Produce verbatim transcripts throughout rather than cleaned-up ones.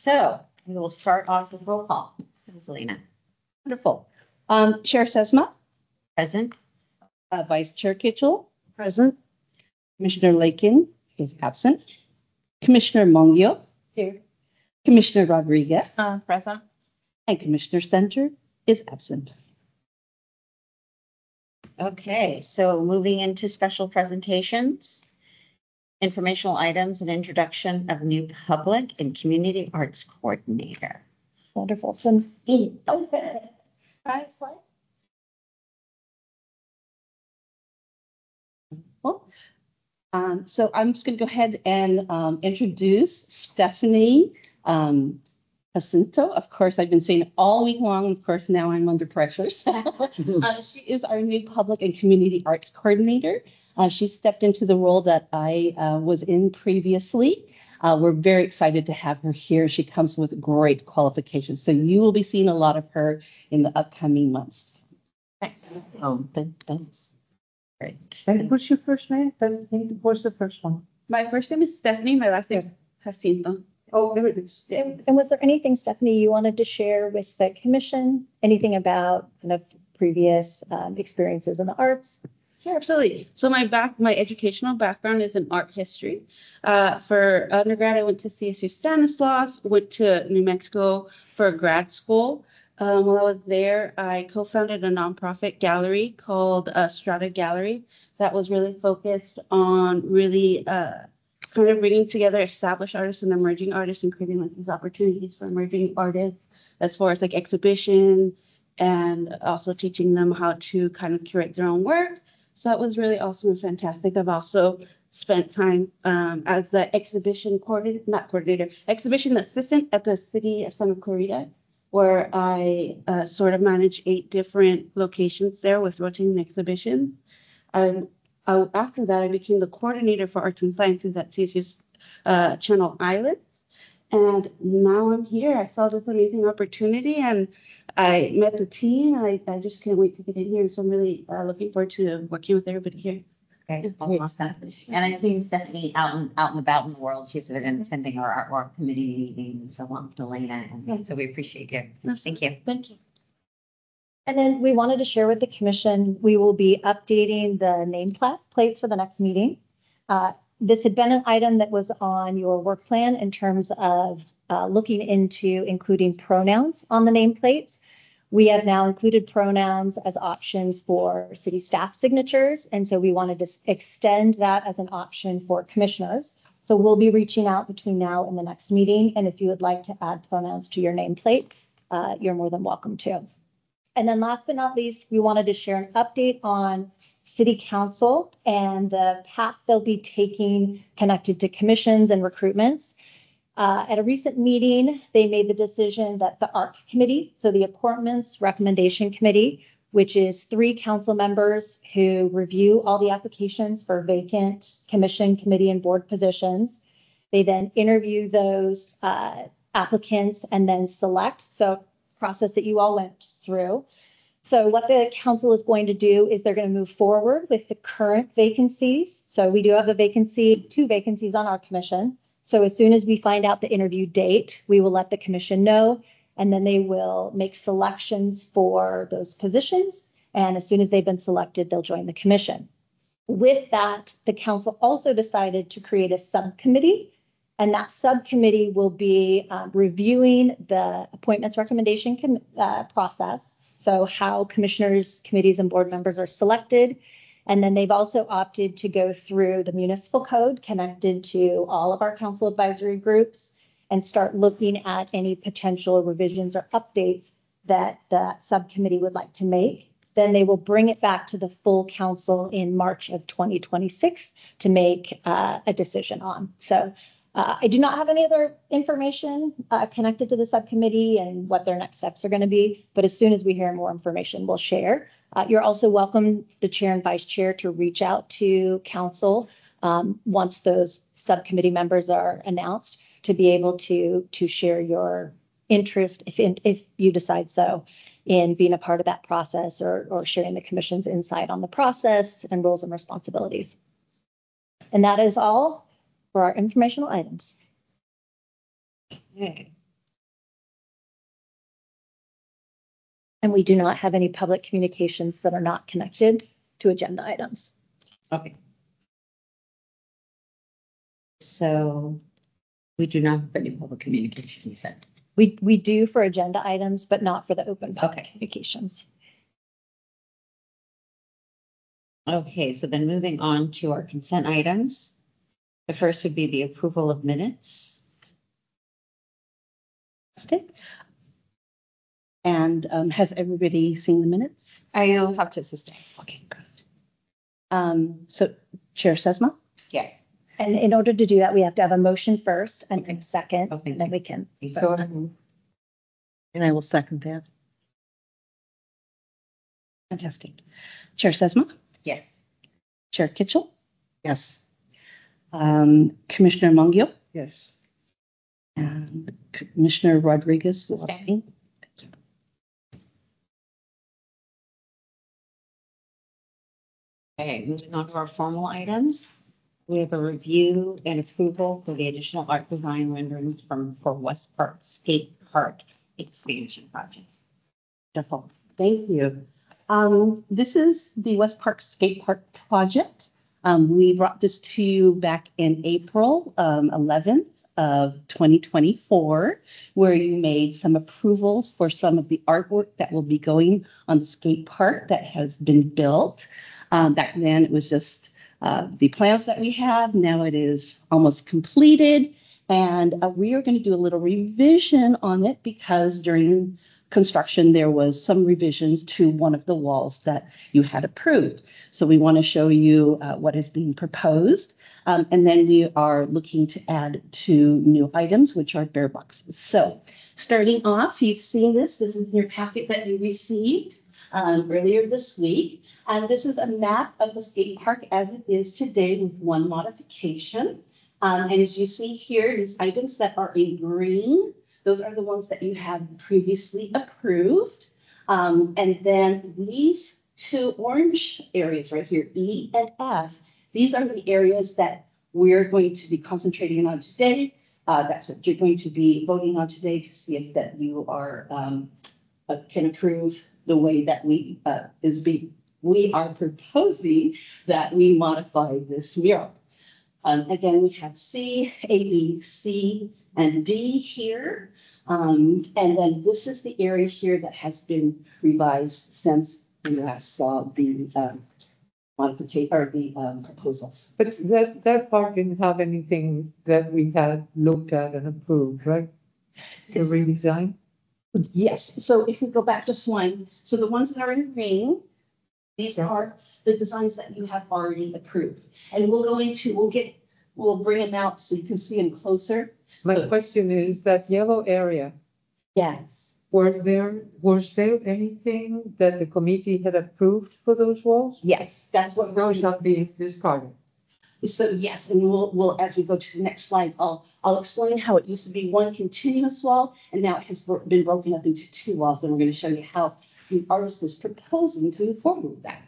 So we will start off with roll call. Zelina. Wonderful. Um, Chair Sesma. Present. Uh, Vice Chair Kitchell. Present. Commissioner Lakin is absent. Commissioner Mongyo. Here. Commissioner Rodriguez. Uh, present. And Commissioner Center is absent. Okay, so moving into special presentations, informational items, and introduction of new public and community arts coordinator. Wonderful. So, Okay. right, slide. Well, um, so I'm just going to go ahead and um, introduce Stephanie um, Jacinto. Of course, I've been saying it all week long. Of course, now I'm under pressure. So, uh, she is our new public and community arts coordinator. Uh, she stepped into the role that I uh, was in previously. Uh, we're very excited to have her here. She comes with great qualifications. So you will be seeing a lot of her in the upcoming months. Thanks. Oh, thanks. Great. And what's your first name? Then what's the first one? My first name is Stephanie. My last name is Jacinto. Oh, there it is. And, and was there anything, Stephanie, you wanted to share with the commission? Anything about kind of previous um, experiences in the arts? Sure, absolutely. So my back, my educational background is in art history. Uh, for undergrad, I went to C S U Stanislaus, went to New Mexico for grad school. Um, while I was there, I co-founded a nonprofit gallery called uh, Strata Gallery that was really focused on really uh, kind of bringing together established artists and emerging artists and creating like these opportunities for emerging artists as far as like exhibition and also teaching them how to kind of curate their own work. So that was really awesome and fantastic. I've also spent time um, as the exhibition coordinator, not coordinator, exhibition assistant at the city of Santa Clarita, where I uh, sort of manage eight different locations there with rotating exhibitions. Um, I, after that, I became the coordinator for arts and sciences at C S U's uh, Channel Islands. And now I'm here. I saw this amazing opportunity and I met the team. I, I just can't wait to get in here. So I'm really uh, looking forward to working with everybody here. Okay, awesome. And I've seen Stephanie out and out and about in the world. She's been attending our artwork committee meetings along with Elena, and so we appreciate you. Thank you. Thank you. And then we wanted to share with the commission, we will be updating the name pla- plates for the next meeting. Uh, this had been an item that was on your work plan in terms of uh, looking into including pronouns on the nameplates. We have now included pronouns as options for city staff signatures, and so we wanted to extend that as an option for commissioners. So we'll be reaching out between now and the next meeting, and if you would like to add pronouns to your nameplate, uh, you're more than welcome to. And then last but not least, we wanted to share an update on City Council and the path they'll be taking connected to commissions and recruitments. Uh, at a recent meeting, they made the decision that the A R C committee, so the Appointments Recommendation Committee, which is three council members who review all the applications for vacant commission, committee, and board positions. They then interview those uh, applicants and then select. So process that you all went through. So what the council is going to do is they're going to move forward with the current vacancies. So we do have a vacancy, two vacancies on our commission. So as soon as we find out the interview date, we will let the commission know, and then they will make selections for those positions. And as soon as they've been selected, they'll join the commission. With that, the council also decided to create a subcommittee, and that subcommittee will be uh, reviewing the appointments recommendation com- uh, process. So how commissioners, committees, and board members are selected. And then they've also opted to go through the municipal code connected to all of our council advisory groups and start looking at any potential revisions or updates that the subcommittee would like to make. Then they will bring it back to the full council in March of twenty twenty-six to make uh, a decision on. So uh, I do not have any other information uh, connected to the subcommittee and what their next steps are going to be. But as soon as we hear more information, we'll share. Uh, you're also welcome, the chair and vice chair, to reach out to council um, once those subcommittee members are announced to be able to to share your interest, if in, if you decide so, in being a part of that process or, or sharing the commission's insight on the process and roles and responsibilities. And that is all for our informational items. Okay. And we do not have any public communications that are not connected to agenda items. Okay. So we do not have any public communication, you said. We, we do for agenda items, but not for the open public Okay. communications. Okay, so then moving on to our consent items. The first would be the approval of minutes. Fantastic. And um, has everybody seen the minutes? I'll have to sustain. Okay, good. Um, so Chair Sesma? Yes. And in order to do that, we have to have a motion first and Okay. a second, Oh, thank and then you. we can. So I move. And I will second that. Fantastic. Chair Sesma? Yes. Chair Kitchell? Yes. Um, Commissioner Mungio? Yes. And Commissioner Rodriguez will Sustain. abstain. Okay, moving on to our formal items. We have a review and approval for the additional art design renderings from for West Park Skate Park expansion project. Wonderful. Thank you. Um, this is the West Park Skate Park project. Um, we brought this to you back in April um, eleventh of twenty twenty-four, where you made some approvals for some of the artwork that will be going on the skate park that has been built. Um, back then, it was just uh, the plans that we have. Now it is almost completed, and uh, we are going to do a little revision on it because during construction, there was some revisions to one of the walls that you had approved. So we want to show you uh, what is being proposed. Um, and then we are looking to add two new items, which are bear boxes. So starting off, you've seen this. This is your packet that you received um, earlier this week. And this is a map of the skate park as it is today with one modification. Um, and as you see here, these items that are in green, those are the ones that you have previously approved. Um, and then these two orange areas right here, E and F, these are the areas that we're going to be concentrating on today. Uh, that's what you're going to be voting on today to see if that you are um, uh, can approve the way that we uh, is being we are proposing that we modify this mural. Um, again, we have C, A, B, C, and D here. Um, and then this is the area here that has been revised since we last saw the um, modification or the um, proposals. But that, that part didn't have anything that we had looked at and approved, right? The Yes. redesign? Yes. So if we go back to one, so the ones that are in green, these Yeah. are the designs that you have already approved. And we'll go into, we'll get, we'll bring them out so you can see them closer. My So- question is that yellow area, Yes. was there, was there anything that the committee had approved for those walls? Yes, that's what No, we're it's not being discarded. So yes, and we'll, we'll, as we go to the next slides, I'll, I'll explain how it used to be one continuous wall, and now it has bro- been broken up into two walls, and we're going to show you how the artist is proposing to move forward with that.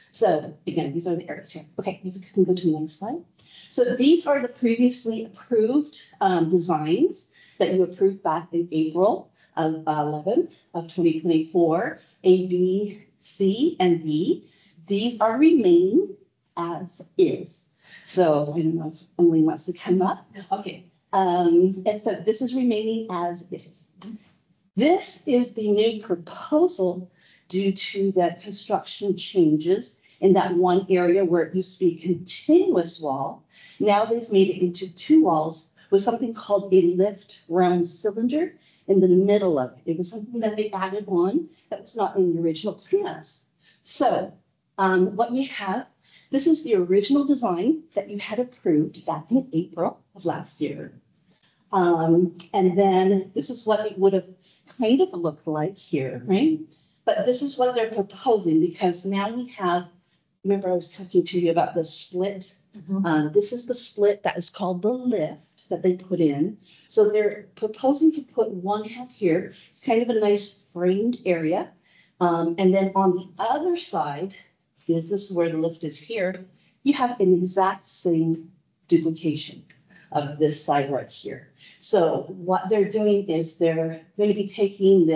So again, these are the areas here. Okay, if we can go to the next slide. So these are the previously approved um, designs that you approved back in April of eleventh of twenty twenty-four, A, B, C, and D. These are remaining as is. So I don't know if Emily wants to come up. Okay. Um, and so this is remaining as is. This is the new proposal due to the construction changes in that one area where it used to be a continuous wall. Now they've made it into two walls with something called a lift round cylinder in the middle of it. It was something that they added on that was not in the original plans. So um, what we have, this is the original design that you had approved back in April of last year. Um, and then this is what it would have kind of looked like here, right? But this is what they're proposing because now we have, remember I was talking to you about the split. Mhm. Uh, this is the split that is called the lift that they put in. So they're proposing to put one half here. It's kind of a nice framed area. Um, and then on the other side, is this is where the lift is here, you have an exact same duplication of this side right here. So what they're doing is they're going to be taking this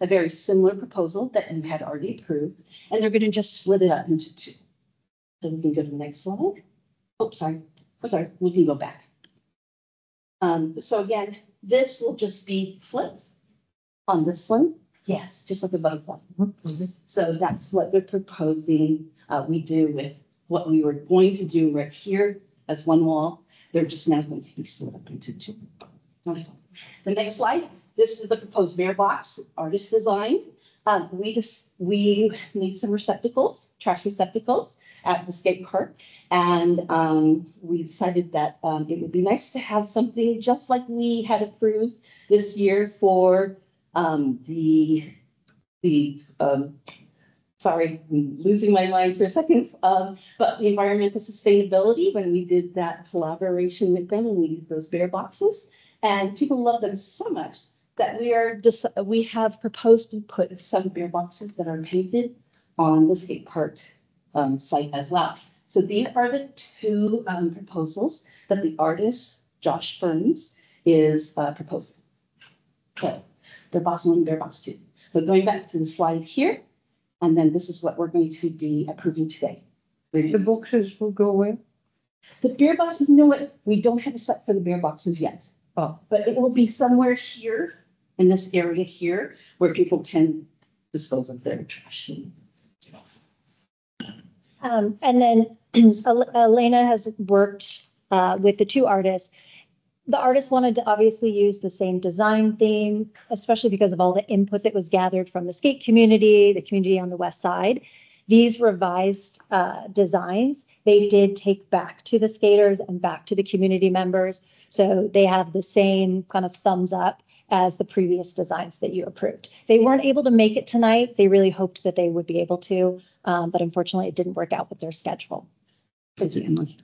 a very similar proposal that you had already approved, and they're going to just split it up into two. So we can go to the next slide. Oh, sorry. I'm sorry. We can go back. Um, so again, this will just be flipped on this one. Yes, just like a butterfly. Mm-hmm. So that's what they're proposing. Uh, we do with what we were going to do right here as one wall. They're just now going to be split up into two. Okay. The next slide. This is the proposed mailbox, artist design. Um, we just we need some receptacles, trash receptacles at the skate park, and um, we decided that um, it would be nice to have something just like we had approved this year for um, the the um, sorry, I'm losing my mind for a second, um, but the environmental sustainability when we did that collaboration with them and we did those bear boxes, and people love them so much that we are just we have proposed to put some beer boxes that are painted on the skate park um, site as well. So these are the two um, proposals that the artist Josh Burns is uh, proposing. So bear box one, bear box two. So going back to the slide here, and then this is what we're going to be approving today. The boxes will go where? The beer boxes, you know what? We don't have a set for the beer boxes yet. Oh, But it will be somewhere here in this area here where people can dispose of their trash. Um, and then El- Elena has worked uh, with the two artists. The artist wanted to obviously use the same design theme, especially because of all the input that was gathered from the skate community, the community on the west side. These revised uh, designs, they did take back to the skaters and back to the community members. So they have the same kind of thumbs up as the previous designs that you approved. They weren't able to make it tonight. They really hoped that they would be able to, um, but unfortunately it didn't work out with their schedule. Thank you, Emily.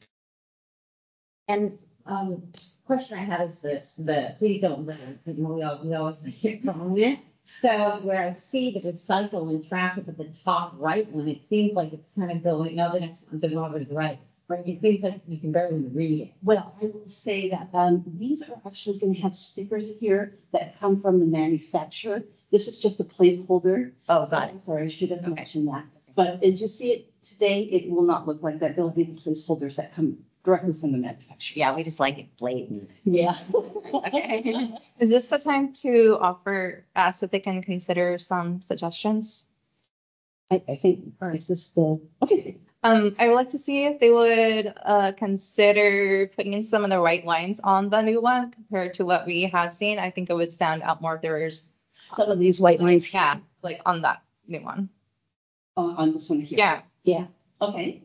And um, question I have is this: the please don't litter. We all we always hear from it. So where I see the recycle and traffic at the top right one, it seems like it's kind of going. No, the next the one over to the right. Right. It seems like you can barely read it. Well, I will say that um, these are actually going to have stickers here that come from the manufacturer. This is just a placeholder. Oh, got it. Sorry, I should have Okay. mentioned that. But as you see it today, it will not look like that. They'll be the placeholders that come directly from the manufacturer. Yeah, we just like it blatant. Yeah. Okay. Is this the time to offer, ask if they can consider some suggestions? I, I think, or is this the, okay. Um, I would like to see if they would uh, consider putting in some of the white lines on the new one compared to what we have seen. I think it would stand out more if there's Some of these white lines yeah, like on that new one. on, on this one here. Yeah. Yeah, okay.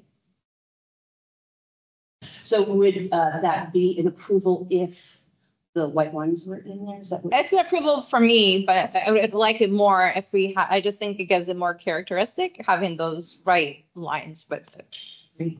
So would uh, that be an approval if the white lines were in there? Is that what? It's an approval for me, but I would like it more if we ha- I just think it gives it more characteristic having those right lines with it.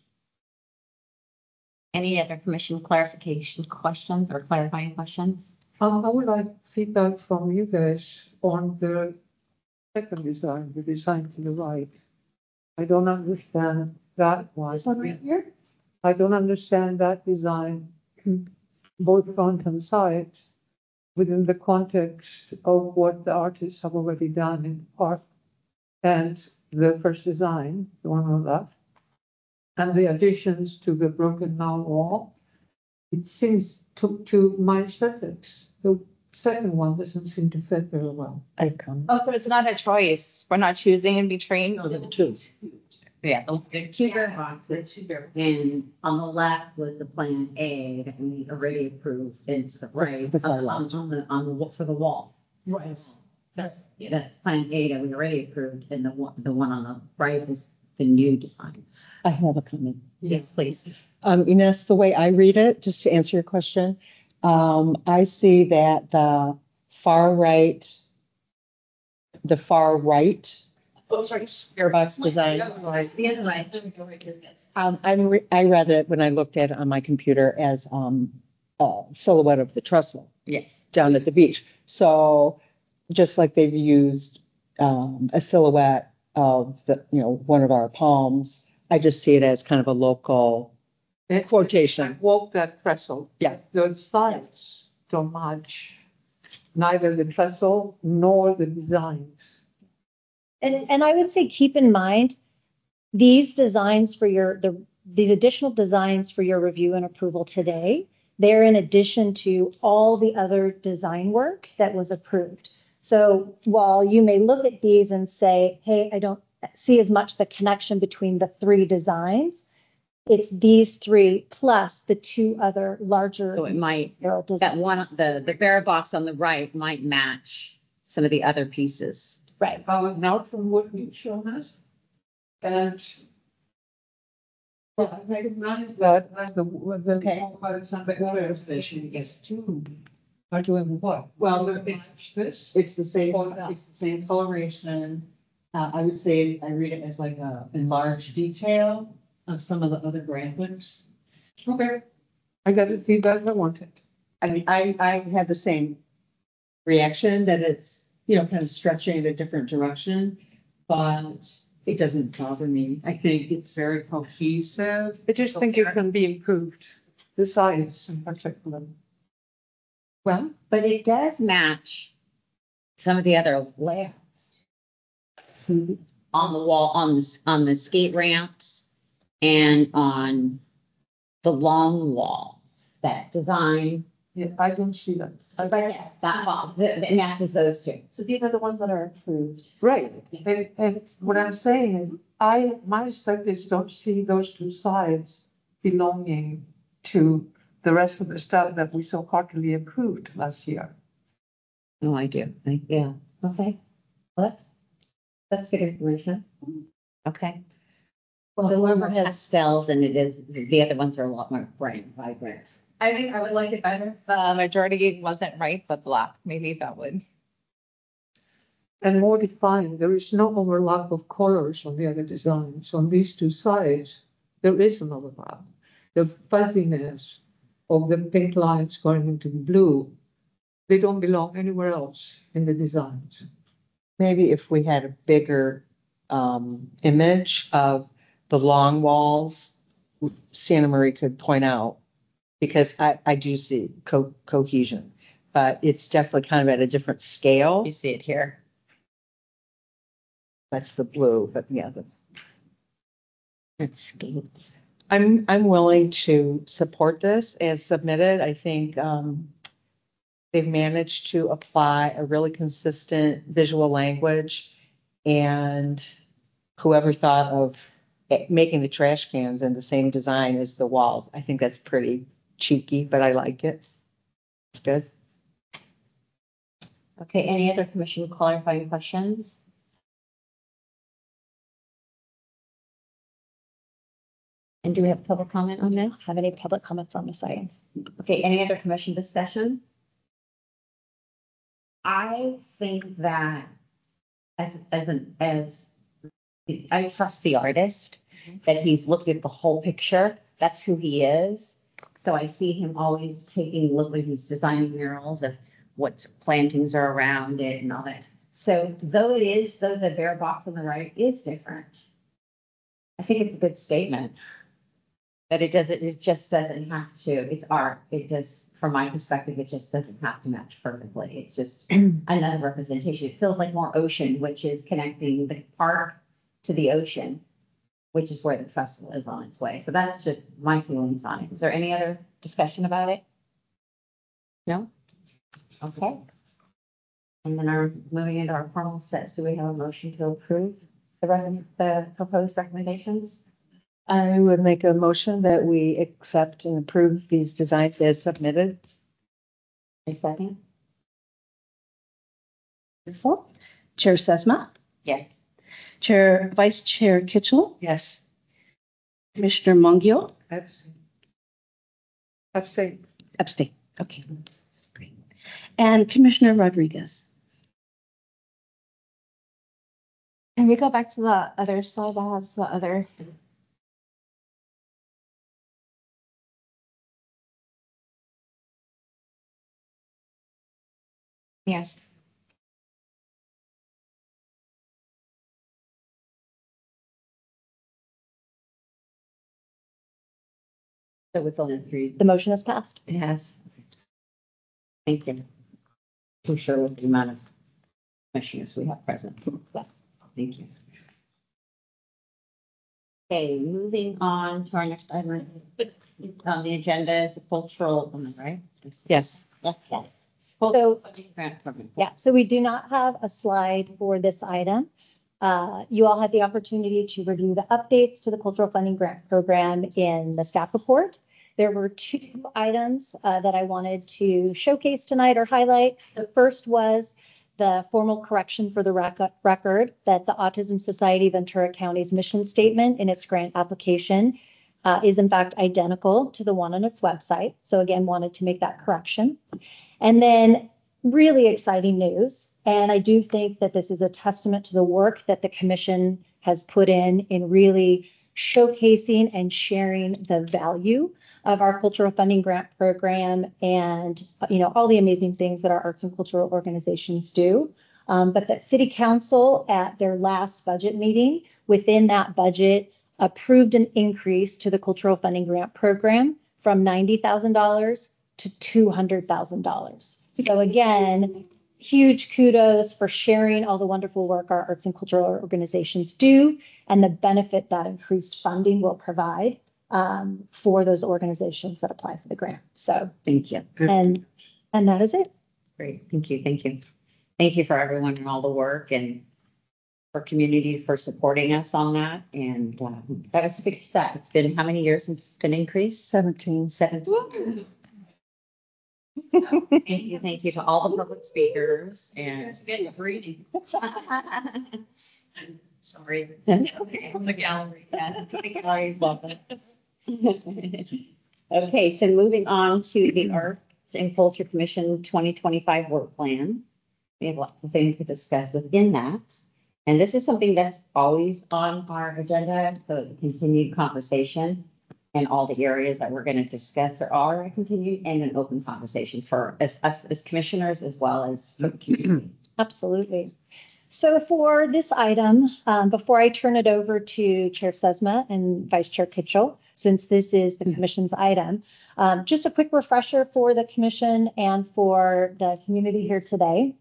Any other commission clarification questions or clarifying questions? Um, I would like feedback from you guys on the second design, the design to the right. I don't understand that one. This one right here? I don't understand that design, both front and sides, within the context of what the artists have already done in art. And the first design, the one on the left, and the additions to the broken down wall, it seems to, to my aesthetics. The second one doesn't seem to fit very well. I come. Oh, so it's not a choice. We're not choosing in between. No, the two. Yeah, the the two bear boxes, and on the left was the plan A that we already approved, and it's the right, The far on, left. on the, on the, wa- for the wall. Right. That's, yeah, that's plan A that we already approved, and the one, the one on the right is the new design. I have a comment. Yes, please. Um, Ines, the way I read it, just to answer your question, um, I see that the far right, the far right Oh, sorry. gearbox design. The other way. Let me go right to this. Um, I'm re- I read it when I looked at it on my computer as um, a silhouette of the trestle Yes. down at the beach. So just like they've used um, a silhouette of the, you know, one of our palms, I just see it as kind of a local It- quotation. Walk that threshold. Yeah. Those sides don't match neither the trestle nor the designs. And, and I would say, keep in mind, these designs for your, the, these additional designs for your review and approval today, they're in addition to all the other design work that was approved. So while you may look at these and say, hey, I don't see as much the connection between the three designs, it's these three plus the two other larger. So it might, mural that designs. one, the, the bear box on the right might match some of the other pieces. Right. Uh, now from what you've shown us, and well, I recognize that as the, the, Okay. by the time the weather station gets to, are doing what? Well, it's, This? it's the same, Or that? it's the same coloration. Uh, I would say I read it as like a enlarged detail of some of the other graphics. Okay. I got the feedback I wanted. I mean, I, I had the same reaction that it's, you know, kind of stretching in a different direction, but it doesn't bother me. I think it's very cohesive. I just think it can be improved, the size in particular. Well, but it does match some of the other layouts on the wall, on the, on the skate ramps and on the long wall. That design, Yeah, I don't see that. I- but yeah, that wall, that, that matches those two. So these are the ones that are approved. Right, and, and what I'm saying is, I, my spectators don't see those two sides belonging to the rest of the stuff that we so heartily approved last year. No, I do. I, yeah. Okay. Well, that's, that's good information. Okay. Well, a little more pastel than it is, the other ones are a lot more bright and vibrant. I think I would like it better if the majority wasn't white but black. Maybe that would. And more defined, there is no overlap of colors on the other designs. On these two sides, there is an overlap. The fuzziness of the pink lines going into the blue, they don't belong anywhere else in the designs. Maybe if we had a bigger um, image of the long walls, Santa Marie could point out, because I, I do see co- cohesion, but it's definitely kind of at a different scale. You see it here. That's the blue, but yeah, the, It's skate. I'm I'm willing to support this as submitted. I think um, they've managed to apply a really consistent visual language, and whoever thought of eh, making the trash cans in the same design as the walls, I think that's pretty cheeky, but I like it. It's good. Okay, any other commission clarifying questions? And do we have public comment on this? Have any public comments on this item? Okay, any other commission discussion? I think that as, as an, as, I trust the artist, that he's looked at the whole picture. That's who he is. So I see him always taking a look when he's designing murals of what plantings are around it and all that. So though it is, though the bear box on the right is different, I think it's a good statement. That it doesn't, it just doesn't have to, it's art. It just, from my perspective, it just doesn't have to match perfectly. It's just another representation. It feels like more ocean, which is connecting the park to the ocean, which is where the trestle is on its way. So that's just my feelings on it. Is there any other discussion about it? No? Okay. And then our, moving into our formal steps, do we have a motion to approve the, rec- the proposed recommendations? I would make a motion that we accept and approve these designs as submitted. A second? Wonderful. Chair Sesma, Yes. Chair Vice Chair Kitchell, Yes. Commissioner Mongio, Abstain. Abstain. abstain. Okay, great. And Commissioner Rodriguez. Can we go back to the other slide that has the other? Yes. So it's only three. The motion is passed. It has. Thank you. I'm sure with the amount of commissioners we have present. Thank you. Okay, moving on to our next item on the agenda is the cultural, right? Yes. Yes, yes. So- Grant program. Yeah, so we do not have a slide for this item. Uh, you all had the opportunity to review the updates to the cultural funding grant program in the staff report. There were two items uh, that I wanted to showcase tonight or highlight. The first was the formal correction for the rec- record that the Autism Society of Ventura County's mission statement in its grant application uh, is in fact identical to the one on its website. So again, wanted to make that correction. And then really exciting news. And I do think that this is a testament to the work that the commission has put in in really showcasing and sharing the value of our cultural funding grant program and, you know, all the amazing things that our arts and cultural organizations do. Um, but that City Council at their last budget meeting, within that budget, approved an increase to the cultural funding grant program from ninety thousand dollars to two hundred thousand dollars. So again, huge kudos for sharing all the wonderful work our arts and cultural organizations do and the benefit that increased funding will provide um, for those organizations that apply for the grant. So Thank you. and and that is it. Great. Thank you. Thank you. Thank you for everyone and all the work and for community for supporting us on that. And uh, that was a big step. It's been how many years since it's been increased? seventeen. seventeen. Thank you. Thank you to all the public speakers and Getting breathing sorry. from the gallery. Yeah, the gallery is welcome. Okay, so moving on to the Arts and Culture Commission twenty twenty-five work plan. We have lots of things to discuss within that. And this is something that's always on our agenda, so it's a continued conversation and all the areas that we're going to discuss are all a continued and an open conversation for us, us as commissioners as well as the community. Absolutely. So for this item, um, before I turn it over to Chair Sesma and Vice Chair Kitchell, since this is the commission's item, um, just a quick refresher for the commission and for the community here today.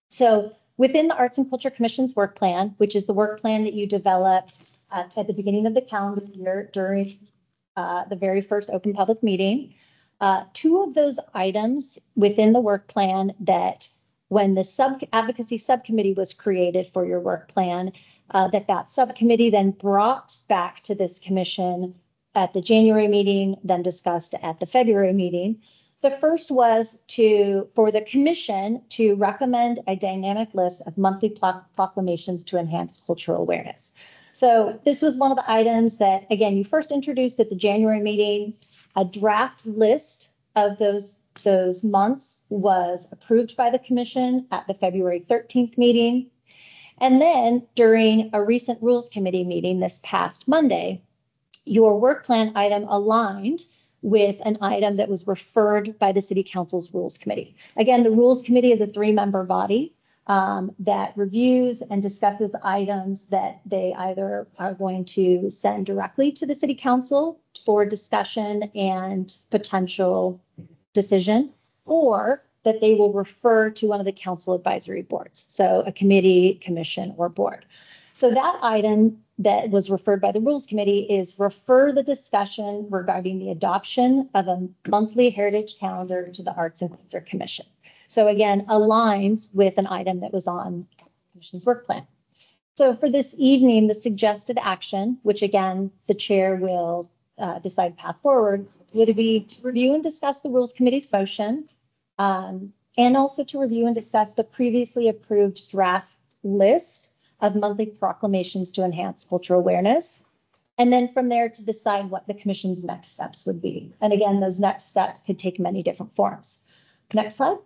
So within the Arts and Culture Commission's work plan, which is the work plan that you developed at, at the beginning of the calendar year during uh, the very first open public meeting, uh, two of those items within the work plan that when the sub advocacy subcommittee was created for your work plan, uh, that that subcommittee then brought back to this commission at the January meeting, then discussed at the February meeting. The first was to for the commission to recommend a dynamic list of monthly proclamations to enhance cultural awareness. So this was one of the items that, again, you first introduced at the January meeting. A draft list of those, those months was approved by the commission at the February thirteenth meeting. And then during a recent Rules Committee meeting this past Monday, your work plan item aligned with an item that was referred by the City Council's Rules Committee. Again, the Rules Committee is a three-member body um, that reviews and discusses items that they either are going to send directly to the City Council for discussion and potential decision, or that they will refer to one of the council advisory boards, so a committee, commission, or board. So that item that was referred by the Rules Committee is refer the discussion regarding the adoption of a monthly heritage calendar to the Arts and Culture Commission. So again, aligns with an item that was on the Commission's work plan. So for this evening, the suggested action, which again, the chair will uh, decide path forward, would be to review and discuss the Rules Committee's motion, um, and also to review and discuss the previously approved draft list of monthly proclamations to enhance cultural awareness. And then from there to decide what the commission's next steps would be. And again, those next steps could take many different forms. Next slide.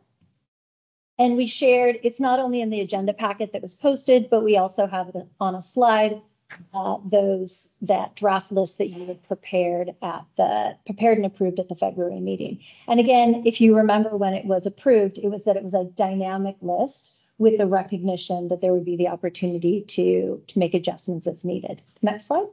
And we shared, it's not only in the agenda packet that was posted, but we also have it on a slide, uh, those, that draft list that you had prepared at the, prepared and approved at the February meeting. And again, if you remember when it was approved, it was that it was a dynamic list with the recognition that there would be the opportunity to, to make adjustments as needed. Next slide.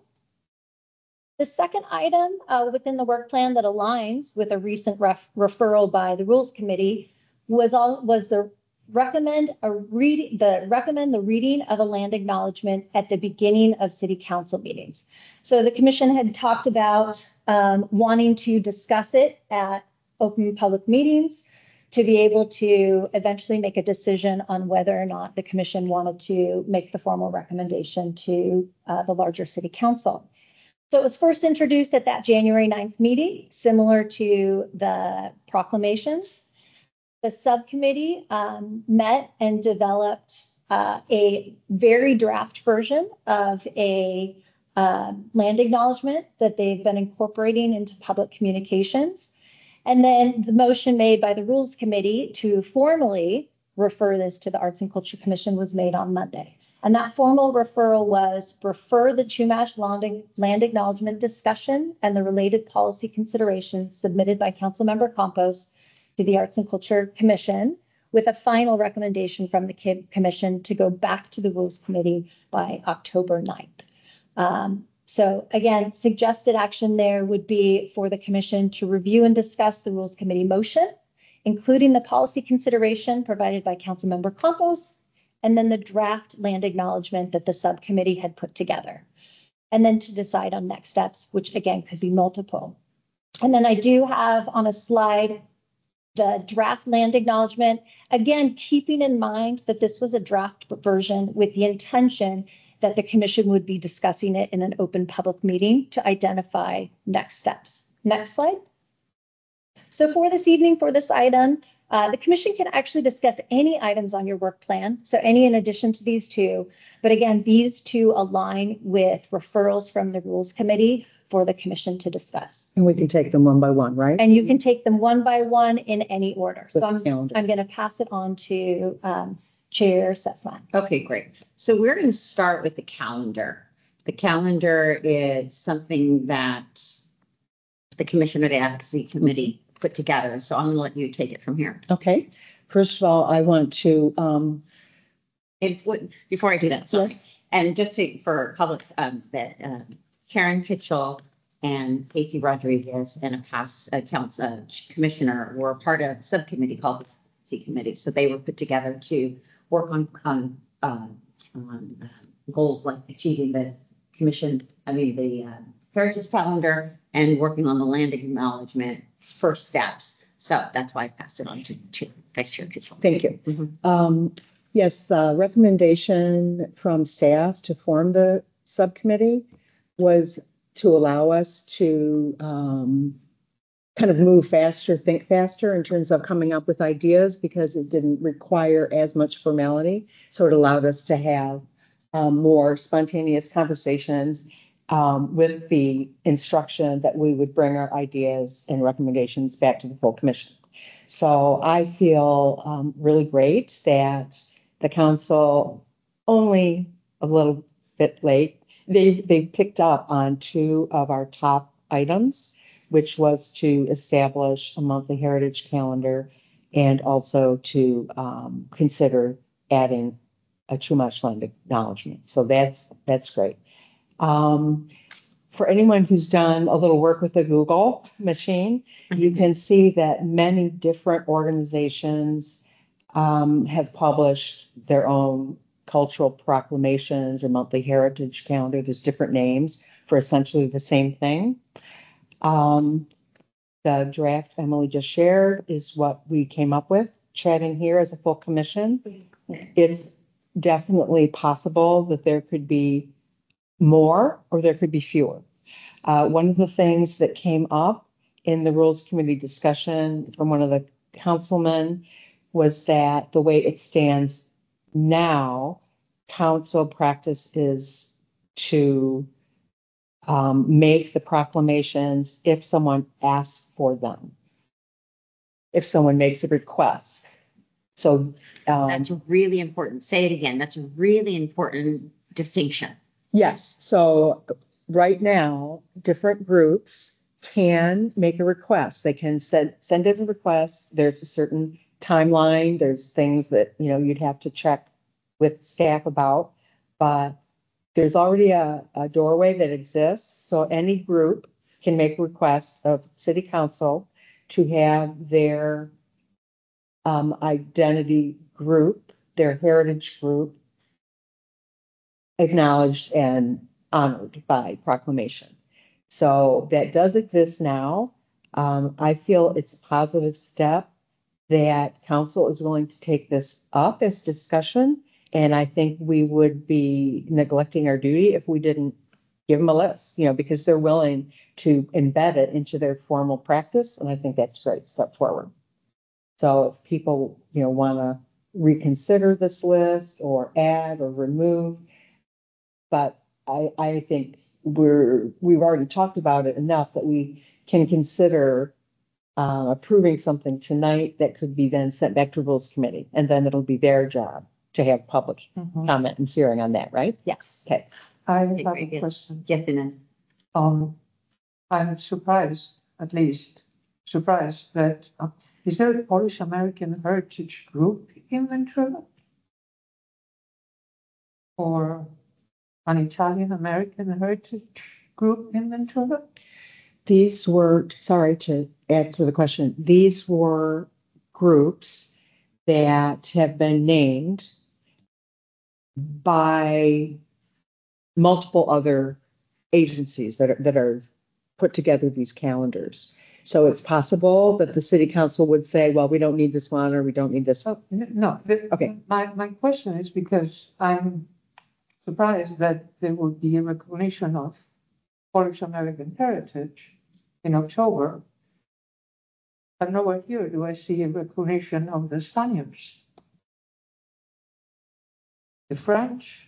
The second item uh, within the work plan that aligns with a recent ref referral by the Rules Committee was all was the recommend a read the recommend the reading of a land acknowledgement at the beginning of city council meetings. So the commission had talked about um, wanting to discuss it at open public meetings to be able to eventually make a decision on whether or not the commission wanted to make the formal recommendation to uh, the larger city council. So it was first introduced at that January ninth meeting, similar to the proclamations. The subcommittee um, met and developed uh, a very draft version of a uh, land acknowledgement that they've been incorporating into public communications. And then the motion made by the Rules Committee to formally refer this to the Arts and Culture Commission was made on Monday. And that formal referral was refer the Chumash land, land acknowledgement discussion and the related policy considerations submitted by Councilmember Campos to the Arts and Culture Commission with a final recommendation from the commission to go back to the Rules Committee by October ninth. Um, So again, suggested action there would be for the commission to review and discuss the Rules Committee motion, including the policy consideration provided by Councilmember Campos, and then the draft land acknowledgement that the subcommittee had put together, and then to decide on next steps, which again could be multiple. And then I do have on a slide the draft land acknowledgement, again, keeping in mind that this was a draft version with the intention that the commission would be discussing it in an open public meeting to identify next steps. Next slide. So for this evening, for this item, uh, the commission can actually discuss any items on your work plan. So any in addition to these two, but again, these two align with referrals from the Rules Committee for the commission to discuss. And we can take them one by one, right? And you can take them one by one in any order. So I'm, calendar. I'm going to pass it on to um, Chair Sesman. Okay, great. So we're going to start with the calendar. The calendar is something that the Commission of Advocacy Committee put together. So I'm going to let you take it from here. Okay. First of all, I want to. Um, It's what, before I do that, sorry. Yes. And just to, for public, um, that uh, Karen Kitchell and Casey Rodriguez and a past uh, council uh, commissioner were part of a subcommittee called the Advocacy Committee. So they were put together to work on on, uh, on uh, goals like achieving the commission, I mean the uh, heritage calendar, and working on the land acknowledgement first steps. So that's why I passed it on to, to Vice Chair Kitchell. Thank you. Mm-hmm. Um, yes, the recommendation from staff to form the subcommittee was to allow us to um, kind of move faster, think faster in terms of coming up with ideas because it didn't require as much formality. So it allowed us to have um, more spontaneous conversations um, with the instruction that we would bring our ideas and recommendations back to the full commission. So I feel um, really great that the council, only a little bit late, they they picked up on two of our top items, which was to establish a monthly heritage calendar and also to um, consider adding a Chumash land acknowledgement. So that's that's great. Um, for anyone who's done a little work with the Google machine, you can see that many different organizations um, have published their own cultural proclamations or monthly heritage calendar. There's different names for essentially the same thing. Um, the draft Emily just shared is what we came up with, chatting here as a full commission. It's definitely possible that there could be more or there could be fewer. Uh, one of the things that came up in the Rules Committee discussion from one of the councilmen was that the way it stands now, council practice is to um, make the proclamations if someone asks for them, if someone makes a request. So um, that's really important. Say it again. That's a really important distinction. Yes. So right now, different groups can make a request. They can send send in a request. There's a certain timeline. There's things that, you know, you'd have to check with staff about, but there's already a, a doorway that exists. So any group can make requests of city council to have their um, identity group, their heritage group, acknowledged and honored by proclamation. So that does exist now. Um, I feel it's a positive step that council is willing to take this up as discussion. And I think we would be neglecting our duty if we didn't give them a list, you know, because they're willing to embed it into their formal practice. And I think that's a great step forward. So if people, you know, want to reconsider this list or add or remove, but I, I think we're, we've already talked about it enough that we can consider uh, approving something tonight that could be then sent back to Rules Committee, and then it'll be their job to have public Mhm. comment and hearing on that, right? Yes. Okay. I Okay, have very a good. question. Yes, Inez. Um, I'm surprised, at least, surprised that, uh, is there a Polish American Heritage Group in Ventura? Or an Italian American Heritage Group in Ventura? These were, sorry to add to the question, these were groups that have been named by multiple other agencies that are, that are put together these calendars. So it's possible that the city council would say, well, we don't need this one or we don't need this one. Oh, n- no, the- Okay. my, my question is because I'm surprised that there would be a recognition of Polish American heritage in October. But nowhere here do I see a recognition of the Spaniards, the French,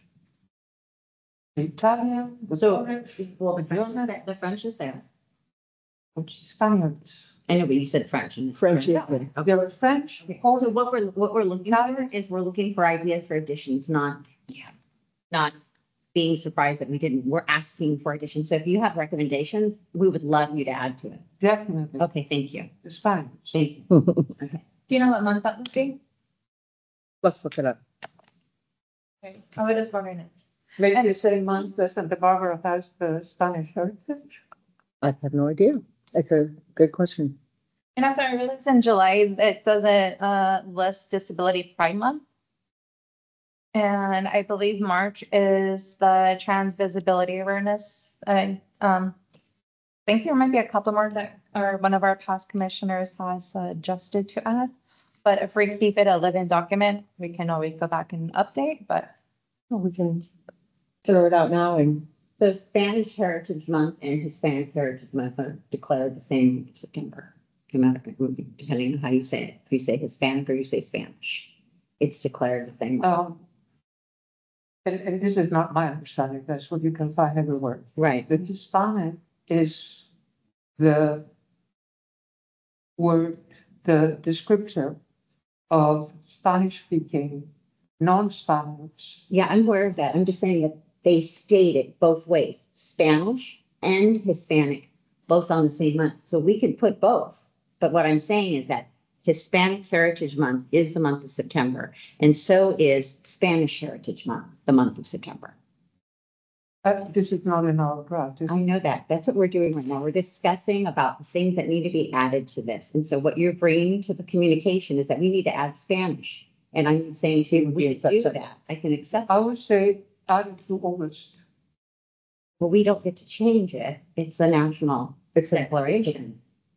the Italian, the So, Polish, well, the the French, is German, there- the French is there. which is Spaniards. I know, but you said French. And French is Okay. There are French, Okay. Polish, So what we're, what we're looking for Italian. is we're looking for ideas for additions, not, not being surprised that we didn't. We're asking for additions. So if you have recommendations, we would love you to add to it. definitely Okay, thank you. the Spaniards. Thank you. Okay. Do you know what month that would be? Let's look it up. Okay. I would just wondering. Maybe the same month that Santa Barbara has the Spanish heritage. I have no idea. It's a good question. And I'm sorry, I realized in July it doesn't uh, list Disability Pride Month. And I believe March is the Trans Visibility Awareness. I um, think there might be a couple more that or one of our past commissioners has uh, adjusted to add. But if we keep it a living document, we can always go back and update. But Well, we can throw it out now and So Spanish Heritage Month and Hispanic Heritage Month are declared the same September. Depending on how you say it. If you say Hispanic or you say Spanish, it's declared the same. month. Um, and, and this is not my understanding. That's what you can find everywhere. Right. The Hispanic is the word, the descriptor of Spanish-speaking non-Spaniards. Yeah, I'm aware of that. I'm just saying that they state it both ways, Spanish and Hispanic, both on the same month. So we could put both. But what I'm saying is that Hispanic Heritage Month is the month of September, and so is Spanish Heritage Month, the month of September. Uh, this is not in our draft. This- I know that. That's what we're doing right now. We're discussing about the things that need to be added to this. And so what you're bringing to the communication is that we need to add Spanish. And I'm saying to you, we can do that. I can accept. I would say add it to August. Well, we don't get to change it. It's a national it's a, declaration.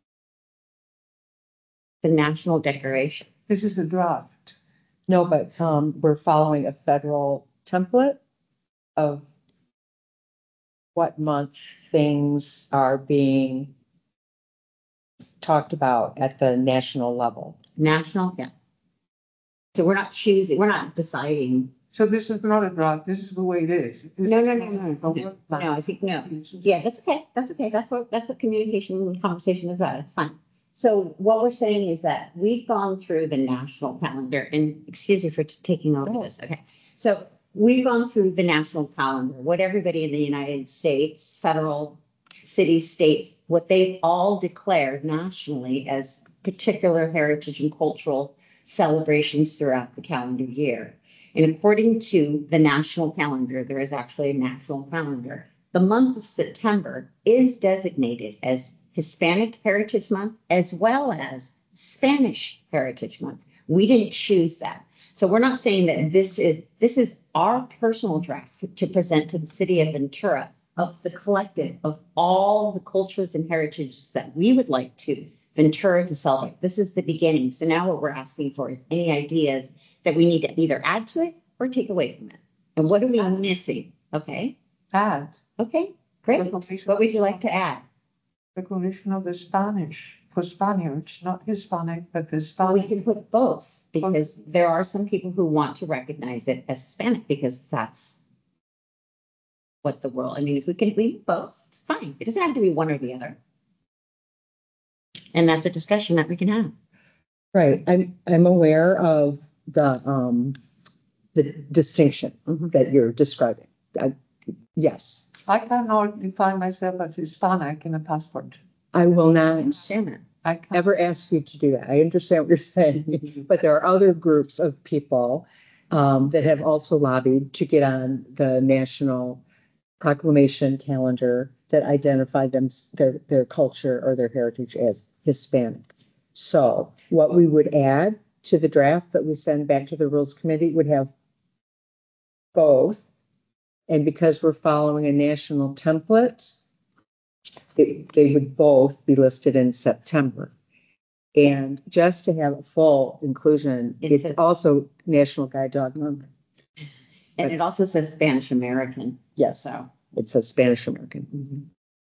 The national declaration. This is a draft. no, but um, we're following a federal template of what month things are being talked about at the national level. National, yeah. So we're not choosing, we're not deciding. So this is not a draft. This is the way it is. This No, is no, no, not no, a no, work no, plan. no, I think no. Yeah, that's okay. That's okay. That's what, that's what communication and conversation is about. It's fine. So what we're saying is that we've gone through the national calendar, and excuse me for t- taking over this. Okay. So we've gone through the national calendar, what everybody in the United States, federal, cities, states, what they've all declared nationally as particular heritage and cultural celebrations throughout the calendar year. And according to the national calendar, there is actually a national calendar. The month of September is designated as Hispanic Heritage Month as well as Spanish Heritage Month. We didn't choose that. So we're not saying that this is, this is our personal draft to present to the city of Ventura of the collective of all the cultures and heritages that we would like to Ventura to celebrate. This is the beginning. So now what we're asking for is any ideas that we need to either add to it or take away from it. And what are we missing? Okay. Add Okay. Great. What would you like to add? recognition of the Spanish for Spaniards, not Hispanic, but We Hispanic. can put both because there are some people who want to recognize it as Hispanic because that's what the world, I mean, if we can leave both, it's fine. It doesn't have to be one or the other. And that's a discussion that we can have. Right. I'm I'm aware of the um the distinction Mhm. that you're describing. I, yes, I cannot define myself as Hispanic in a passport. I will not Understand that. I can't. ever ask you to do that. I understand what you're saying, but there are other groups of people um, that have also lobbied to get on the national proclamation calendar that identify them their their culture or their heritage as Hispanic. So what we would add to the draft that we send back to the Rules Committee would have both. And because we're following a national template, it, they would both be listed in September. And just to have a full inclusion, It it's says- also National Guide Dog Month. And it also says Spanish American. Yes, So, it says Spanish American.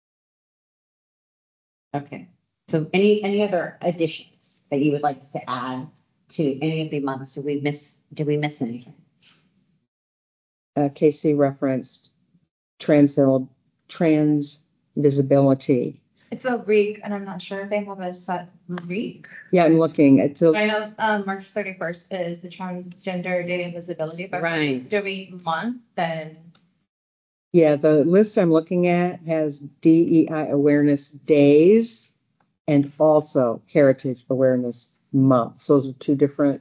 okay. So any, any other additions that you would like us to add to any of the months? Did we miss, did we miss anything? Uh, Casey referenced transvil- trans visibility. It's a week, and I'm not sure if they have a set week. Yeah, I'm looking. It's a, I know um, March thirty-first is the Transgender Day of Visibility, but Right. do we month then? yeah, the list I'm looking at has D E I awareness days and also Heritage Awareness Month. Those are two different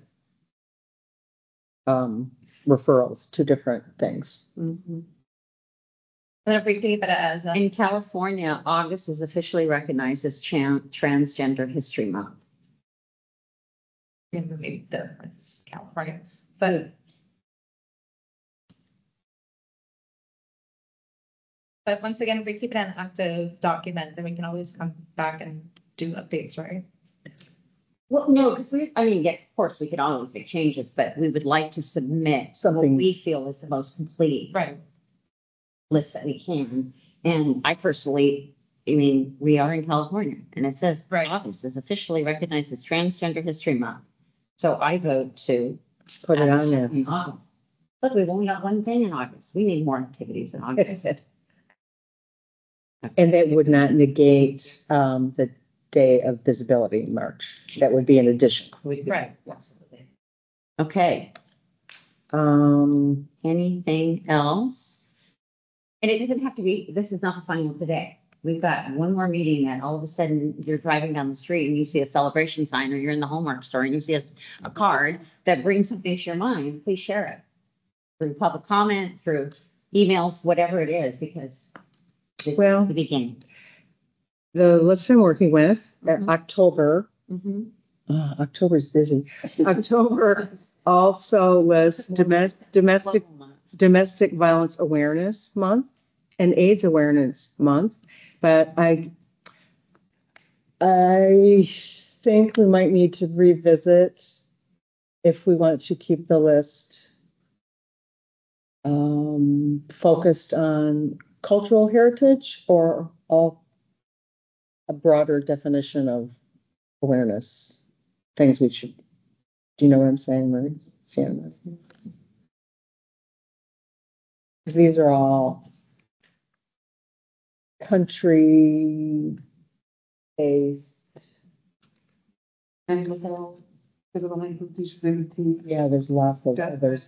um, referrals, two different things. Mm-hmm. And if we keep it as a, In California, August is officially recognized as Chan- Transgender History Month. maybe the it's California, but but once again, if we keep it an active document, then we can always come back and do updates, right? Well, no, because we, I mean, yes, of course, we could always make changes, but we would like to submit Something- what we feel is the most complete Right. list that we can. And I personally, I mean, we are in California, and it says Right. August is officially recognized as Transgender History Month. So I vote to Put it add on there. that in August. But we've only got one thing in August. We need more activities in August. And that would not negate um, the Day of Visibility in March. That would be an addition. Right. Absolutely. Okay. Um, Anything else? And it doesn't have to be, this is not the final today. We've got one more meeting that all of a sudden you're driving down the street and you see a celebration sign, or you're in the Hallmark store and you see a, a card that brings something to your mind. Please share it through public comment, through emails, whatever it is, because this Well- is the beginning. the list I'm working with, uh, Mhm. October, Mm-hmm. uh, October's busy. October also lists domestic, domestic Domestic Violence Awareness Month and AIDS Awareness Month, but I I think we might need to revisit if we want to keep the list um, focused on cultural heritage or all a broader definition of awareness. Things we should. Do you know what I'm saying, Marie? Shannon? Because these are all country based. Mental health, developmental disability. Yeah, there's lots of That- others.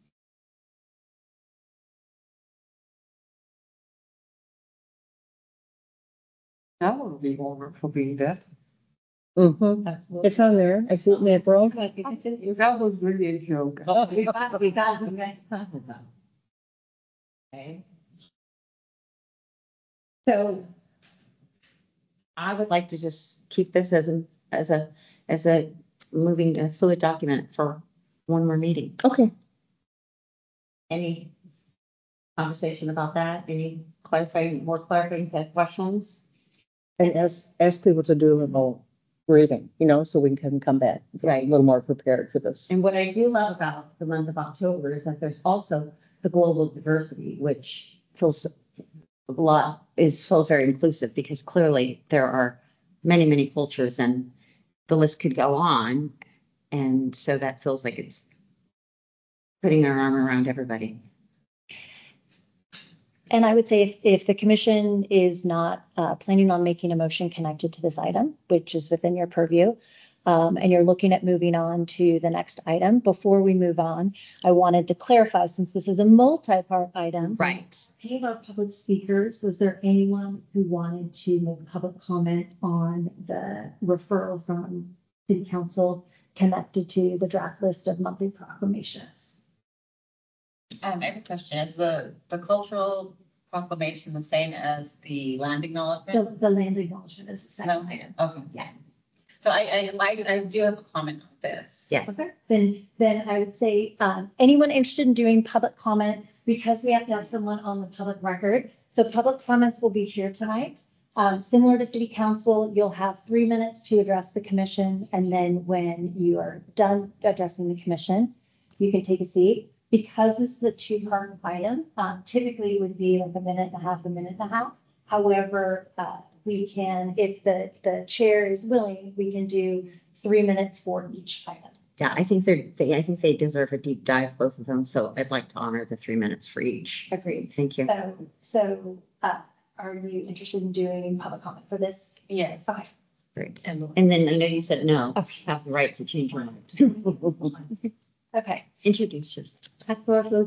That would be over for being that. Mm-hmm. It's on there. I see it in April. That was really a joke. Oh, we got, we got, we got to talk about. Okay. So I would like to just keep this as a, as a, as a moving a fluid document for one more meeting. Okay. Any conversation about that? Any clarifying, more clarifying questions? And ask, ask people to do a little reading, you know, so we can come back Right. a little more prepared for this. And what I do love about the month of October is that there's also the global diversity, which feels a lot is feels very inclusive because clearly there are many, many cultures and the list could go on. And so that feels like it's putting our arm around everybody. And I would say if, if the commission is not uh, planning on making a motion connected to this item, which is within your purview, um, and you're looking at moving on to the next item, before we move on, I wanted to clarify, since this is a multi-part item. Right. Any of our public speakers, was there anyone who wanted to make a public comment on the referral from City Council connected to the draft list of monthly proclamations? Um, I have a question. Is the, the cultural proclamation the same as the land acknowledgement? The, the land acknowledgement is the second No? item. Okay. Yeah. So I, I, I, I do have a comment on this. Yes. Okay. Then, then I would say um, anyone interested in doing public comment, because we have to have someone on the public record. So public comments will be here tonight. Um, similar to City Council, you'll have three minutes to address the commission, and then when you are done addressing the commission, you can take a seat. Because this is a two-part item, um, typically it would be like a minute and a half, a minute and a half. However, uh, we can, if the, the chair is willing, we can do three minutes for each item. Yeah, I think they're, they, I think they deserve a deep dive, both of them. So I'd like to honor the three minutes for each. Agreed. Thank you. So, so uh, are you interested in doing public comment for this? Yes. Okay. Great. And then I know you said no. Okay. You have the right to change your mind. Okay. Introduce yourself. Hello,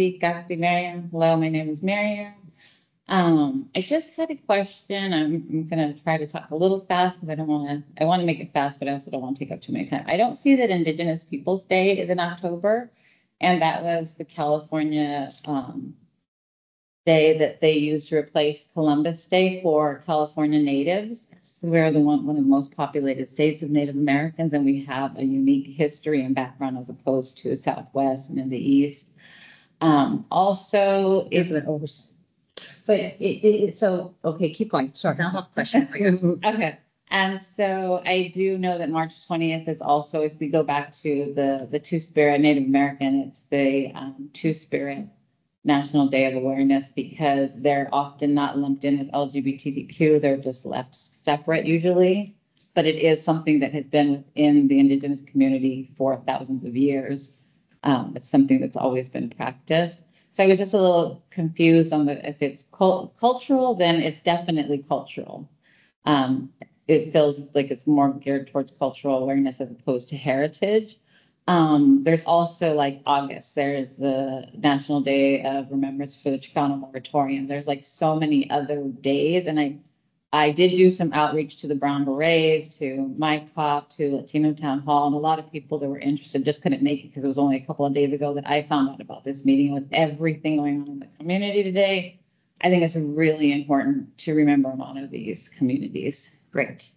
my name is Miriam. Um, I just had a question. I'm, I'm going to try to talk a little fast because I don't want to, I want to make it fast, but I also don't want to take up too many time. I don't see that Indigenous Peoples Day is in October, and that was the California um, day that they used to replace Columbus Day for California natives. So we're the one, one of the most populated states of Native Americans, and we have a unique history and background as opposed to Southwest and in the East. Um, also, if an oversight. But it, it, so, okay, keep going. Sorry, I'll have a question for you. Okay. And so I do know that March twentieth is also, if we go back to the, the Two-Spirit Native American, it's the um, Two-Spirit National Day of Awareness, because they're often not lumped in with L G B T Q. They're just left separate usually. But it is something that has been within the Indigenous community for thousands of years. Um, it's something that's always been practiced. So I was just a little confused on the, if it's cult- cultural, then it's definitely cultural. Um, it feels like it's more geared towards cultural awareness as opposed to heritage. Um, there's also like August, there's the National Day of Remembrance for the Chicano Moratorium. There's like so many other days. And I, I did do some outreach to the Brown Berets, to My Cop, to Latino Town Hall, and a lot of people that were interested just couldn't make it because it was only a couple of days ago that I found out about this meeting. With everything going on in the community today, I think it's really important to remember and honor these communities. Great.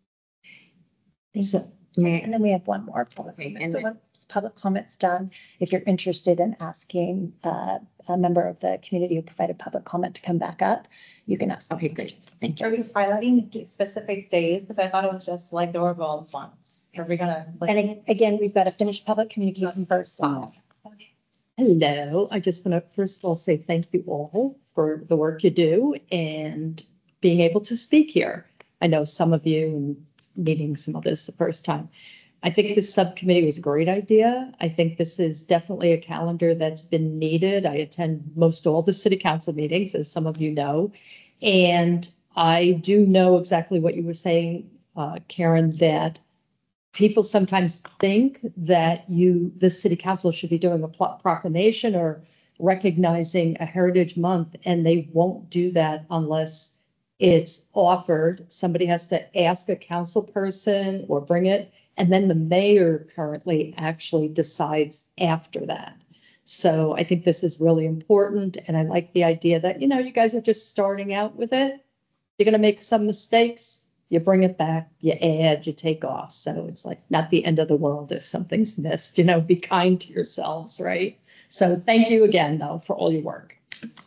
So, and then we have one more public comment. And so once public comment's done, if you're interested in asking uh, a member of the community who provided public comment to come back up, you can ask. Okay, great. Thank you. Are we highlighting specific days? Because I thought it was just like the overall months. Are we gonna? Like, and again, we've got to finish public communication first. Uh, hello. I just want to first of all say thank you all for the work you do and being able to speak here. I know some of you and meeting some of this the first time. I think this subcommittee was a great idea. I think this is definitely a calendar that's been needed. I attend most all the city council meetings, as some of you know, and I do know exactly what you were saying, uh, Karen, that people sometimes think that you, the city council should be doing a pro- proclamation or recognizing a heritage month, and they won't do that unless it's offered. Somebody has to ask a council person or bring it, and then the mayor currently actually decides after that. So I think this is really important, and I like the idea that, you know, you guys are just starting out with it. You're going to make some mistakes. You bring it back, you add, you take off. So it's like not the end of the world if something's missed. You know, be kind to yourselves, right? So thank you again, though, for all your work.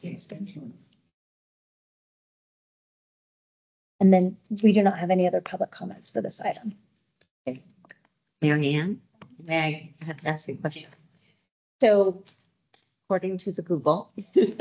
And then we do not have any other public comments for this item. Mary Ann, may I have to ask you a question? So, according to the Google,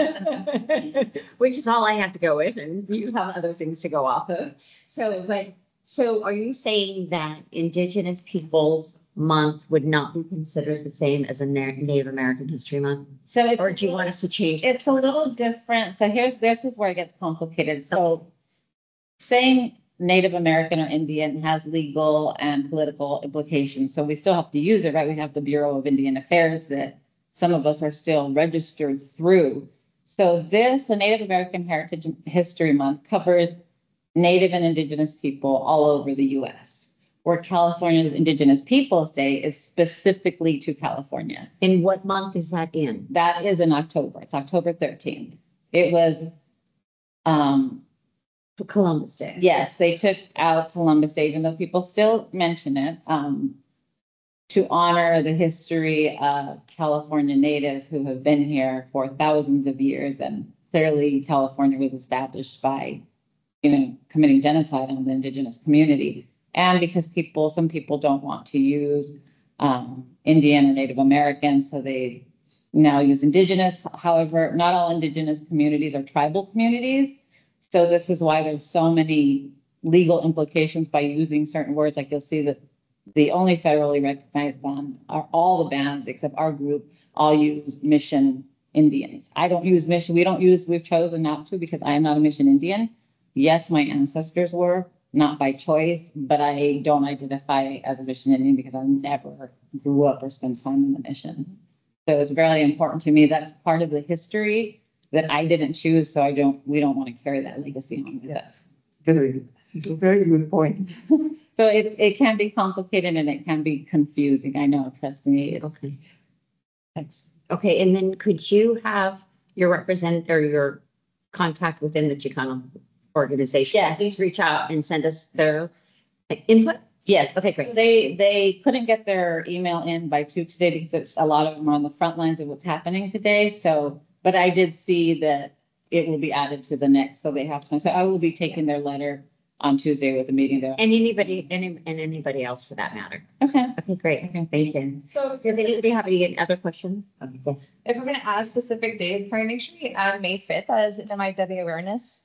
which is all I have to go with, and you have other things to go off of. So, but so are you saying that Indigenous Peoples Month would not be considered the same as a Na- Native American History Month? So it's Or do you want us to change that? It's a little different. So here's this is where it gets complicated. So saying Native American or Indian has legal and political implications. So we still have to use it, right? We have the Bureau of Indian Affairs that some of us are still registered through. So this, the Native American Heritage History Month, covers Native and Indigenous people all over the U S, where California's Indigenous Peoples Day is specifically to California. And what month is that in? That is in October. It's October thirteenth. It was, um, Columbus Day. yes, they took out Columbus Day, even though people still mention it, um, to honor the history of California natives who have been here for thousands of years. And clearly California was established by, you know, committing genocide on the indigenous community. And because people, some people don't want to use um, Indian or Native American, so they now use indigenous. However, not all indigenous communities are tribal communities. So this is why there's so many legal implications by using certain words. Like you'll see that the only federally recognized band are all the bands except our group all use Mission Indians. I don't use Mission. We don't use, we've chosen not to because I am not a Mission Indian. Yes, my ancestors were, not by choice, but I don't identify as a Mission Indian because I never grew up or spent time in the mission. So it's very important to me. That's part of the history that I didn't choose, so I don't. We don't want to carry that legacy on with us. Very good. It's a very good point. So it it can be complicated and it can be confusing. I know, trust me. It's, Okay. Thanks. Okay, and then could you have your represent or your contact within the Chicano organization? Yes. Please reach out and send us their input. Yes. Okay, So great. they they couldn't get their email in by two today because it's, a lot of them are on the front lines of what's happening today. So, but I did see that it will be added to the next, so they have to. So I will be taking their letter on Tuesday with the meeting there. And anybody, any, and anybody else for that matter. Okay. Okay, great. Okay, thank you. So Does anybody have any other questions? Okay, yes. if we're gonna add specific days, can we make sure we add May fifth as M I W awareness?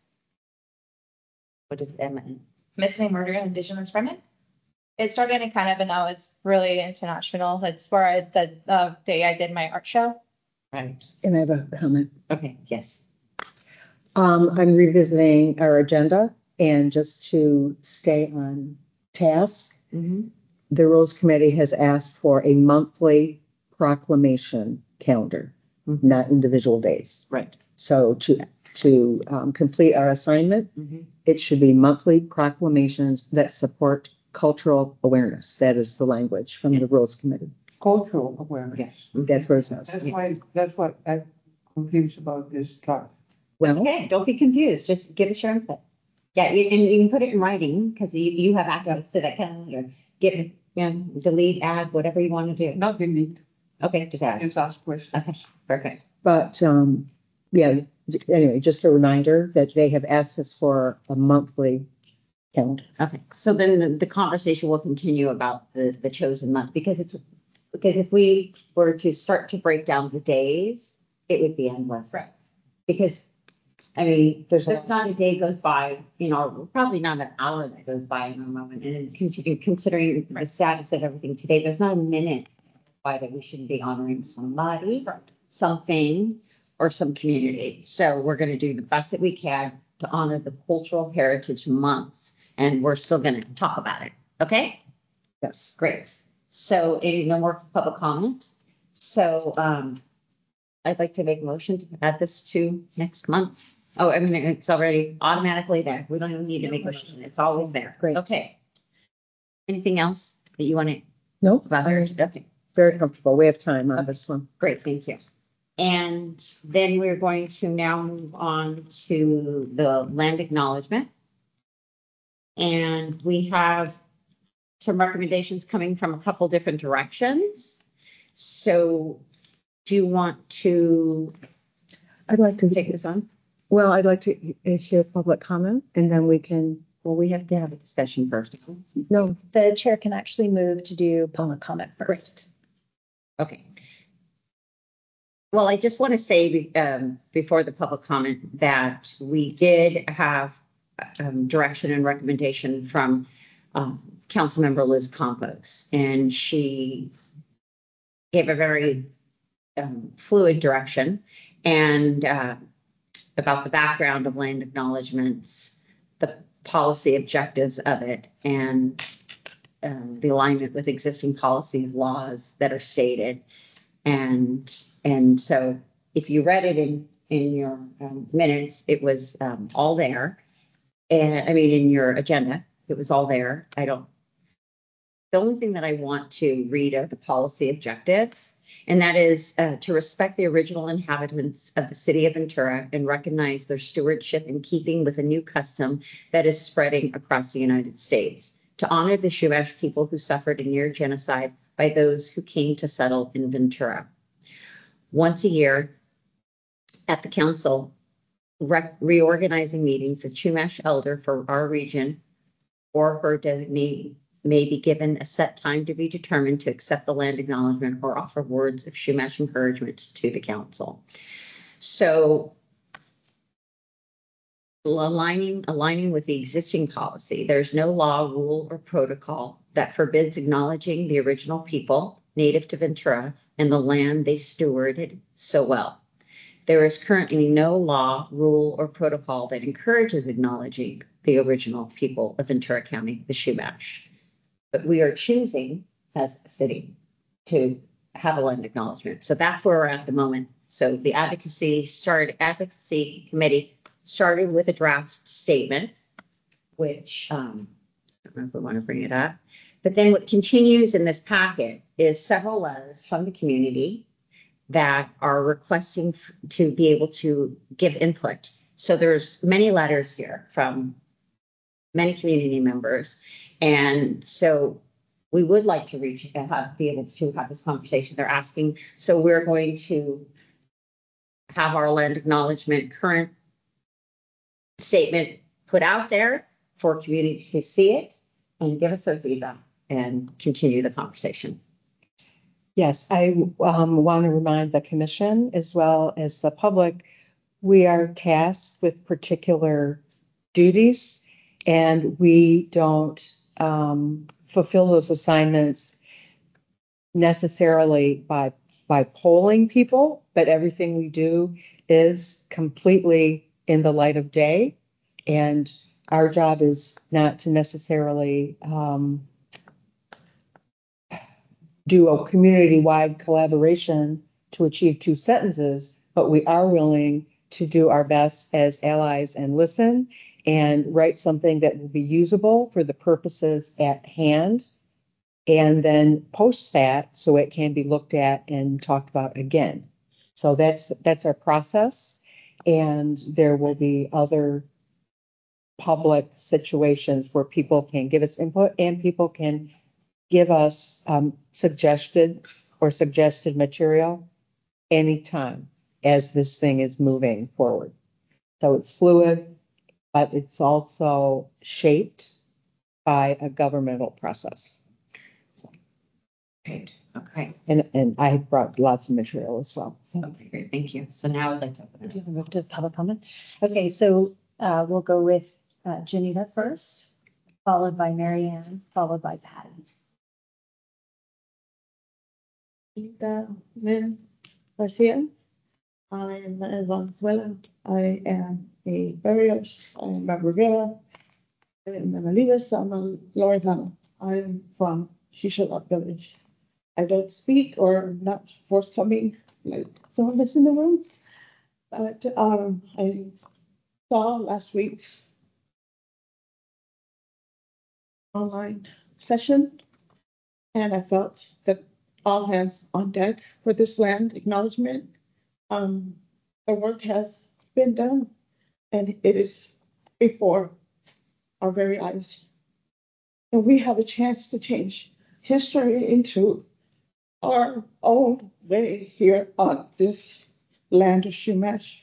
What does that mean? Missing, murder, and Indigenous women. It started in Canada, but now it's really international. It's where I, the uh, day I did my art show. Right. And I have a comment. Okay, yes. Um, I'm revisiting our agenda, and just to stay on task, Mm-hmm. the Rules Committee has asked for a monthly proclamation calendar, Mhm. not individual days. Right. So to to um, complete our assignment, Mm-hmm. it should be monthly proclamations that support cultural awareness. That is the language from the Yes. Rules Committee. Cultural awareness. Yes. That's what it says. That's why, that's what I'm confused about this chart. Well, Okay, don't be confused. Just give us your input. Yeah, you, and you can put it in writing because you, you have access to that calendar. Get it, you know, delete, add, whatever you want to do. Not delete, Okay, just add. just ask questions. Okay, perfect. but um, yeah. Anyway, just a reminder that they have asked us for a monthly calendar. Okay, so then the, the conversation will continue about the, the chosen month because it's, because if we were to start to break down the days, it would be endless. Right. Because, I mean, There's there's a- not a day goes by, you know, probably not an hour that goes by in a moment. And con- considering the status of everything today, there's not a minute by that we shouldn't be honoring somebody, something, or some community. So we're going to do the best that we can to honor the cultural heritage months, and we're still going to talk about it. Okay? Yes. Great. So any no more public comment. So um, I'd like to make a motion to add this to next month. Oh, I mean, it's already automatically there. We don't even need to make a motion. It's always there. Great. Okay. Anything else that you want to Nope. about I'm heritage? Okay. very comfortable. We have time on this one. Great, thank you. And then we're going to now move on to the land acknowledgement. And we have some recommendations coming from a couple different directions. So do you want to I'd like to take this on? Well, I'd like to he- hear public comment, and then we can. Well, we have to have a discussion first. No, The chair can actually move to do public comment first. Okay. Well, I just want to say um, before the public comment that we did have um, direction and recommendation from um, Councilmember Liz Campos, and she gave a very um, fluid direction and uh, about the background of land acknowledgements, the policy objectives of it, and um, the alignment with existing policies, laws that are stated. And and so if you read it in, in your um, minutes, it was um, all there. And I mean, in your agenda, it was all there. I don't, the only thing that I want to read are the policy objectives. And that is uh, to respect the original inhabitants of the city of Ventura and recognize their stewardship in keeping with a new custom that is spreading across the United States. To honor the Chumash people who suffered a near genocide by those who came to settle in Ventura. Once a year at the council, re- reorganizing meetings, a Chumash elder for our region or her designee may be given a set time to be determined to accept the land acknowledgement or offer words of Chumash encouragement to the council. So aligning, aligning with the existing policy, there's no law, rule, or protocol that forbids acknowledging the original people native to Ventura and the land they stewarded so well. There is currently no law, rule, or protocol that encourages acknowledging the original people of Ventura County, the Chumash. But we are choosing as a city to have a land acknowledgement. So that's where we're at the moment. So the advocacy started, advocacy committee started with a draft statement, which um, I don't know if we want to bring it up. But then what continues in this packet is several letters from the community that are requesting f- to be able to give input. So there's many letters here from many community members. And so we would like to reach, uh, have, be able to have this conversation. They're asking, so we're going to have our land acknowledgement current statement put out there for community to see it and give us their feedback and continue the conversation. yes, I um, want to remind the commission as well as the public, we are tasked with particular duties, and we don't um, fulfill those assignments necessarily by by polling people, but everything we do is completely in the light of day, and our job is not to necessarily um, do a community-wide collaboration to achieve two sentences, but we are willing to do our best as allies and listen and write something that will be usable for the purposes at hand, and then post that so it can be looked at and talked about again. So that's that's our process, and there will be other public situations where people can give us input and people can give us um, suggested or suggested material anytime as this thing is moving forward. So it's fluid, but it's also shaped by a governmental process. Great. Okay. And and I brought lots of material as well. So. Okay, great. Thank you. So now I'd like to open Do you it. want to move to public comment? Okay, so uh, we'll go with uh, Janita first, followed by Mary Ann, followed by Patty. Lynn Garcia. I am in Venezuela. I am a burial. I am a Rivera. I am a Malivas. I'm a Loretano. I am from Shishalot Village. I don't speak or not forthcoming like some of us in the room. But um, I saw last week's online session, and I felt that all hands on deck for this land acknowledgement. Um, the work has been done, and it is before our very eyes. And we have a chance to change history into our own way here on this land of Chumash.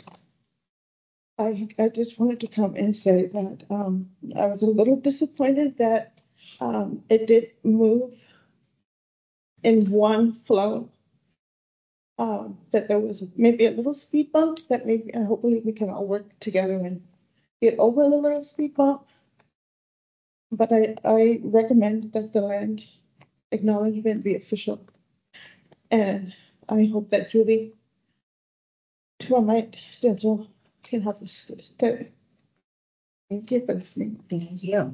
I, I just wanted to come and say that um, I was a little disappointed that um, it did move in one flow. Um, that there was maybe a little speed bump that maybe uh, hopefully we can all work together and get over the little speed bump. But I, I recommend that the land acknowledgement be official. And I hope that Julie, to our might, Stencil, can help us get this through. Thank you for listening. Thank you.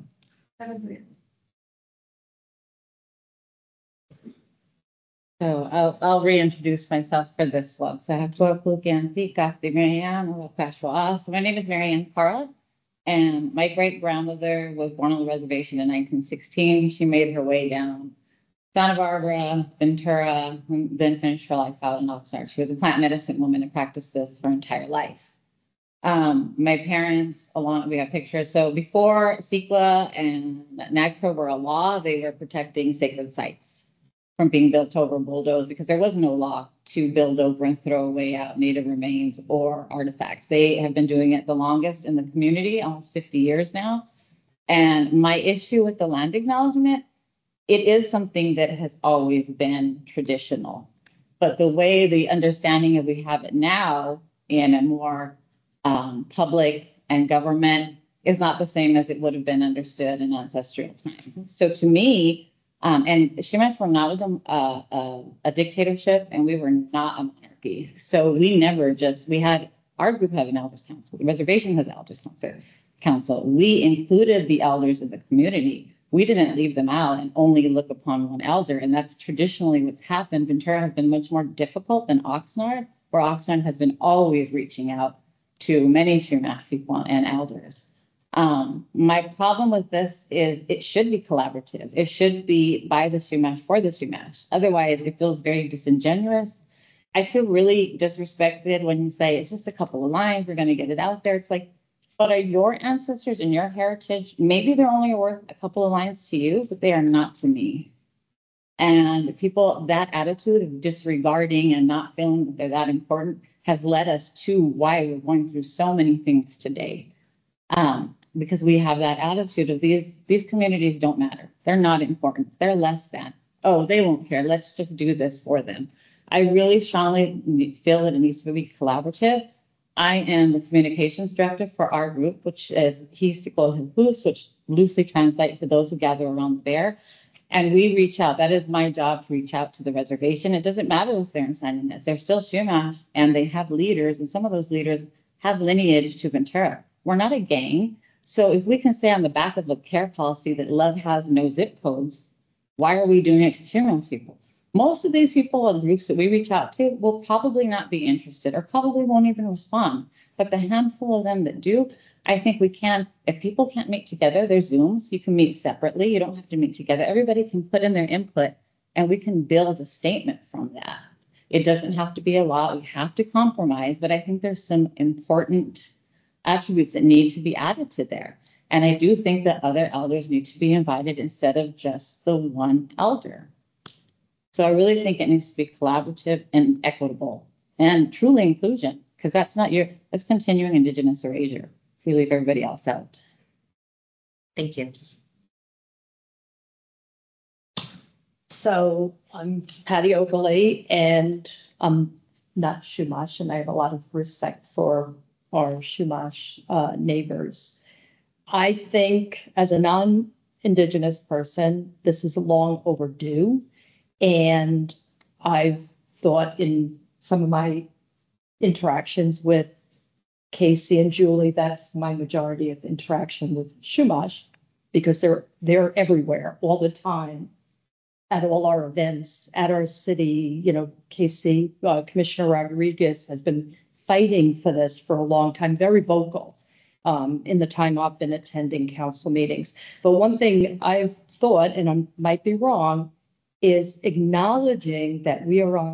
So I'll, I'll reintroduce myself for this one. So I have to look in Marianne. So my name is Marianne Parra, and my great grandmother was born on the reservation in nineteen sixteen. She made her way down Santa Barbara, Ventura, and then finished her life out in Oxnard. She was a plant medicine woman and practiced this her entire life. Um, my parents, along, we have pictures. So before CEQA and NAGPRA were a law, they were protecting sacred sites from being built over and bulldozed because there was no law to build over and throw away out native remains or artifacts. They have been doing it the longest in the community, almost fifty years now. And my issue with the land acknowledgement, it is something that has always been traditional. But the way the understanding of we have it now in a more um, public and government is not the same as it would have been understood in ancestral time. So to me, Um, and Chumash were not a, uh, uh, a dictatorship, and we were not a monarchy. So we never just, we had, our group had an elders council. The reservation has an elders council. We included the elders of the community. We didn't leave them out and only look upon one elder. And that's traditionally what's happened. Ventura has been much more difficult than Oxnard, where Oxnard has been always reaching out to many Chumash people and elders. Um, my problem with this is it should be collaborative. It should be by the Chumash for the Chumash. Otherwise, it feels very disingenuous. I feel really disrespected when you say it's just a couple of lines, we're going to get it out there. It's like, but are your ancestors and your heritage, maybe they're only worth a couple of lines to you, but they are not to me. And people, that attitude of disregarding and not feeling that they're that important has led us to why we're going through so many things today. Um, because we have that attitude of these these communities don't matter. They're not important. They're less than. Oh, they won't care. Let's just do this for them. I really strongly feel that it needs to be collaborative. I am the communications director for our group, which is Histikol Hus, which loosely translates to those who gather around the bear. And we reach out. That is my job, to reach out to the reservation. It doesn't matter if they're in Sandiness. They're still Chumash, and they have leaders, and some of those leaders have lineage to Ventura. We're not a gang. So if we can say on the back of the care policy that love has no zip codes, why are we doing it to Chumash people? Most of these people and groups that we reach out to will probably not be interested or probably won't even respond. But the handful of them that do, I think we can, if people can't meet together, there's Zooms, you can meet separately. You don't have to meet together. Everybody can put in their input and we can build a statement from that. It doesn't have to be a law. We have to compromise, but I think there's some important attributes that need to be added to there. And I do think that other elders need to be invited instead of just the one elder. So I really think it needs to be collaborative and equitable and truly inclusion, because that's not your, that's continuing Indigenous erasure if you leave everybody else out. Thank you. So I'm Patty Oberle, and I'm not Chumash, and I have a lot of respect for our Chumash uh, neighbors. I think as a non-Indigenous person, this is long overdue. And I've thought in some of my interactions with Casey and Julie, that's my majority of interaction with Chumash, because they're they're everywhere all the time at all our events, at our city. You know, Casey, uh, Commissioner Rodriguez has been fighting for this for a long time, very vocal um, in the time I've been attending council meetings. But one thing I've thought, and I might be wrong, is acknowledging that we are on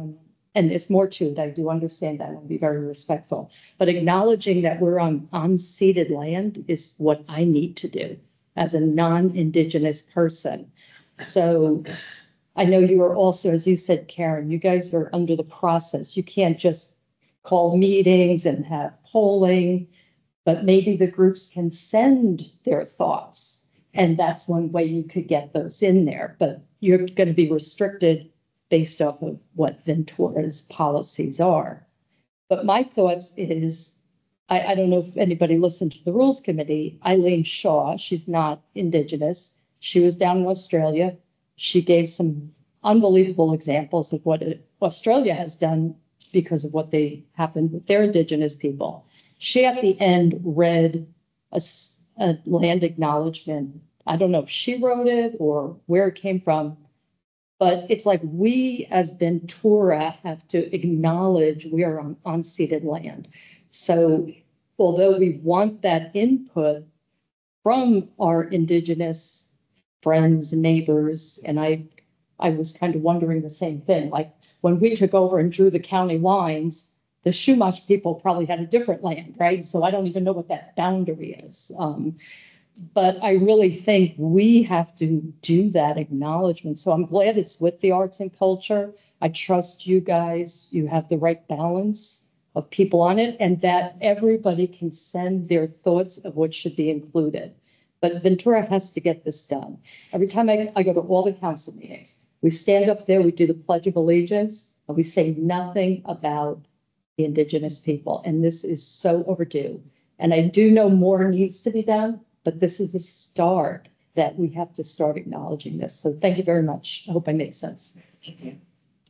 and there's more to it. I do understand that. I'll be very respectful. But acknowledging that we're on unceded land is what I need to do as a non-Indigenous person. So I know you are also, as you said, Karen, you guys are under the process. You can't just call meetings and have polling, but maybe the groups can send their thoughts. And that's one way you could get those in there. But you're going to be restricted based off of what Ventura's policies are. But my thoughts is, I, I don't know if anybody listened to the Rules Committee, Eileen Shaw, she's not Indigenous. She was down in Australia. She gave some unbelievable examples of what it, Australia has done because of what they happened with their Indigenous people. She at the end read a, a land acknowledgement. I don't know if she wrote it or where it came from, but it's like we as Ventura have to acknowledge we are on unceded land. So although we want that input from our Indigenous friends and neighbors, and I, I was kind of wondering the same thing. Like when we took over and drew the county lines, the Chumash people probably had a different land, right? So I don't even know what that boundary is. Um, but I really think we have to do that acknowledgement. So I'm glad it's with the arts and culture. I trust you guys. You have the right balance of people on it, and that everybody can send their thoughts of what should be included. But Ventura has to get this done. Every time I, I go to all the council meetings, we stand up there, we do the Pledge of Allegiance, and we say nothing about the Indigenous people. And this is so overdue. And I do know more needs to be done, but this is a start that we have to start acknowledging this. So thank you very much. I hope I made sense. Thank you.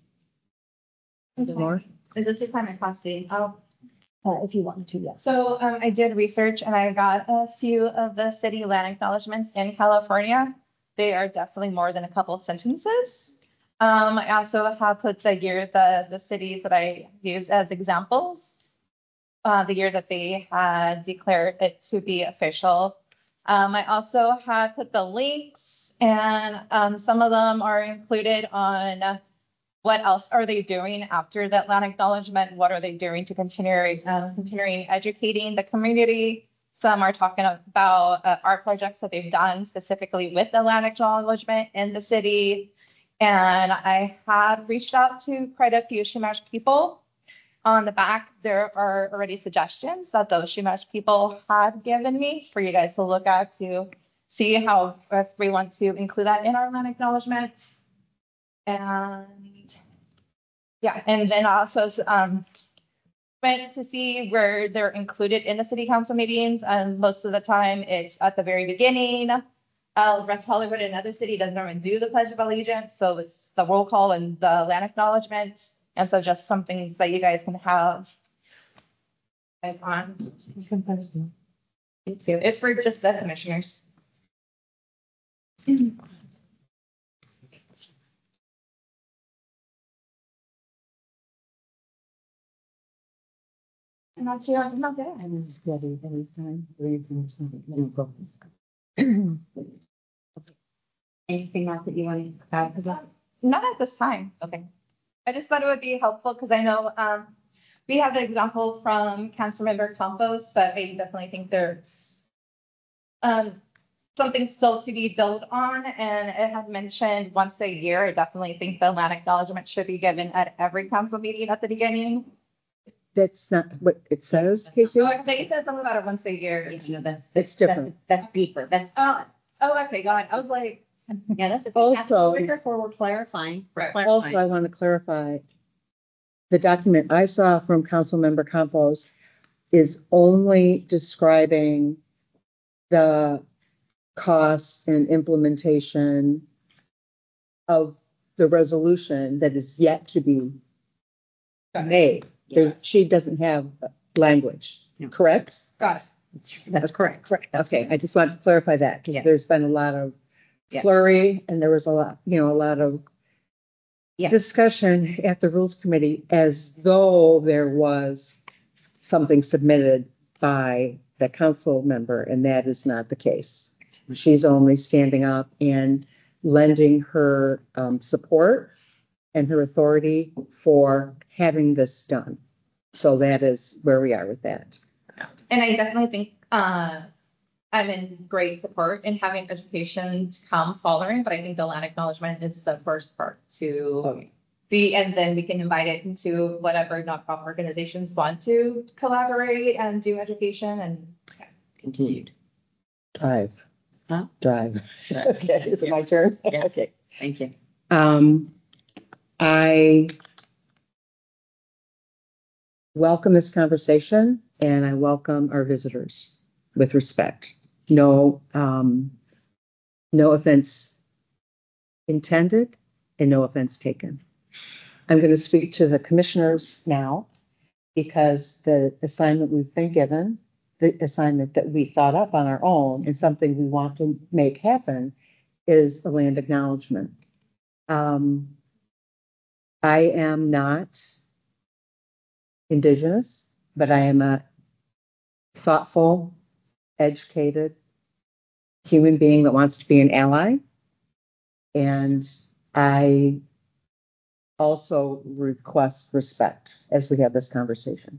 Okay. More? Is this your time at Class D? Uh, if you wanted to, yes. So um, I did research and I got a few of the city land acknowledgements in California. They are definitely more than a couple sentences. Um, I also have put the year, the, the cities that I use as examples, uh, the year that they had declared it to be official. Um, I also have put the links, and um, some of them are included on what else are they doing after that land acknowledgement? What are they doing to continue um, continuing educating the community? Some are talking about uh, art projects that they've done specifically with the land acknowledgement in the city. And I had reached out to quite a few Chumash people. On the back, there are already suggestions that those Chumash people have given me for you guys to look at to see how, if we want to include that in our land acknowledgement. And yeah, and then also um, went to see where they're included in the city council meetings. And most of the time it's at the very beginning. Uh, West Hollywood, another city, doesn't even do the Pledge of Allegiance. So it's the roll call and the land acknowledgement. And so just some things that you guys can have guys on. Thank you. It's for just the commissioners. And that's your not there. I'm ready anytime. Or you can go. Anything else that you want to add to that? Not at this time. Okay. I just thought it would be helpful because I know um, we have the example from Councilmember Campos, but I definitely think there's um, something still to be built on. And it had mentioned once a year. I definitely think the land acknowledgement should be given at every council meeting at the beginning. That's not what it says, Casey. Oh, I think it says something about it once a year. You know, that's It's different. That's, that's deeper. That's Oh, oh, okay, God. I was like, yeah, that's a Also- that's what we're clarifying. We're Right. clarifying. Also, I want to clarify, the document I saw from Councilmember Campos is only describing the costs and implementation of the resolution that is yet to be made. There, she doesn't have language, correct? got it. That's correct. Correct. Okay, I just wanted to clarify that because Yeah. there's been a lot of Yeah. flurry and there was a lot, you know, a lot of Yeah. discussion at the Rules Committee as though there was something submitted by the council member, and that is not the case. She's only standing up and lending her um, support and her authority for having this done. So that is where we are with that. And I definitely think uh, I'm in great support in having education come following, but I think the land acknowledgement is the first part to Okay. be, and then we can invite it into whatever nonprofit organizations want to collaborate and do education and yeah. Continued. Drive. Huh? Drive. Drive. Okay, is it my turn? Yeah. Okay. Thank you. Um, I welcome this conversation and I welcome our visitors with respect. No, um, no offense intended and no offense taken. I'm going to speak to the commissioners now because the assignment we've been given, the assignment that we thought up on our own and something we want to make happen is a land acknowledgement. Um, I am not Indigenous, but I am a thoughtful, educated human being that wants to be an ally. And I also request respect as we have this conversation.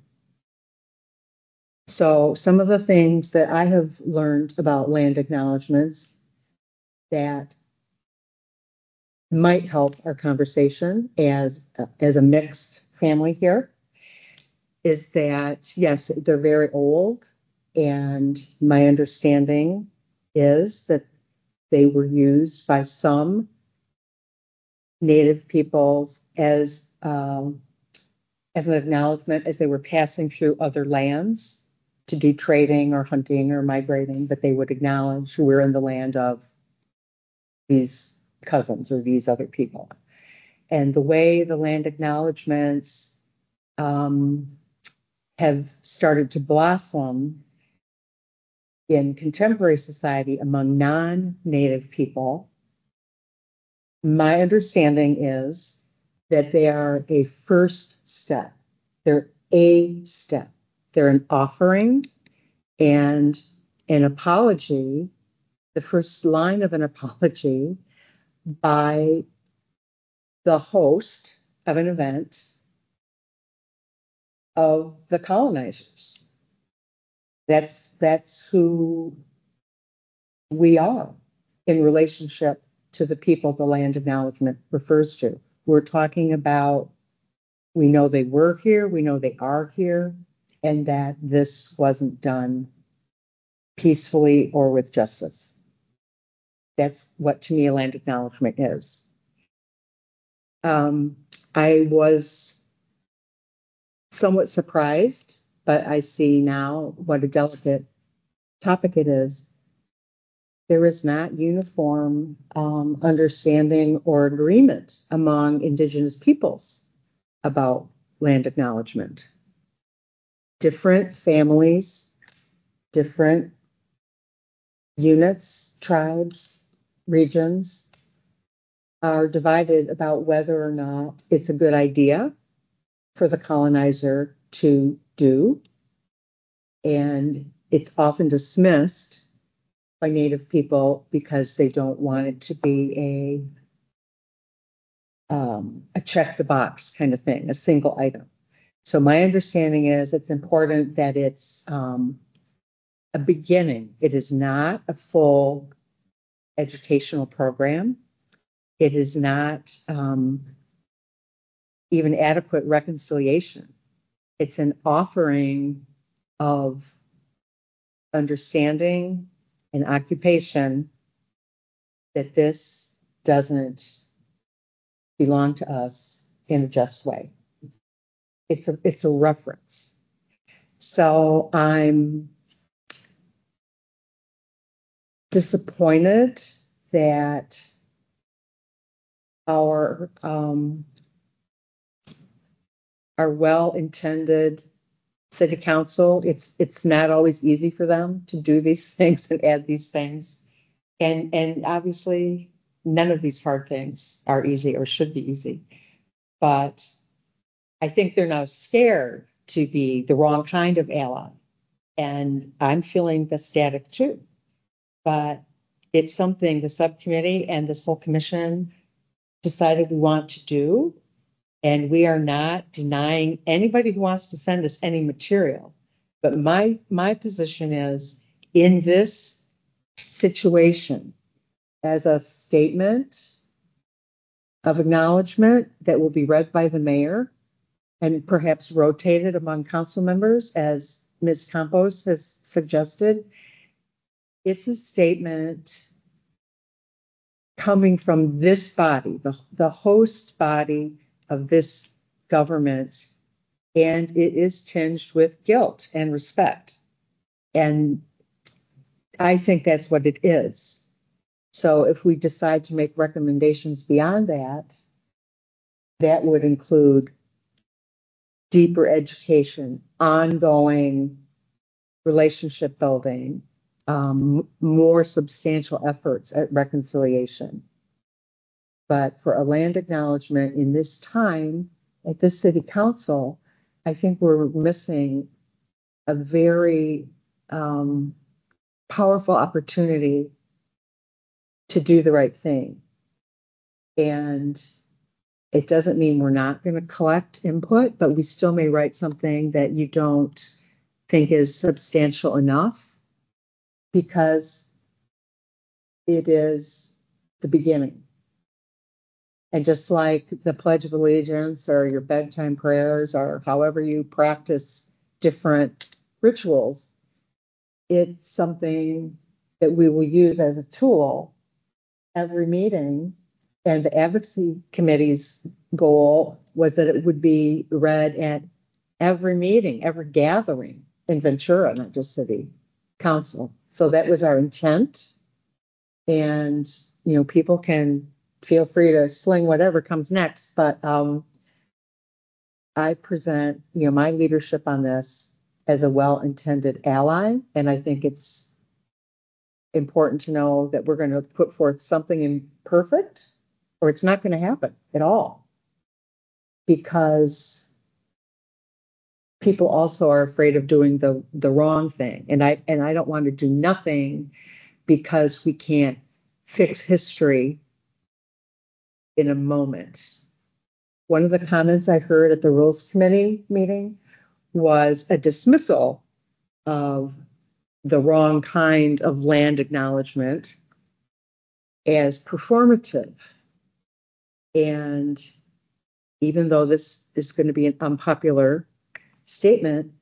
So some of the things that I have learned about land acknowledgements that might help our conversation as, as a mixed family here is that, yes, they're very old. And my understanding is that they were used by some Native peoples as, um, as an acknowledgement as they were passing through other lands to do trading or hunting or migrating, but they would acknowledge we're in the land of these cousins or these other people. And the way the land acknowledgements um, have started to blossom in contemporary society among non-Native people, my understanding is that they are a first step. They're a step. They're an offering and an apology, the first line of an apology by the host of an event of the colonizers. That's, that's who we are in relationship to the people the land acknowledgement refers to. We're talking about, we know they were here, we know they are here, and that this wasn't done peacefully or with justice. That's what, to me, a land acknowledgement is. Um, I was somewhat surprised, but I see now what a delicate topic it is. There is not uniform um, understanding or agreement among Indigenous peoples about land acknowledgement. Different families, different units, tribes, regions are divided about whether or not it's a good idea for the colonizer to do. And it's often dismissed by Native people because they don't want it to be a, um, a check the box kind of thing, a single item. So my understanding is it's important that it's um, a beginning. It is not a full educational program. It is not um, even adequate reconciliation. It's an offering of understanding and occupation that this doesn't belong to us in a just way. It's a, it's a reference. So I'm disappointed that our um, our well-intended city council, it's it's not always easy for them to do these things and add these things. And and obviously none of these hard things are easy or should be easy. But I think they're now scared to be the wrong kind of ally. And I'm feeling the static too. But it's something the subcommittee and this whole commission decided we want to do. And we are not denying anybody who wants to send us any material. But my my position is, in this situation, as a statement of acknowledgement that will be read by the mayor and perhaps rotated among council members, as Miz Campos has suggested, it's a statement coming from this body, the, the host body of this government, and it is tinged with guilt and respect. And I think that's what it is. So if we decide to make recommendations beyond that, that would include deeper education, ongoing relationship building, um, more substantial efforts at reconciliation. But for a land acknowledgement in this time at this city council, I think we're missing a very um, powerful opportunity to do the right thing. And it doesn't mean we're not going to collect input, but we still may write something that you don't think is substantial enough, because it is the beginning. And just like the Pledge of Allegiance or your bedtime prayers or however you practice different rituals, it's something that we will use as a tool every meeting. And the advocacy committee's goal was that it would be read at every meeting, every gathering in Ventura, not just city council. So that was our intent. And, you know, people can feel free to sling whatever comes next. But um, I present, you know, my leadership on this as a well-intended ally. And I think it's important to know that we're going to put forth something imperfect, or it's not going to happen at all, because people also are afraid of doing the the wrong thing. And I and I don't want to do nothing because we can't fix history in a moment. One of the comments I heard at the Rules Committee meeting was a dismissal of the wrong kind of land acknowledgement as performative. And even though this is going to be an unpopular statement,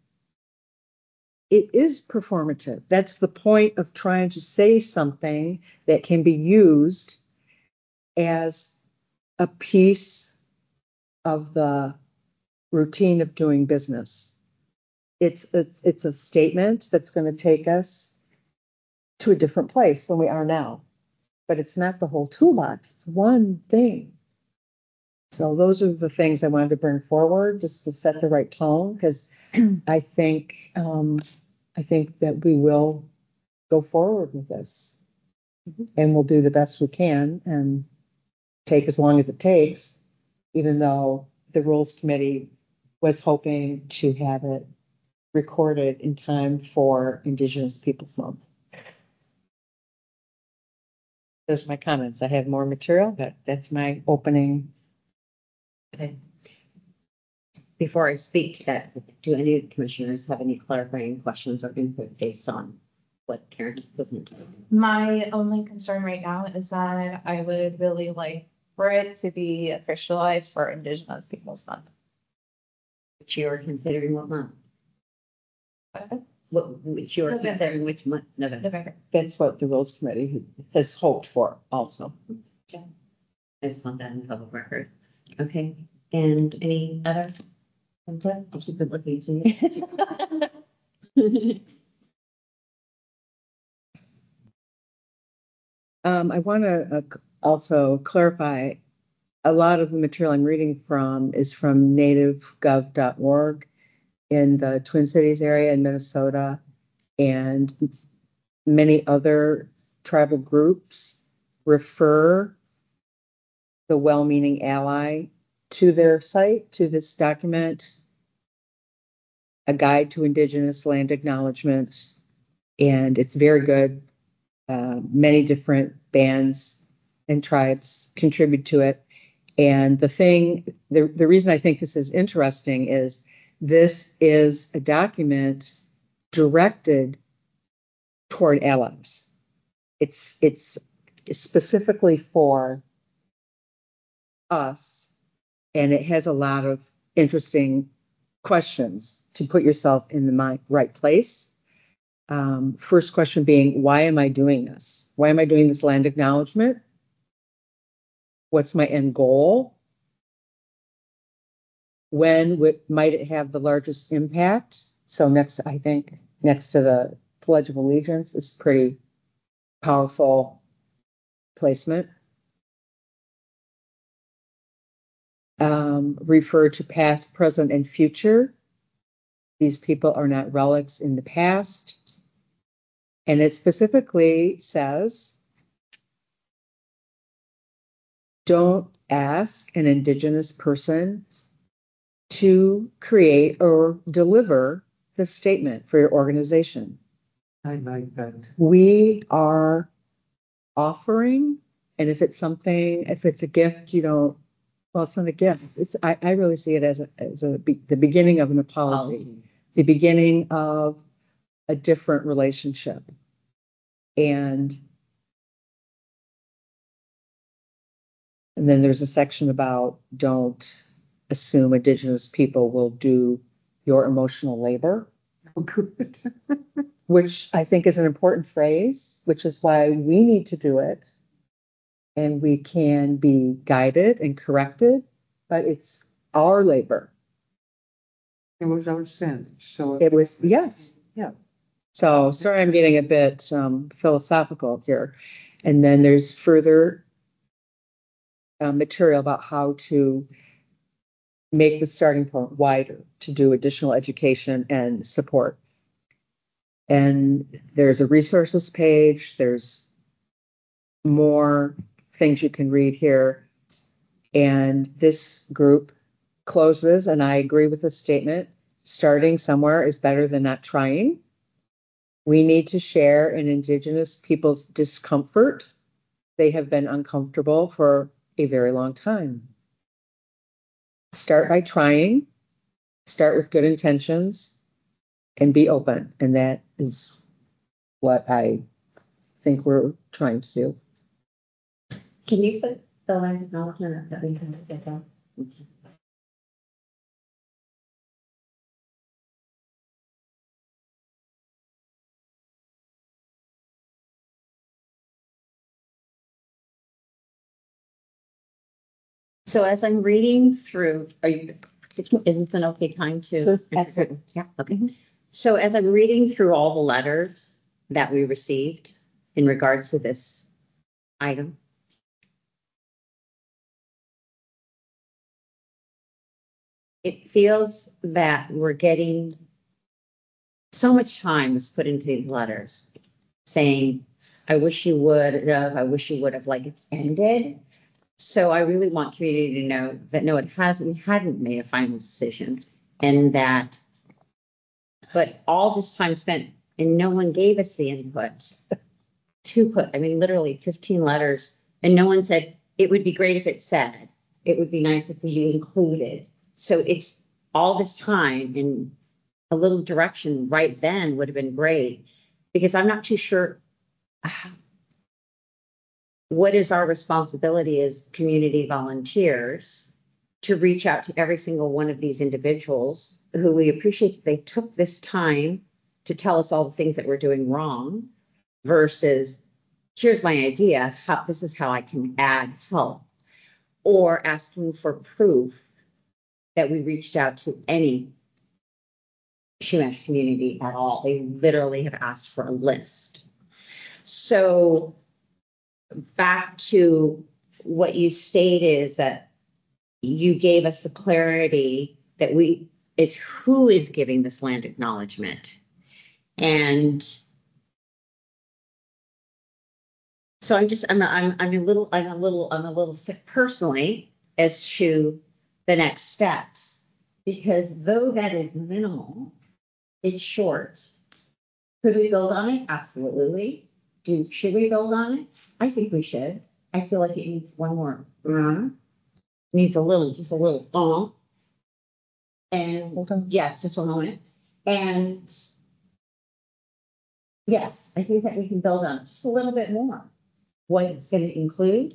it is performative. That's the point of trying to say something that can be used as a piece of the routine of doing business. It's a, it's a statement that's going to take us to a different place than we are now. But it's not the whole toolbox. It's one thing. So those are the things I wanted to bring forward, just to set the right tone, because I think um, I think that we will go forward with this, and we'll do the best we can and take as long as it takes, even though the Rules Committee was hoping to have it recorded in time for Indigenous Peoples Month. Those are my comments. I have more material, but that's my opening. Okay. Before I speak to that, do any of the commissioners have any clarifying questions or input based on what Karen has presented? My only concern right now is that I would really like for it to be officialized for Indigenous Peoples Month. Which you are considering what month? Okay. What, which you are November. considering which month? November. November. That's what the Rules Committee has hoped for also. Okay. I just want that in public record. Okay. And any other input? I'll keep it looking to you. um, I want to uh, also clarify, a lot of the material I'm reading from is from native gov dot org in the Twin Cities area in Minnesota, and many other tribal groups refer the well-meaning ally to their site, to this document, A Guide to Indigenous Land Acknowledgement, and it's very good. Uh, many different bands and tribes contribute to it, And the thing, the, the reason I think this is interesting is this is a document directed toward allies. It's, it's specifically for us, and it has a lot of interesting questions to put yourself in the mi- right place. Um, first question being, why am I doing this? Why am I doing this land acknowledgement? What's my end goal? When would, might it have the largest impact? So next, I think, next to the Pledge of Allegiance is pretty powerful placement. Um, refer to past, present, and future. These people are not relics in the past. And it specifically says, don't ask an Indigenous person to create or deliver the statement for your organization. I like that. We are offering, and if it's something, if it's a gift, you don't, well, it's not a gift. It's I, I really see it as a, as a be, the beginning of an apology, oh. the beginning of a different relationship. And and then there's a section about don't assume Indigenous people will do your emotional labor, which I think is an important phrase, which is why we need to do it. And we can be guided and corrected, but it's our labor. It was our sin. So it was, yes. Yeah. So sorry, I'm getting a bit um, philosophical here. And then there's further uh, material about how to make the starting point wider to do additional education and support. And there's a resources page. There's more things you can read here. And this group closes, and I agree with the statement, starting somewhere is better than not trying. We need to share in Indigenous people's discomfort. They have been uncomfortable for a very long time. Start by trying, start with good intentions, and be open. And that is what I think we're trying to do. Can you put the land acknowledgement that we can get down? Okay. So as I'm reading through, are you, is this an okay time to? Absolutely. Yeah, okay. So as I'm reading through all the letters that we received in regards to this item, it feels that we're getting so much time is put into these letters saying, I wish you would have, I wish you would have, like it's ended. So I really want community to know that no, it hasn't, we hadn't made a final decision, and that, but all this time spent and no one gave us the input to put, I mean, literally fifteen letters, and no one said, it would be great if it said, it would be nice if you included. So it's all this time, and a little direction right then would have been great, because I'm not too sure what is our responsibility as community volunteers to reach out to every single one of these individuals who we appreciate that they took this time to tell us all the things that we're doing wrong, versus here's my idea, how this is how I can add help, or asking for proof that we reached out to any Chumash community at all. They literally have asked for a list. So back to what you stated is that you gave us the clarity that we, it's who is giving this land acknowledgement. And so I'm just, I'm, I'm, I'm a little, I'm a little, I'm a little sick personally as to the next steps, because though that is minimal, it's short. Could we build on it? Absolutely. Do, should we build on it? I think we should. I feel like it needs one more run. needs a little, just a little thump. And Hold on. yes, just a moment. And yes, I think that we can build on it just a little bit more. What it's going to include,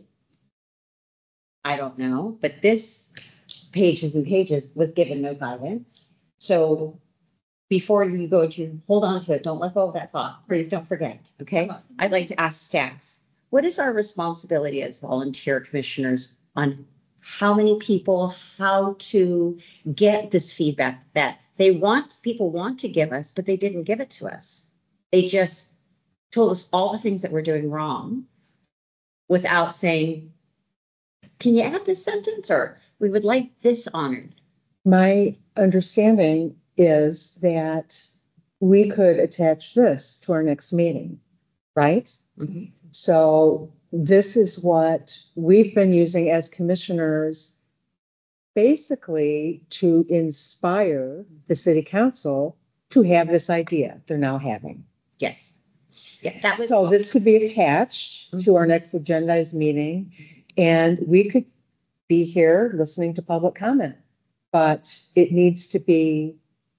I don't know, but this pages and pages was given no guidance. So before you go to hold on to it, don't let go of that thought. Please don't forget. Okay. I'd like to ask staff, what is our responsibility as volunteer commissioners on how many people, how to get this feedback that they want, people want to give us, but they didn't give it to us. They just told us all the things that we're doing wrong without saying, can you add this sentence, or we would like this honored. My understanding is that we could attach this to our next meeting, right? Mm-hmm. So this is what we've been using as commissioners, basically to inspire the city council to have this idea they're now having. Yes. Yeah, that was. So this could be attached mm-hmm. to our next agendized meeting, and we could be here listening to public comment, but it needs to be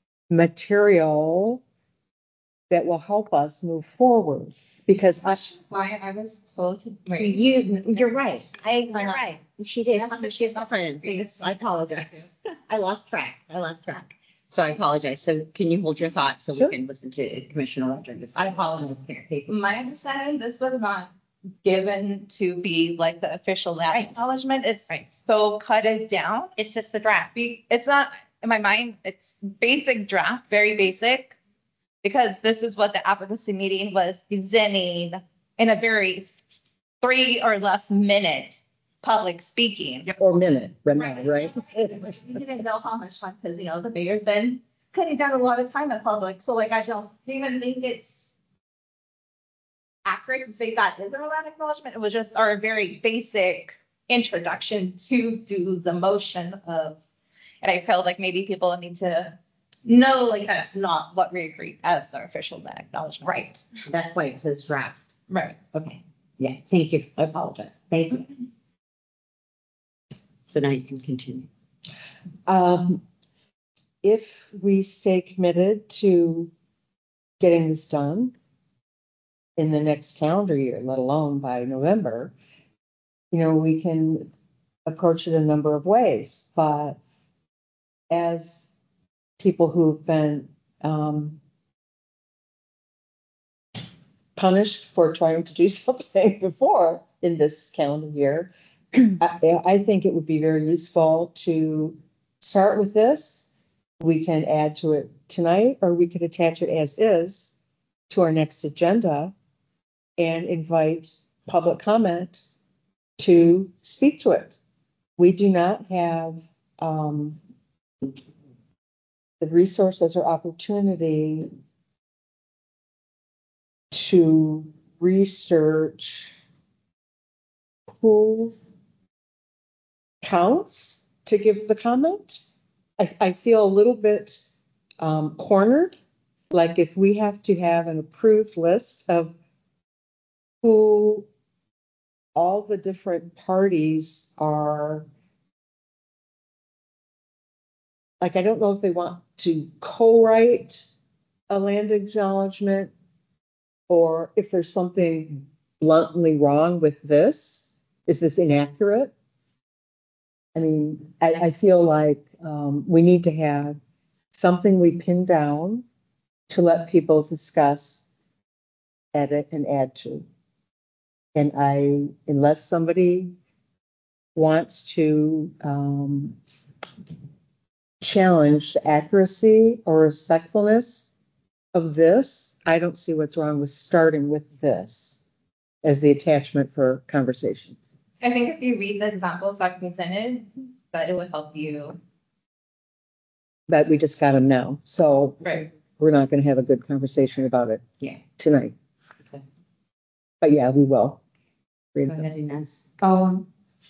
material that will help us move forward. Because I, why I was told to wait. You, you're right. I, you're right. She did. She's suffering. I apologize. I lost track. I lost track. So I apologize. So can you hold your thoughts so Sure. we can listen to Commissioner Rodriguez? I apologize. Casey. My understanding, this was not given to be like the official land Right. acknowledgement. It's Right. so cut it down. It's just the draft. Be- It's not, in my mind, it's basic draft, very basic, because this is what the advocacy meeting was presenting in a very three or less minute public speaking. or minute, right now, right? You didn't know how much time, because, you know, the mayor's been cutting down a lot of time in public. So, like, I don't even think it's accurate to say that is a land acknowledgement. It was just our very basic introduction to do the motion of, and I felt like maybe people need to know, like, that's not what we agreed as the official land acknowledgement. Right. That's why it says draft. Right. Okay. Yeah. Thank you. I apologize. Thank you. So now you can continue. Um, if we stay committed to getting this done in the next calendar year, let alone by November, you know, we can approach it a number of ways. But as people who've been um, punished for trying to do something before in this calendar year, I, I think it would be very useful to start with this. We can add to it tonight, or we could attach it as is to our next agenda and invite public comment to speak to it. We do not have um, the resources or opportunity to research who counts to give the comment. I, I feel a little bit um, cornered. Like if we have to have an approved list of who all the different parties are, like I don't know if they want to co-write a land acknowledgement or if there's something bluntly wrong with this. Is this inaccurate? I mean, I, I feel like um, we need to have something we pin down to let people discuss, edit, and add to. And I, unless somebody wants to um, challenge the accuracy or respectfulness of this, I don't see what's wrong with starting with this as the attachment for conversation. I think if you read the examples I presented, that it would help you. But we just got them now. So Right. we're not going to have a good conversation about it Yeah. tonight. Okay. But yeah, we will. Go ahead, Inez. Um,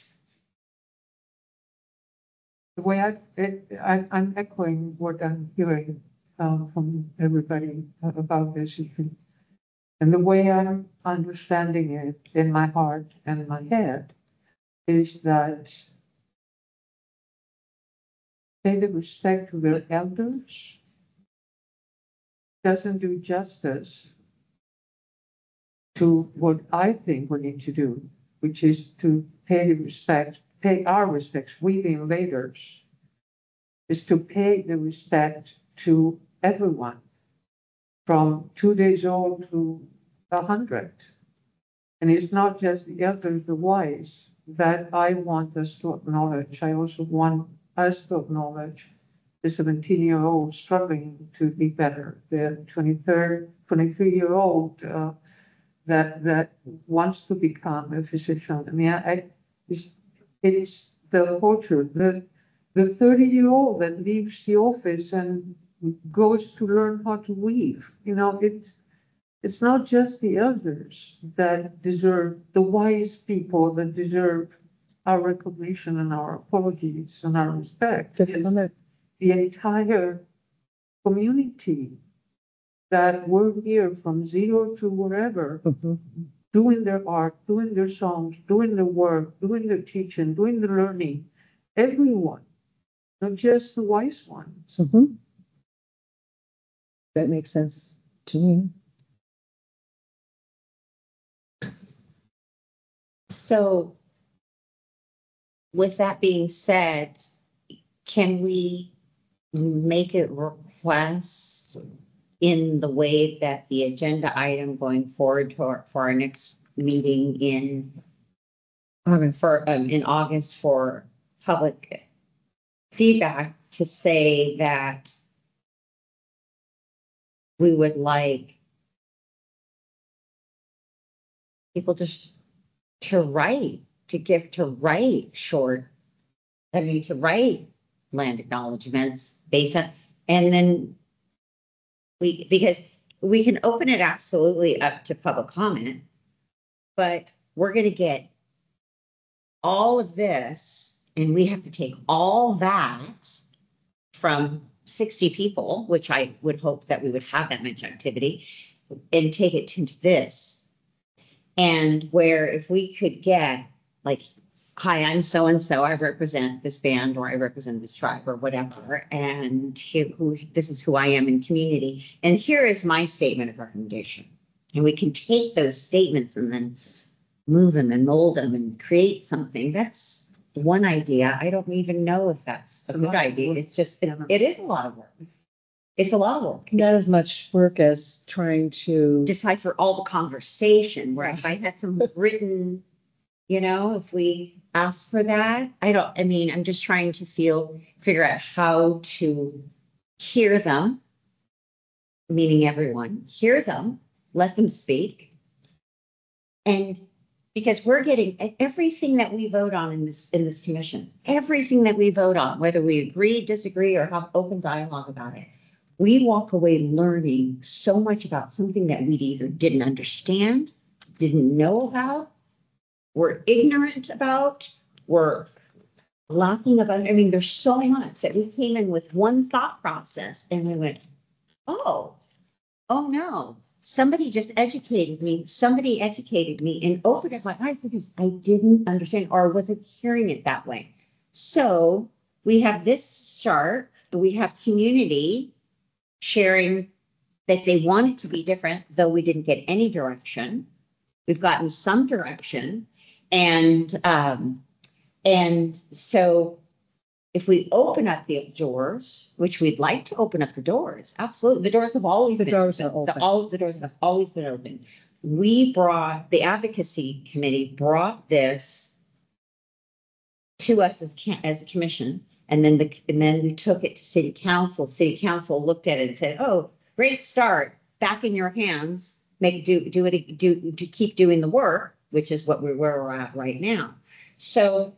the way I, it, I, I'm echoing what I'm hearing um, from everybody about this issue. And the way I'm understanding it in my heart and my head is that pay the respect to their elders doesn't do justice to what I think we need to do, which is to pay the respect, pay our respects, we the invaders, is to pay the respect to everyone, from two days old to a hundred. And it's not just the elders, the wise, that I want us to acknowledge. I also want us to acknowledge the seventeen-year-old struggling to be better, the twenty-third, twenty-three-year-old uh, that that wants to become a physician. I mean, I, it's, it's the culture, the the thirty-year-old that leaves the office and goes to learn how to weave. You know, it's it's not just the elders that deserve, the wise people that deserve our recognition and our apologies and our respect. It's the entire community that were here from zero to wherever, Mm-hmm. doing their art, doing their songs, doing their work, doing their teaching, doing the learning. Everyone, not just the wise ones. Mm-hmm. That makes sense to me. So with that being said, can we make it request in the way that the agenda item going forward to our, for our next meeting in August. for um, in August for public feedback to say that we would like people to to write, to give, to write short, I mean, to write land acknowledgements based on, and then we, because we can open it absolutely up to public comment, but we're going to get all of this and we have to take all that from sixty people, which I would hope that we would have that much activity, and take it into this. And where if we could get like, hi, I'm so-and-so, I represent this band or I represent this tribe or whatever, and here, who, this is who I am in community. And here is my statement of recommendation. And we can take those statements and then move them and mold them and create something. That's one idea. I don't even know if that's a good idea. It's just, it, it is a lot of work. It's a lot of work. Not as much work as trying to decipher all the conversation, where if I had some written, you know, if we ask for that, I don't, I mean, I'm just trying to feel, figure out how to hear them, meaning everyone, hear them, let them speak. And because we're getting everything that we vote on in this, in this commission, everything that we vote on, whether we agree, disagree, or have open dialogue about it, we walk away learning so much about something that we either didn't understand, didn't know about, were ignorant about, were lacking about. I mean, there's so much that we came in with one thought process and we went, oh, oh no, somebody just educated me. Somebody educated me and opened up my eyes because I didn't understand or wasn't hearing it that way. So we have this chart, we have community sharing that they want it to be different, though we didn't get any direction. We've gotten some direction. And um, and so if we open up the doors, which we'd like to open up the doors, absolutely. The doors have always the been doors open. are open. The, all the doors have always been open. We brought, the advocacy committee brought this to us as, as a commission. And then the and then we took it to city council. City council looked at it and said, "Oh, great start. Back in your hands. Make do do it do to keep doing the work," which is what we're where we're at right now. So,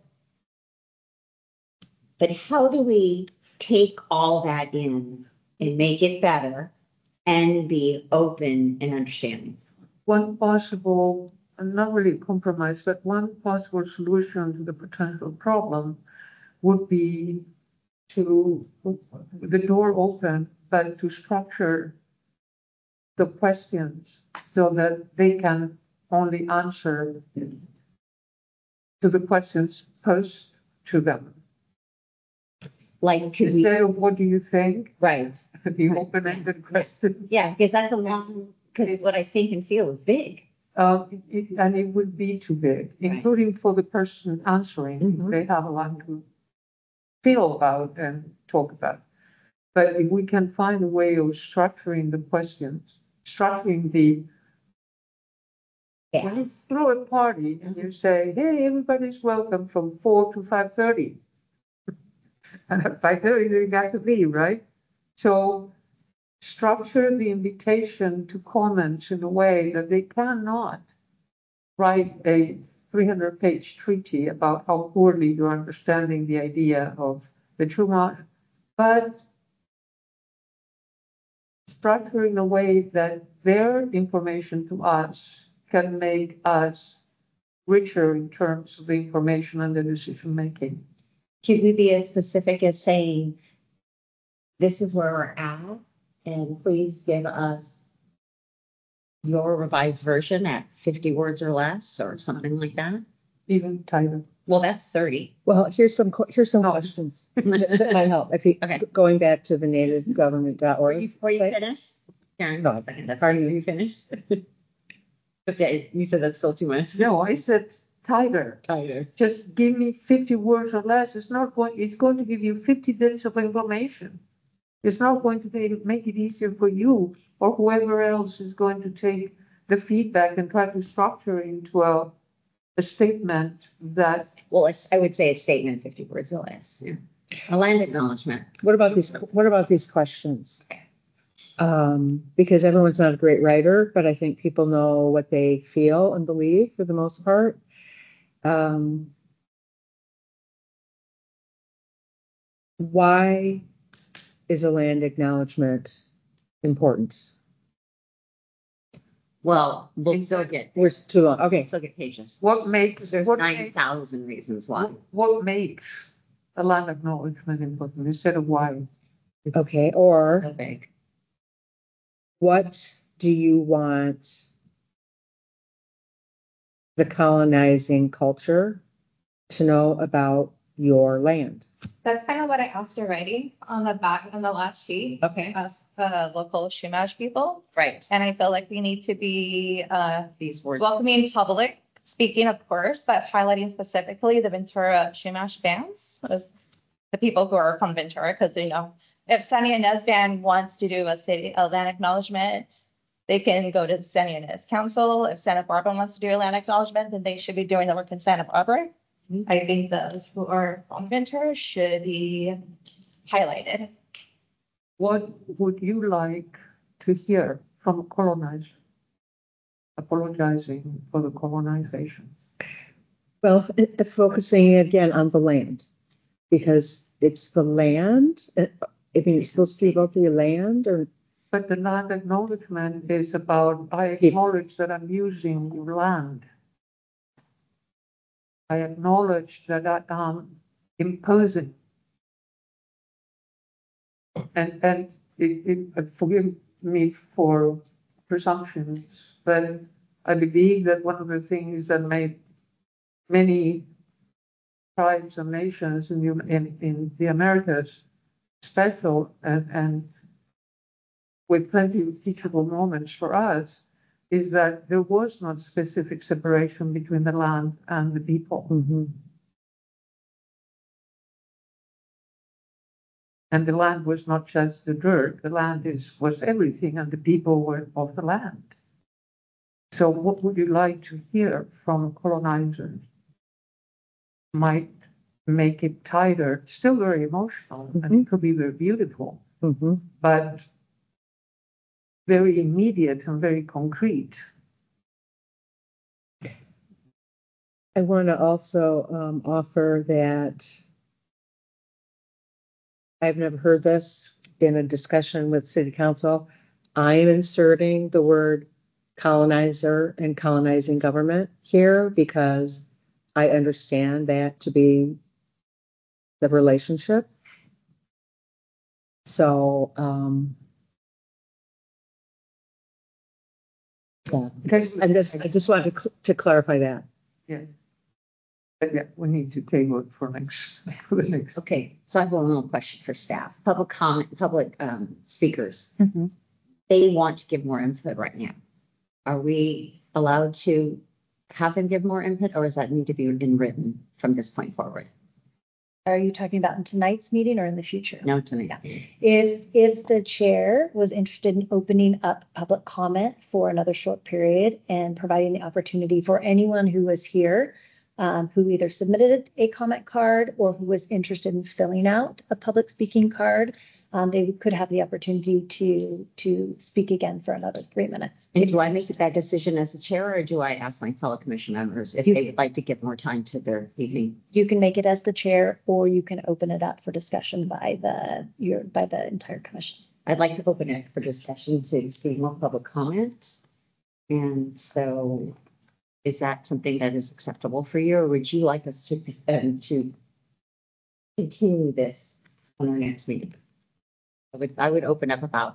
but how do we take all that in and make it better and be open and understanding? One possible, and not really compromise, but one possible solution to the potential problem would be to the door open, but to structure the questions so that they can only answer to the questions posed to them. Like, could we, Instead of what do you think, right, the open-ended question. yeah, because that's a long, because what I think and feel is big. Uh, it, and it would be too big, including for the person answering. Mhm. They have a lot to feel about and talk about. But if we can find a way of structuring the questions, structuring the, Yeah. when you throw a party and you say, hey, everybody's welcome from four to five thirty. And at five thirty, they got to leave, right? So structure the invitation to comments in a way that they cannot write a three hundred page treaty about how poorly you're understanding the idea of the Truma, but structure in a way that their information to us can make us richer in terms of the information and the decision making. Could we be as specific as saying, this is where we're at, and please give us your revised version at fifty words or less, or something like that? Even tighter. Well, that's thirty. Well, here's some, que- here's some No. questions that might help. If you, Okay. going back to the native government dot org. Were you, were you site. finished? Karen, No. that's already, are you finished? Yeah, you said that's still too much. No, I said tighter. Tighter. Just give me fifty words or less. It's not going, it's going to give you fifty bits of information. It's not going to be, make it easier for you or whoever else is going to take the feedback and try to structure it into a, a statement that. Well, it's, I would say a statement, fifty words or less. Yeah. A land acknowledgement. What about these, what about these questions? Um, because everyone's not a great writer, but I think people know what they feel and believe for the most part. Um, why is a land acknowledgement important? Well, we'll still get, We're too long. we'll Okay. still get pages. What makes, There's what nine makes, thousand reasons why. what, what makes a land acknowledgement important instead of why? Okay. Or So big. what do you want the colonizing culture to know about your land? That's kind of what I asked already on the back, on the last sheet. Okay. As the local Chumash people. Right. And I feel like we need to be uh, These words. welcoming public, speaking of course, but highlighting specifically the Ventura Chumash bands, of the people who are from Ventura, because you know, if Sunny Inez band wants to do a city a land acknowledgement, they can go to the Sunny Inez Council. If Santa Barbara wants to do a land acknowledgement, then they should be doing the work in Santa Barbara. Mm-hmm. I think those who are from Ventura should be highlighted. What would you like to hear from a colonizer apologizing for the colonization? Well, it- it's focusing again on the land, because it's the land. uh, I mean, it's supposed to be about the land, or But the land acknowledgement is about, I acknowledge that I'm using your land. I acknowledge that I am imposing. And, and it, it, uh, forgive me for presumptions, but I believe that one of the things that made many tribes and nations in the, in, in the Americas special and, and with plenty of teachable moments for us is that there was not specific separation between the land and the people. mm-hmm. And the land was not just the dirt, the land is was everything, and the people were of the land. So what would you like to hear from colonizers? Might make it tighter, still very emotional, mm-hmm. and it could be very beautiful, Mm-hmm. but very immediate and very concrete. I want to also um, offer that I've never heard this in a discussion with City Council. I am inserting the word colonizer and colonizing government here because I understand that to be the relationship. So, um, yeah, I'm just, I just wanted to, to clarify that. Yeah. But yeah, we need to table it for next, for the next. Okay, so I have one more question for staff. Public comment, public um, speakers, Mhm. they want to give more input right now. Are we allowed to have them give more input, or does that need to be in written from this point forward? Are you talking about in tonight's meeting or in the future? No, tonight. If, if the chair was interested in opening up public comment for another short period and providing the opportunity for anyone who was here, um, who either submitted a comment card or who was interested in filling out a public speaking card, um, they could have the opportunity to, to speak again for another three minutes. And do I make that decision as a chair, or do I ask my fellow commission members if You- they would like to give more time to their evening? You can make it as the chair, or you can open it up for discussion by the, your, by the entire commission. I'd like to open it for discussion to see more public comments. And so is that something that is acceptable for you, or would you like us to, um, to continue this on our next meeting? I would, I would open up about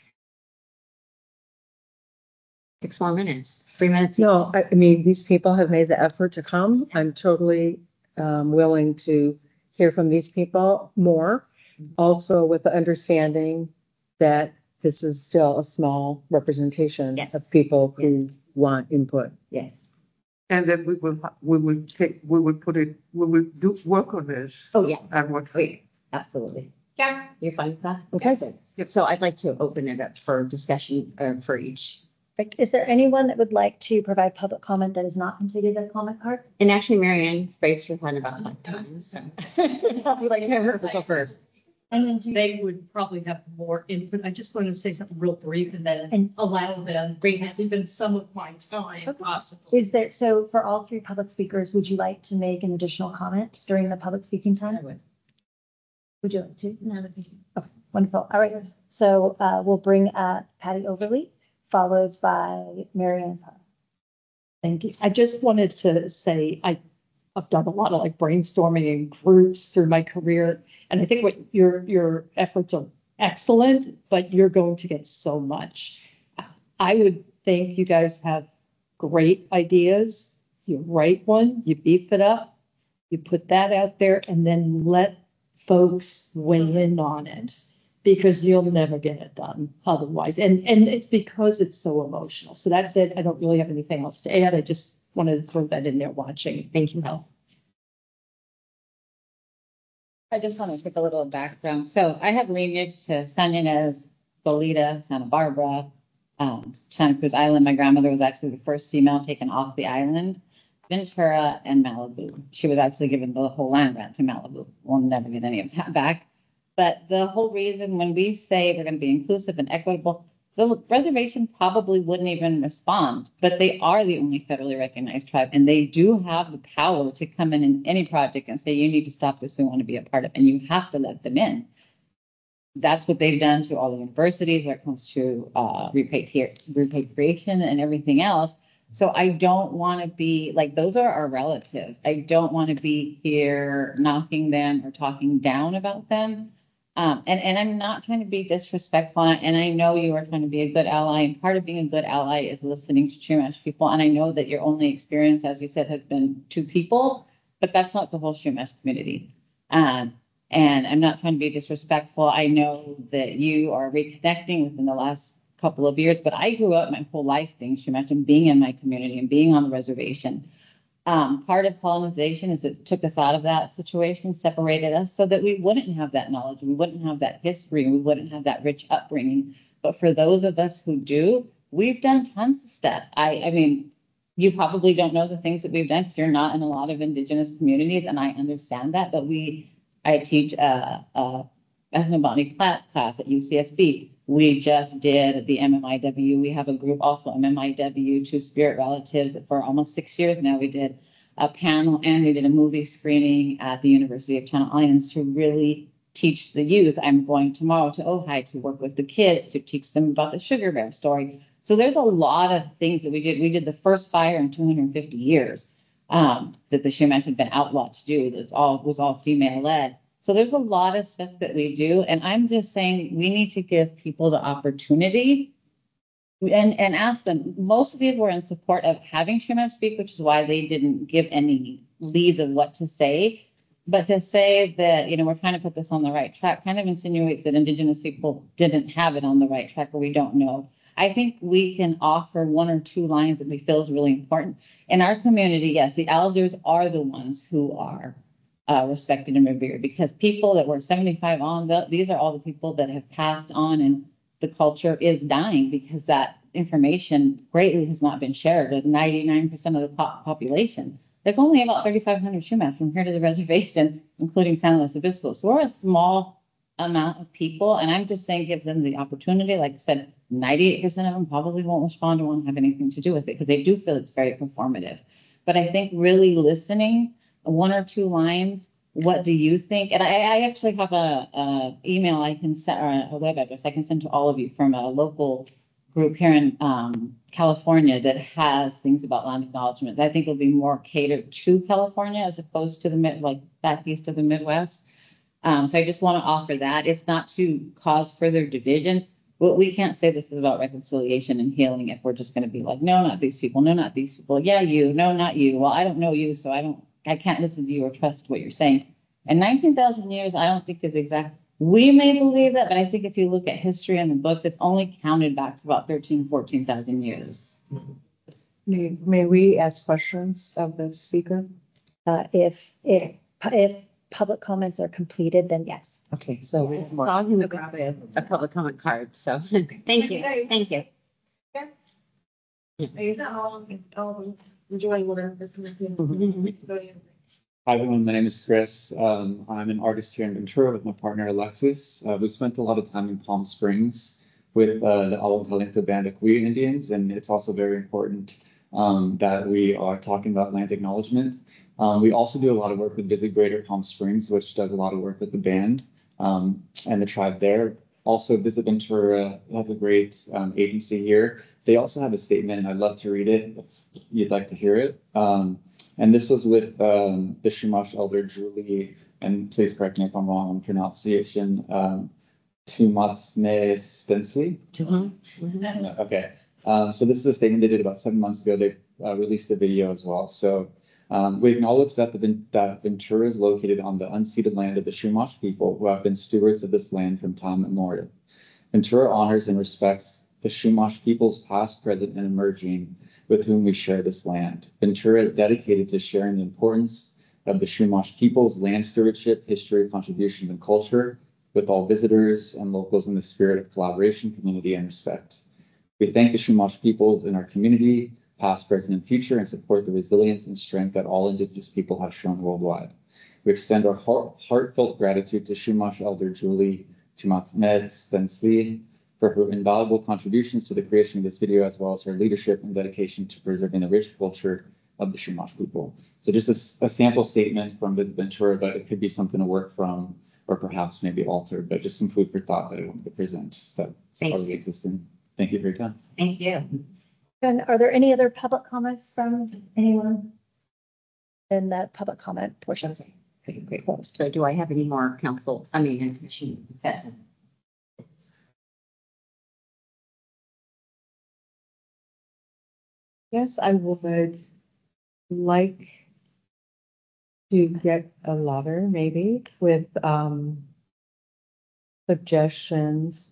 six more minutes, three minutes. No, I, I mean, these people have made the effort to come. I'm totally um, willing to hear from these people more. Also with the understanding that this is still a small representation Yes. of people Yes. who want input. Yes. And then we will, we will take, we will put it, we will do work on this. Oh, yeah. And what, Oh, yeah. Absolutely. Yeah. You're fine with that? Okay. Good. So I'd like to open it up for discussion uh, for each. Perfect. Is there anyone that would like to provide public comment that has not completed their comment card? And actually, Mary Ann raised her hand about five times. So I'd like to have her go first. And then they would probably have more input. I just wanted to say something real brief and then And- allow them to have even some of my time Okay. possibly. Is there, so for all three public speakers, would you like to make an additional comment during the public speaking time? I would. Would you like to? No, okay, wonderful. All right. So uh, we'll bring uh, Patty Overly, followed by Mary Ann Parr. Thank you. I just wanted to say I, I've done a lot of like brainstorming in groups through my career, and I think what your your efforts are excellent, but you're going to get so much. I would think you guys have great ideas. You write one, you beef it up, you put that out there, and then let folks weigh in on it, because you'll never get it done otherwise. And and it's because it's so emotional. So that's it. I don't really have anything else to add. I just wanted to throw that in there watching. Thank you, Mel. I just want to give a little background. So I have lineage to San Ynez, Goleta, Santa Barbara, um, Santa Cruz Island. My grandmother was actually the first female taken off the island, Ventura, and Malibu. She was actually given the whole land grant to Malibu. We'll never get any of that back. But the whole reason when we say we're going to be inclusive and equitable, the reservation probably wouldn't even respond, but they are the only federally recognized tribe, and they do have the power to come in in any project and say, you need to stop this, we want to be a part of it, and you have to let them in. That's what they've done to all the universities when it comes to uh, repatri- repatriation and everything else. So I don't want to be, like, those are our relatives. I don't want to be here knocking them or talking down about them. Um, and, and I'm not trying to be disrespectful, and I know you are trying to be a good ally, and part of being a good ally is listening to Chumash people, and I know that your only experience, as you said, has been two people, but that's not the whole Chumash community. Um, and I'm not trying to be disrespectful. I know that you are reconnecting within the last couple of years, but I grew up my whole life being Chumash and being in my community and being on the reservation. Um, part of colonization is it took us out of that situation, separated us so that we wouldn't have that knowledge, we wouldn't have that history, we wouldn't have that rich upbringing. But for those of us who do, we've done tons of stuff. I, I mean, you probably don't know the things that we've done because you're not in a lot of indigenous communities, and I understand that. But we, I teach a, a ethnobotany class at U C S B. We just did the M M I W. We have a group also, M M I W, Two Spirit Relatives, for almost six years now. We did a panel and we did a movie screening at the University of Channel Islands to really teach the youth. I'm going tomorrow to Ojai to work with the kids to teach them about the Sugar Bear story. So there's a lot of things that we did. We did the first fire in two hundred fifty years um, that the Chumash had been outlawed to do. That's all was all female led. So there's a lot of stuff that we do, and I'm just saying we need to give people the opportunity and, and ask them. Most of these were in support of having Chumash speak, which is why they didn't give any leads of what to say. But to say that, you know, we're trying to put this on the right track kind of insinuates that Indigenous people didn't have it on the right track, or we don't know. I think we can offer one or two lines that we feel is really important. In our community, yes, the elders are the ones who are uh, respected and revered, because people that were seventy-five on, the, these are all the people that have passed on, and the culture is dying because that information greatly has not been shared with ninety-nine percent of the pop- population. There's only about thirty-five hundred Chumash from here to the reservation, including San Luis Obispo. So we're a small amount of people, and I'm just saying give them the opportunity. Like I said, ninety-eight percent of them probably won't respond or won't have anything to do with it because they do feel it's very performative. But I think really listening, one or two lines, what do you think? And I, I actually have a, a email I can send, or a web address I can send to all of you from a local group here in um, California that has things about land acknowledgement. I think it'll be more catered to California as opposed to the mid, like back east of the Midwest. Um, so I just want to offer that. It's not to cause further division. But we can't say this is about reconciliation and healing if we're just going to be like, no, not these people, no, not these people. Yeah, you, no, not you. Well, I don't know you, so I don't, I can't listen to you or trust what you're saying. And nineteen thousand years, I don't think is exact. We may believe that, but I think if you look at history and the books, it's only counted back to about thirteen, fourteen thousand years. May, may we ask questions of the speaker? Uh, if, if, if public comments are completed, then yes. Okay, so we have more. So I'm going to grab a, a public comment card. So thank you. Thank you. Um, enjoying whatever this is. Hi everyone, my name is Chris. Um, I'm an artist here in Ventura with my partner Alexis. Uh, we spent a lot of time in Palm Springs with uh, the Agua Caliente Band of Quiu Indians, and it's also very important um, that we are talking about land acknowledgement. Um, we also do a lot of work with Visit Greater Palm Springs, which does a lot of work with the band um, and the tribe there. Also, Visit Ventura has a great um, agency here. They also have a statement, and I'd love to read it if you'd like to hear it. Um, And this was with um, the Chumash elder Julie, and please correct me if I'm wrong on pronunciation, um, Tumatme Stensly. Mm-hmm. Okay. Um, so this is a statement they did about seven months ago. They uh, released a video as well. So um, we acknowledge that, the, that Ventura is located on the unceded land of the Chumash people who have been stewards of this land from time immemorial. Ventura honors and respects the Chumash peoples past, present, and emerging with whom we share this land. Ventura is dedicated to sharing the importance of the Chumash people's land stewardship, history, contributions, and culture with all visitors and locals in the spirit of collaboration, community, and respect. We thank the Chumash peoples in our community, past, present, and future, and support the resilience and strength that all Indigenous people have shown worldwide. We extend our heart, heartfelt gratitude to Chumash Elder Julie Tumatmed Stensli for her invaluable contributions to the creation of this video, as well as her leadership and dedication to preserving the rich culture of the Chumash people. So just a, a sample statement from Visit Ventura, but it could be something to work from, or perhaps maybe alter, but just some food for thought that I wanted to present that's already existing. Thank you for your time. Thank you. And are there any other public comments from anyone in that public comment portion? Okay, great. So do I have any more council, I mean, and commission? Yes, I would like to get a letter maybe with um, suggestions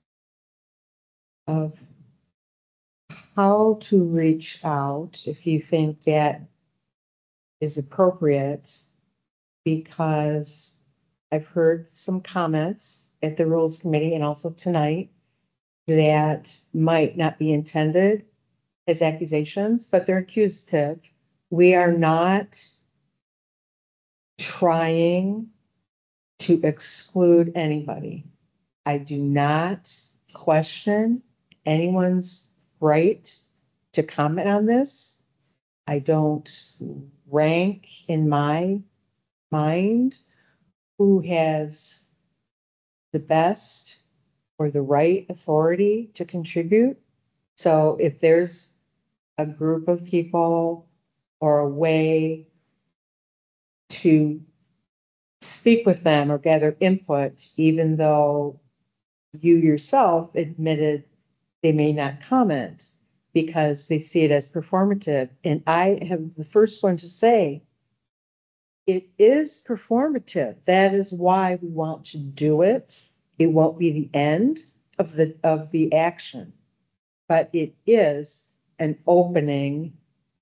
of how to reach out if you think that is appropriate, because I've heard some comments at the Rules Committee and also tonight that might not be intended as accusations, but they're accusative. We are not trying to exclude anybody. I do not question anyone's right to comment on this. I don't rank in my mind who has the best or the right authority to contribute. So if there's a group of people or a way to speak with them or gather input, even though you yourself admitted they may not comment because they see it as performative. And I have the first one to say, it is performative. That is why we want to do it. It won't be the end of the of the action, but it is an opening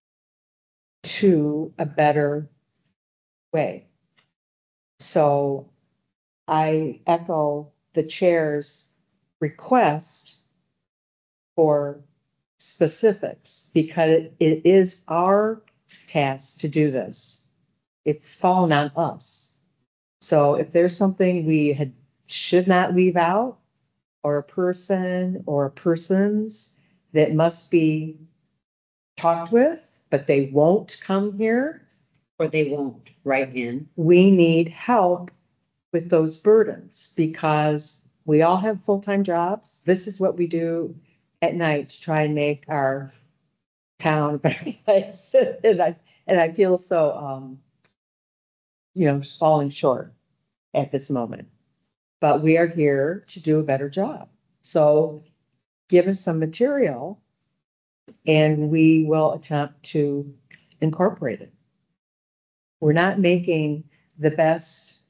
to a better way. So I echo the chair's request for specifics because it, it is our task to do this. It's fallen on us. So if there's something we had should not leave out, or a person or persons that must be talked with, but they won't come here, Or they won't write in. we need help with those burdens because we all have full-time jobs. This is what we do at night to try and make our town a better place. and I and I feel so um you know falling short at this moment. But we are here to do a better job. So give us some material and we will attempt to incorporate it. We're not making the best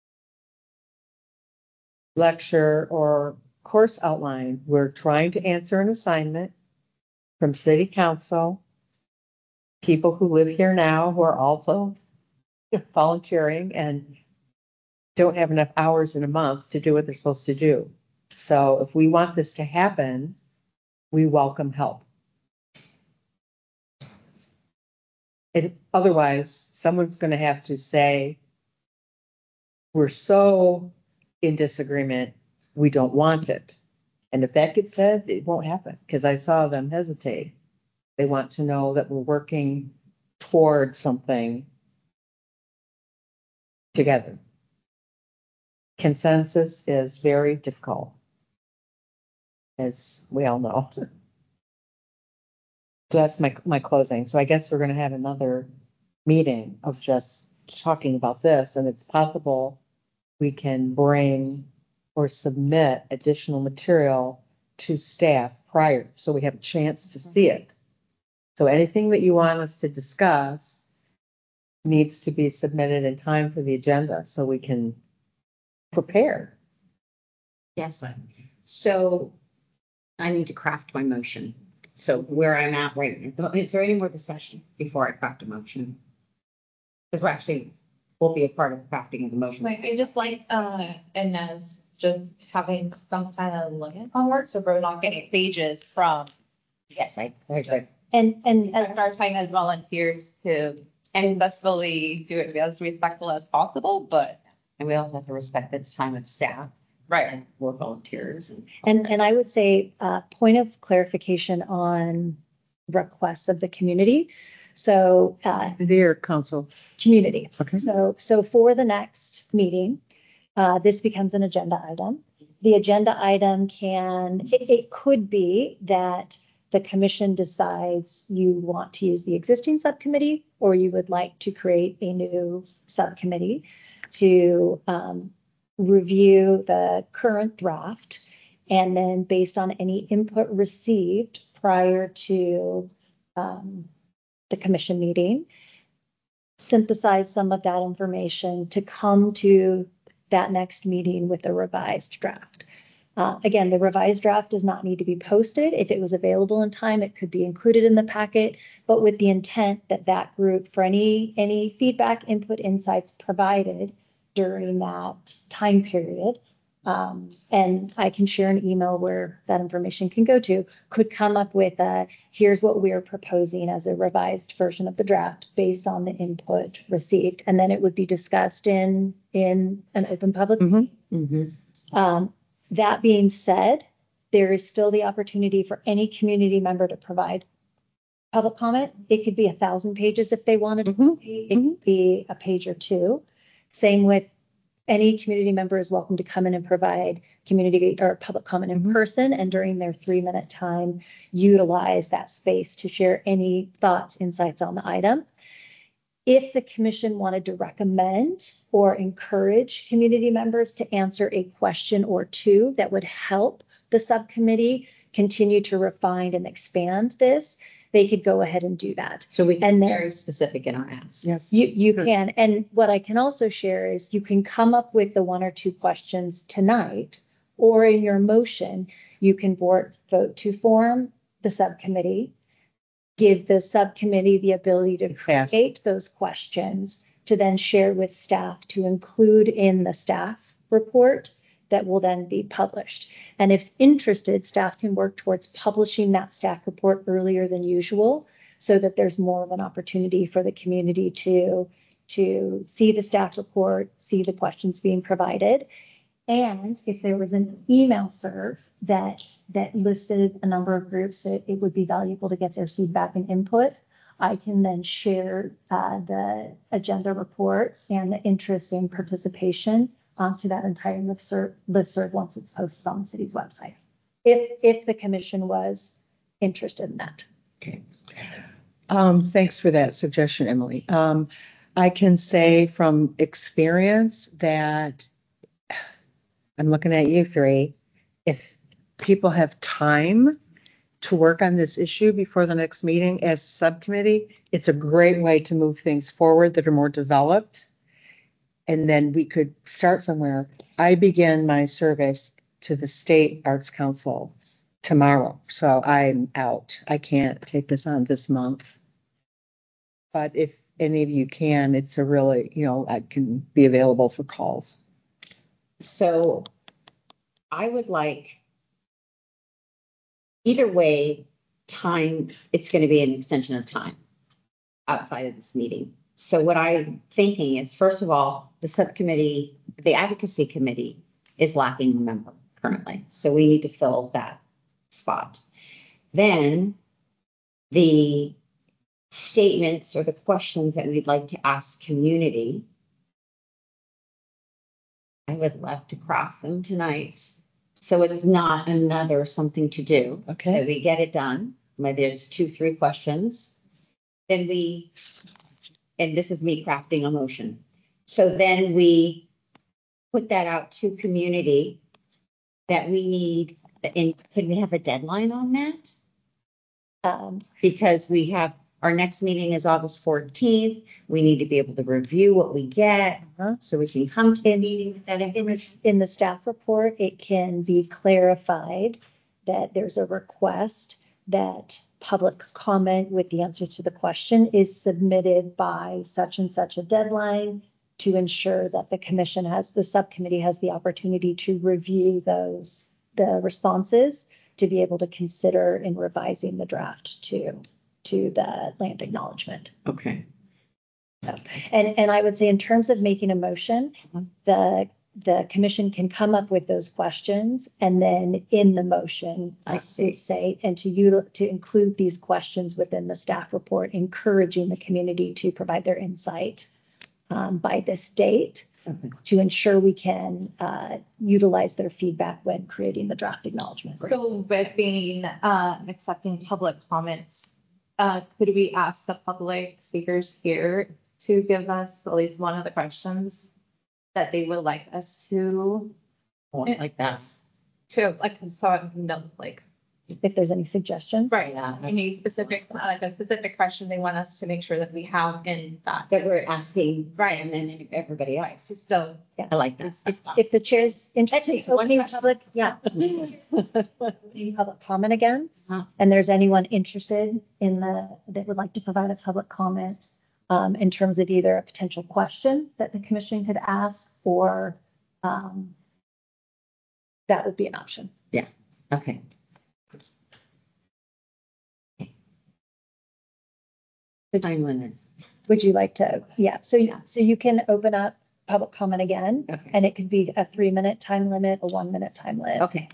lecture or course outline. We're trying to answer an assignment from City Council, people who live here now who are also volunteering and don't have enough hours in a month to do what they're supposed to do. So if we want this to happen, we welcome help. And otherwise, someone's going to have to say, we're so in disagreement, we don't want it. And if that gets said, it won't happen because I saw them hesitate. They want to know that we're working toward something together. Consensus is very difficult, as we all know. So that's my my closing. So I guess we're going to have another meeting of just talking about this, and it's possible we can bring or submit additional material to staff prior, so we have a chance to see it. So anything that you want us to discuss needs to be submitted in time for the agenda, so we can prepare. Yes. So I need to craft my motion. So where I'm at right now, is there any more discussion before I craft a motion? Because we're actually will be a part of crafting of the motion. Like, I just like, uh, Inez just having some kind of limit on work, so we're not getting pages from. Yes, I, I agree. And, and We spend our time as volunteers to successfully do it as respectful as possible, but. And we also have to respect that it's time of staff. Right. We're volunteers. And, And, and I would say, uh, point of clarification on requests of the community. So, uh, Their council. community. Okay. So, so for the next meeting, uh, this becomes an agenda item. The agenda item can, it, it could be that the commission decides you want to use the existing subcommittee, or you would like to create a new subcommittee to, um, review the current draft, and then based on any input received prior to um, the commission meeting, synthesize some of that information to come to that next meeting with a revised draft. Uh, again, the revised draft does not need to be posted. If it was available in time, it could be included in the packet, but with the intent that that group, for any any feedback, input, insights provided during that time period, um, and I can share an email where that information can go to, could come up with a, here's what we're proposing as a revised version of the draft based on the input received. And then it would be discussed in, in an open public meeting. mm-hmm. Um, that being said, there is still the opportunity for any community member to provide public comment. It could be a thousand pages if they wanted it to be. It could be a page or two. Same with any community member is welcome to come in and provide community or public comment in person, and during their three minute time, utilize that space to share any thoughts, insights on the item. If the commission wanted to recommend or encourage community members to answer a question or two that would help the subcommittee continue to refine and expand this, they could go ahead and do that. So we can And be then- very specific in our asks. Yes. You, you can, and what I can also share is you can come up with the one or two questions tonight, or in your motion, you can vote, vote to form the subcommittee, give the subcommittee the ability to Fast. create those questions to then share with staff to include in the staff report that will then be published. And if interested, staff can work towards publishing that staff report earlier than usual so that there's more of an opportunity for the community to, to see the staff report, see the questions being provided. And if there was an email serve that, that listed a number of groups that it would be valuable to get their feedback and input, I can then share uh, the agenda report and the interest in participation onto that entire listserv, listserv once it's posted on the city's website, if, if the commission was interested in that. Okay. Um, thanks for that suggestion, Emily. Um, I can say from experience that I'm looking at you three. If people have time to work on this issue before the next meeting as a subcommittee, it's a great way to move things forward that are more developed. And then we could start somewhere. I begin my service to the State Arts Council tomorrow, so I'm out. I can't take this on this month. But if any of you can, it's a really, you know, I can be available for calls. So I would like, either way, time, it's going to be an extension of time outside of this meeting. So what I'm thinking is, first of all, the subcommittee, the advocacy committee is lacking a member currently. So we need to fill that spot. Then the statements or the questions that we'd like to ask community, I would love to craft them tonight. So it's not another something to do. Okay. That we get it done, whether it's two, three questions. Then we, and this is me crafting a motion. So then we put that out to community that we need, and can we have a deadline on that? Um, Because we have, our next meeting is August fourteenth. We need to be able to review what we get Uh-huh. so we can come to the meeting with that in, information. in the staff report, it can be clarified that there's a request that public comment with the answer to the question is submitted by such and such a deadline to ensure that the commission has, the subcommittee has the opportunity to review those, the responses to be able to consider in revising the draft to, to the land acknowledgement. Okay. So, and, and I would say in terms of making a motion, the, the commission can come up with those questions and then in the motion, I I see. would say, and to you, to include these questions within the staff report, encouraging the community to provide their insight um, by this date Okay. to ensure we can uh, utilize their feedback when creating the draft acknowledgement. So with being, uh, accepting public comments, uh, could we ask the public speakers here to give us at least one of the questions that they would like us to, Like that. to, like, so I can know, like, If there's any suggestions. right, Yeah. any specific, like a specific question they want us to make sure that we have in that. That we're asking. Right. And then everybody Right, else. so still. I like that. If, if the chair's interested in takes one opening question. public, yeah. Opening public comment again, Uh-huh. and there's anyone interested in the, that would like to provide a public comment um, in terms of either a potential question that the commission could ask or um, that would be an option. Okay. The time limit. Would you like to, yeah, so, you- so you can open up public comment again, Okay. and it could be a three minute time limit, a one minute time limit. Okay.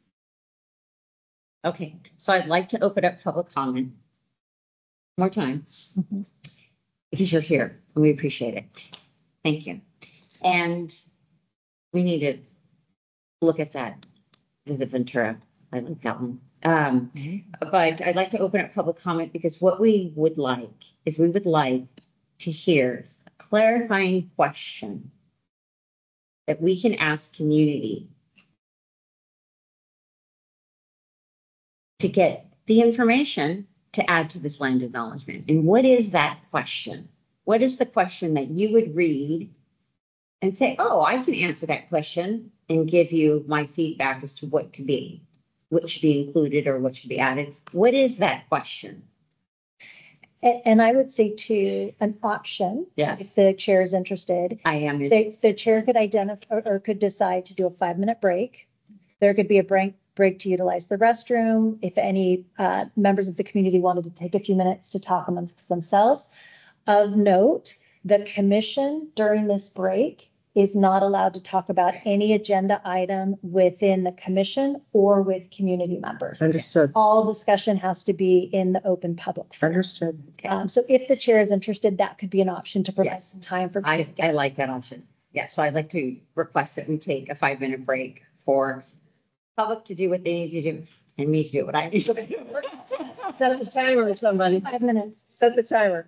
Okay, so I'd like to open up public comment. More time. Mhm. Because you're here and we appreciate it. Thank you. And we need to look at that Visit Ventura. I like that one. Um, but I'd like to open up public comment because what we would like is we would like to hear a clarifying question that we can ask community to get the information to add to this land acknowledgement. And what is that question? What is the question that you would read and say, oh, I can answer that question and give you my feedback as to what could be, what should be included or what should be added? What is that question? And, and I would say too, an option, Yes. if the chair is interested, I am. In- the, the chair could identify or, or could decide to do a five minute break. There could be a break break to utilize the restroom. If any uh, members of the community wanted to take a few minutes to talk amongst themselves. Of note, the commission during this break is not allowed to talk about any agenda item within the commission or with community members. Understood. All discussion has to be in the open public forum. Understood. Okay. Um, so if the chair is interested, that could be an option to provide Yes. some time for. I, I like that option. Yeah, so I'd like to request that we take a five minute break for public to do what they need to do and me to do what I need to do. Set the timer, somebody. Five minutes. Set the timer.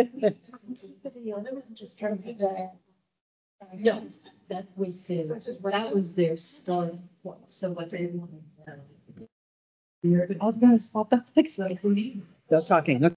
Just turn the. No, that was their, that was their starting point. So what they wanted. I was gonna stop that fix that. Still talking.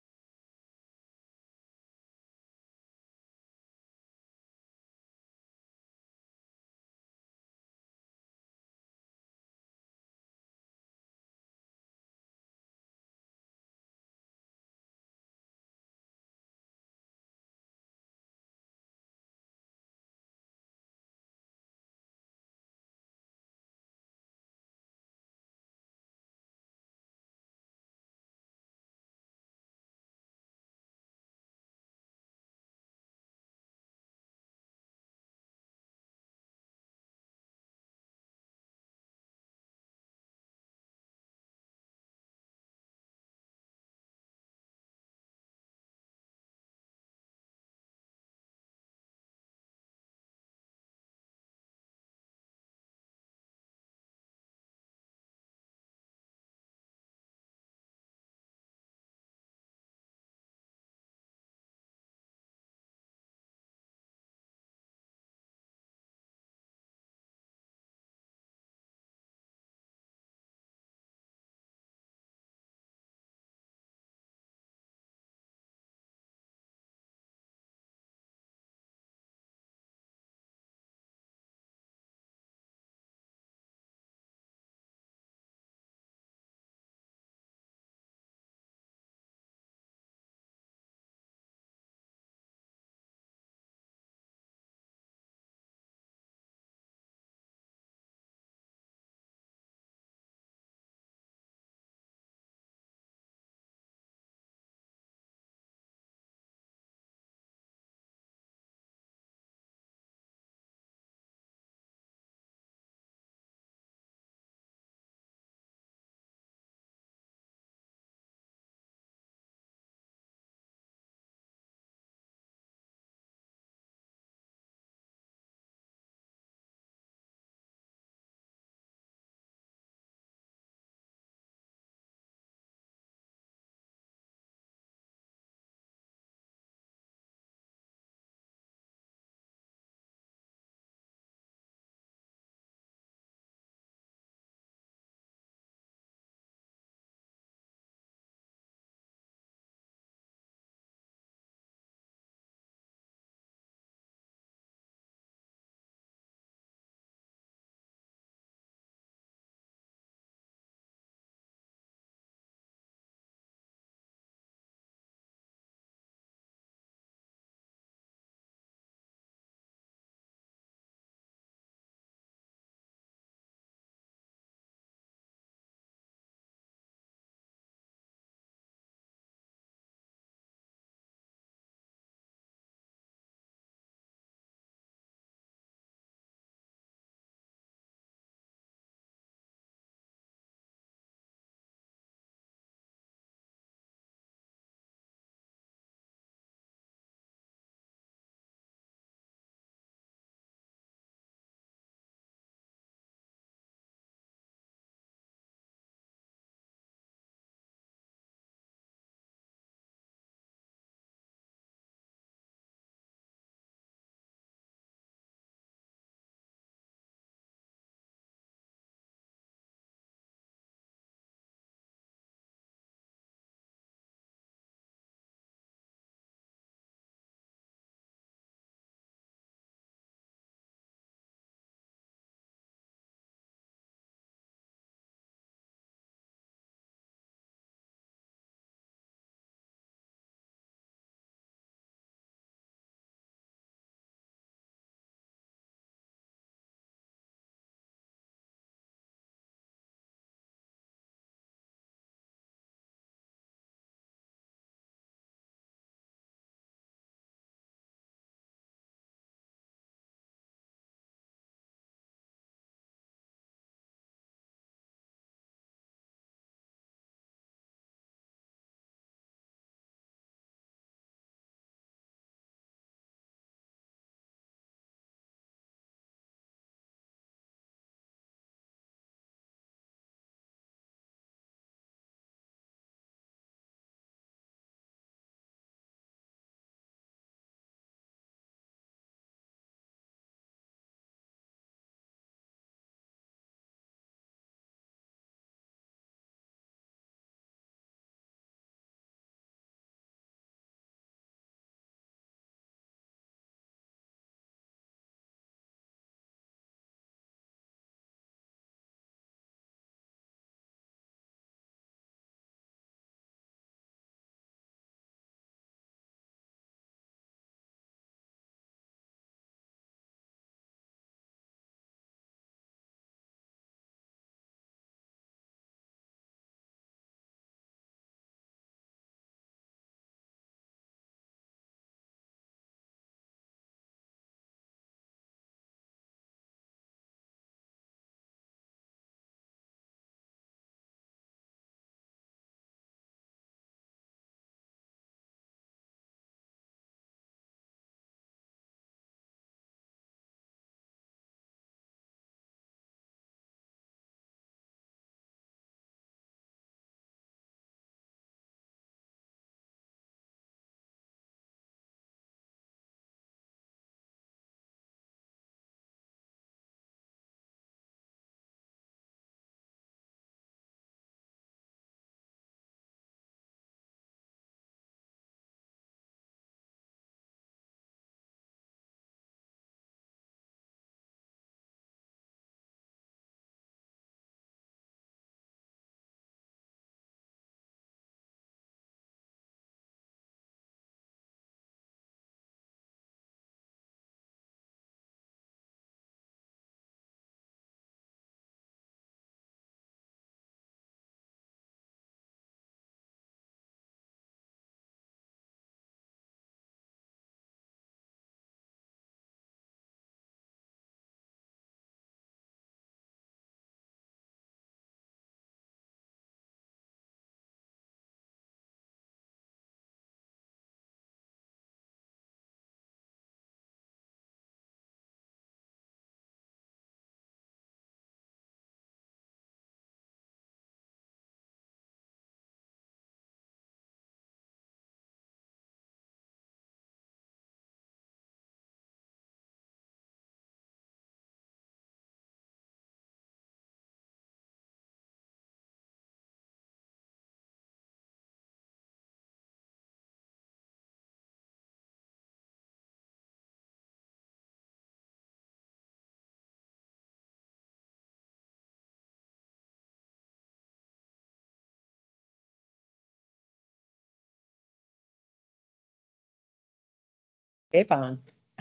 Avon.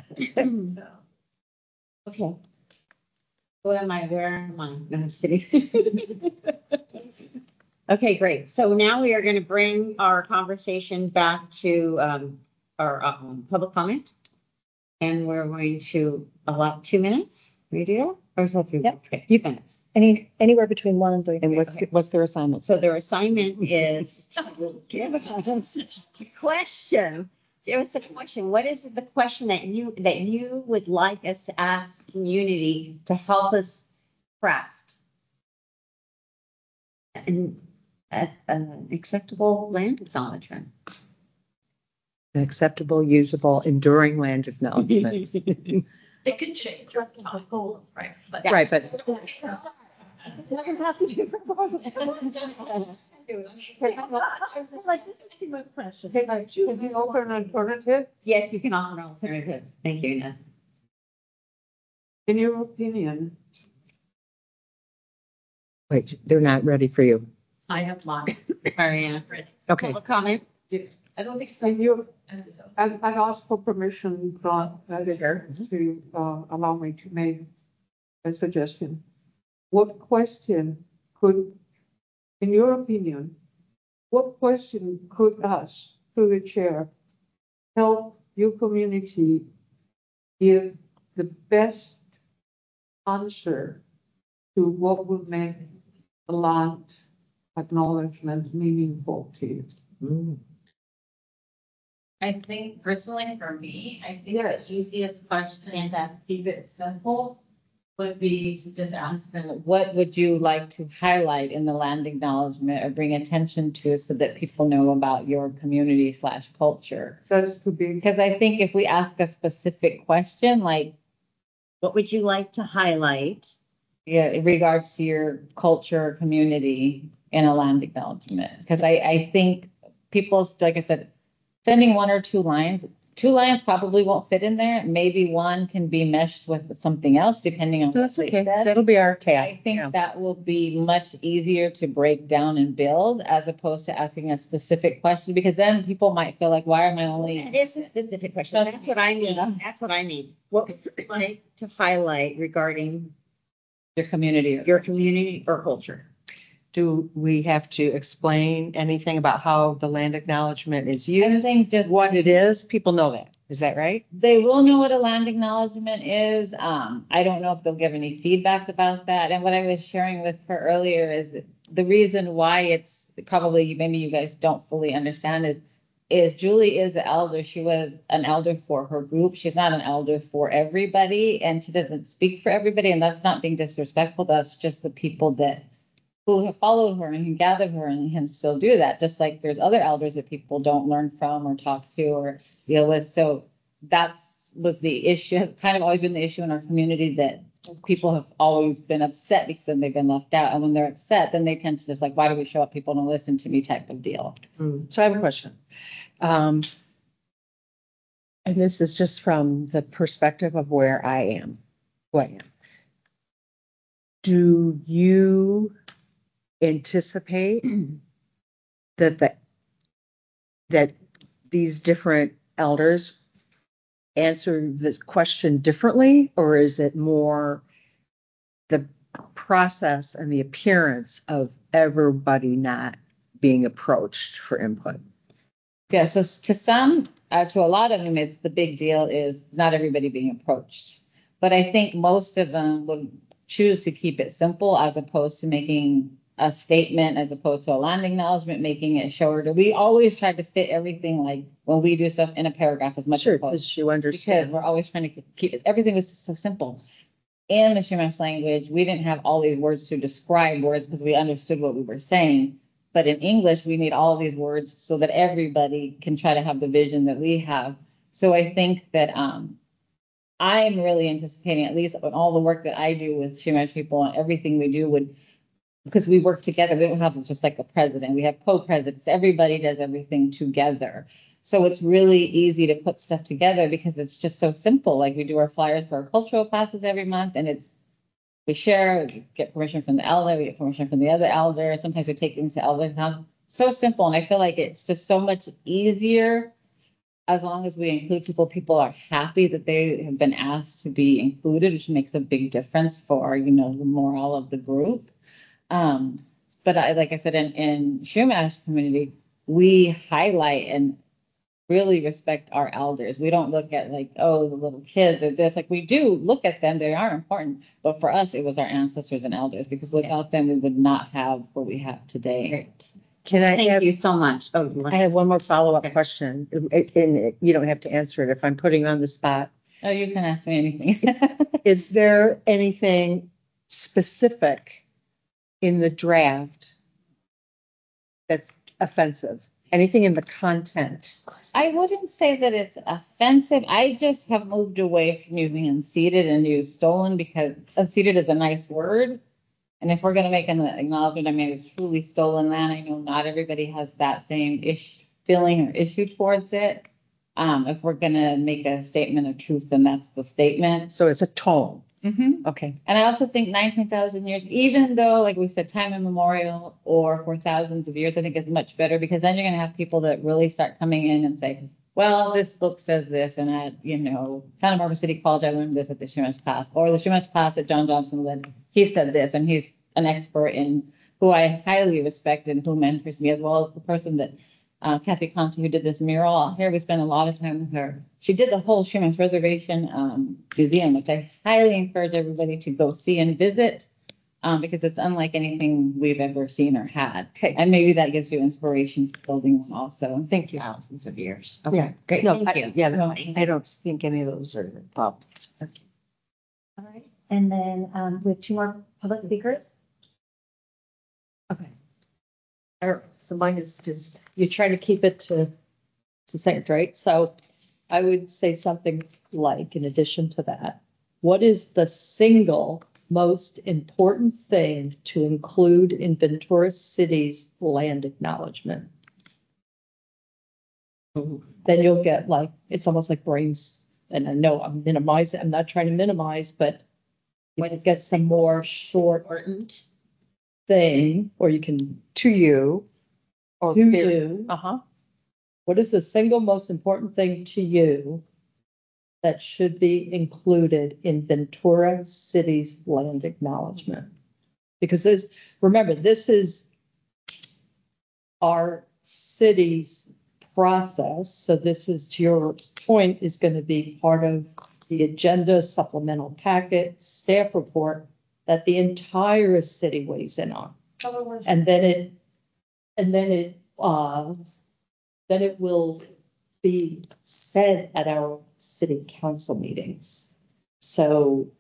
Okay. Where am I? Where am I? No, I'm just kidding. Okay, great. So now we are going to bring our conversation back to um, our um, public comment. And we're going to allot two minutes. Will you do that? Or is that three? Yep. Okay, few minutes. Any, anywhere between one and three. And what's, Okay. what's their assignment? So their assignment is to give us a question. Give us a question. What is the question that you that you would like us to ask community to help us craft an, a- an acceptable land acknowledgement? An acceptable, usable, enduring land acknowledgement. It could change our goal, right? But Right, but It doesn't have to be proposal. It's like, this is too much pressure. Can I choose the offer an alternative? Yes, you can offer an alternative. Thank you, Ines. In your opinion, wait, they're not ready for you. I have mine. Marianne. Okay. Public comment? I don't think in so. your, I've, I've asked for permission from editor to uh, allow me to make a suggestion. What question could, in your opinion, what question could us, through the chair, help your community give the best answer to what will make the land acknowledgement meaningful to you? Mm. I think personally for me, I think Yes. the easiest question to keep it simple would be to just ask them, what would you like to highlight in the land acknowledgement or bring attention to so that people know about your community slash culture? That's to be. Because I think if we ask a specific question, like, What would you like to highlight? yeah, in regards to your culture or community in a land acknowledgement, because I, I think people, like I said, sending one or two lines, two lines probably won't fit in there. Maybe one can be meshed with something else depending on That's what they okay. said. That'll be our I task. think Yeah. that will be much easier to break down and build as opposed to asking a specific question, because then people might feel like, why am I only? It is a specific question. That's what I mean. That's what I mean. What would you like to highlight regarding Your community. your community or culture? Do we have to explain anything about how the land acknowledgement is I used? think just What it is? People know that. Is that right? they will know what a land acknowledgement is. Um, I don't know if they'll give any feedback about that. And what I was sharing with her earlier is the reason why it's probably maybe you guys don't fully understand is is Julie is an elder. She was an elder for her group. She's not an elder for everybody, and she doesn't speak for everybody. And that's not being disrespectful. That's just the people that who have followed her and can gather her and can still do that. Just like there's other elders that people don't learn from or talk to or deal with. So that's was the issue, kind of always been the issue in our community, that people have always been upset because then they've been left out. And when they're upset, then they tend to just like, why do we show up? People don't listen to me type of deal. Mm. So I have a question. Um, And this is just from the perspective of where I am, who I am. Do you anticipate that the, that these different elders answer this question differently, or is it more the process and the appearance of everybody not being approached for input? Yeah, so to some, uh, to a lot of them, it's the big deal is not everybody being approached. But I think most of them would choose to keep it simple as opposed to making a statement, as opposed to a land acknowledgement, making it shorter. We always try to fit everything, like when we do stuff, in a paragraph as much Sure, as possible. because you understand. Because we're always trying to keep it, everything was just so simple. In the Chumash language, we didn't have all these words to describe words because we understood what we were saying. But in English, we need all these words so that everybody can try to have the vision that we have. So I think that um, I'm really anticipating, at least on all the work that I do with Chumash people and everything we do, would because we work together. We don't have just like a president. We have co-presidents. Everybody does everything together. So it's really easy to put stuff together because it's just so simple. Like we do our flyers for our cultural classes every month, and it's we share, we get permission from the elder, we get permission from the other elder. Sometimes we take things to elder. So simple. And I feel like it's just so much easier as long as we include people, people are happy that they have been asked to be included, which makes a big difference for, you know, the morale of the group. Um, but I, like I said, in, in Shumash community, we highlight and really respect our elders. We don't look at like, oh, the little kids or this. Like we do look at them. They are important. But for us, it was our ancestors and elders because without them, we would not have what we have today. Right. Can I Thank have, you so much. Oh, I have one more follow-up question, and and you don't have to answer it if I'm putting you on the spot. Oh, you can ask me anything. Is there anything specific in the draft that's offensive? Anything in the content? I wouldn't say that it's offensive. I just have moved away from using unseated and use stolen because unseated is a nice word. And if we're going to make an acknowledgement, I mean, it's truly stolen land. I know not everybody has that same ish feeling or issue towards it. Um, if we're going to make a statement of truth, then that's the statement. So it's a tone. Mm-hmm. Okay. And I also think nineteen thousand years, even though, like we said, time immemorial or for thousands of years, I think is much better because then you're going to have people that really start coming in and say, well, this book says this, and at, you know, Santa Barbara City College, I learned this at the Shumash class, or the Shumash class at John Johnson led, he said this, and he's an expert in who I highly respect and who mentors me, as well as the person that uh, Kathy Conti, who did this mural. Here we spent a lot of time with her. She did the whole Shumash Reservation um, Museum, which I highly encourage everybody to go see and visit. Um, because it's unlike anything we've ever seen or had. Okay. And maybe that gives you inspiration for building one also. Thank you. Thousands of years. Okay. Yeah, great. No, Thank I, you. yeah, no, I don't think any of those are problems. All right. And then um, we have two more public speakers. Okay. All right. So mine is just, you try to keep it to succinct, right? So I would say something like, in addition to that, what is the single most important thing to include in Ventura City's land acknowledgement? Then you'll get like, it's almost like brains, and I know I'm minimizing, I'm not trying to minimize, but you can get some more short thing, or you can To you. Or to peer- you. Uh-huh. What is the single most important thing to you that should be included in Ventura City's land acknowledgement? Because this, remember, this is our city's process. So this is, to your point, is going to be part of the agenda, supplemental packet, staff report that the entire city weighs in on. And then it, and then it, uh, then it will be said at our city council meetings. So,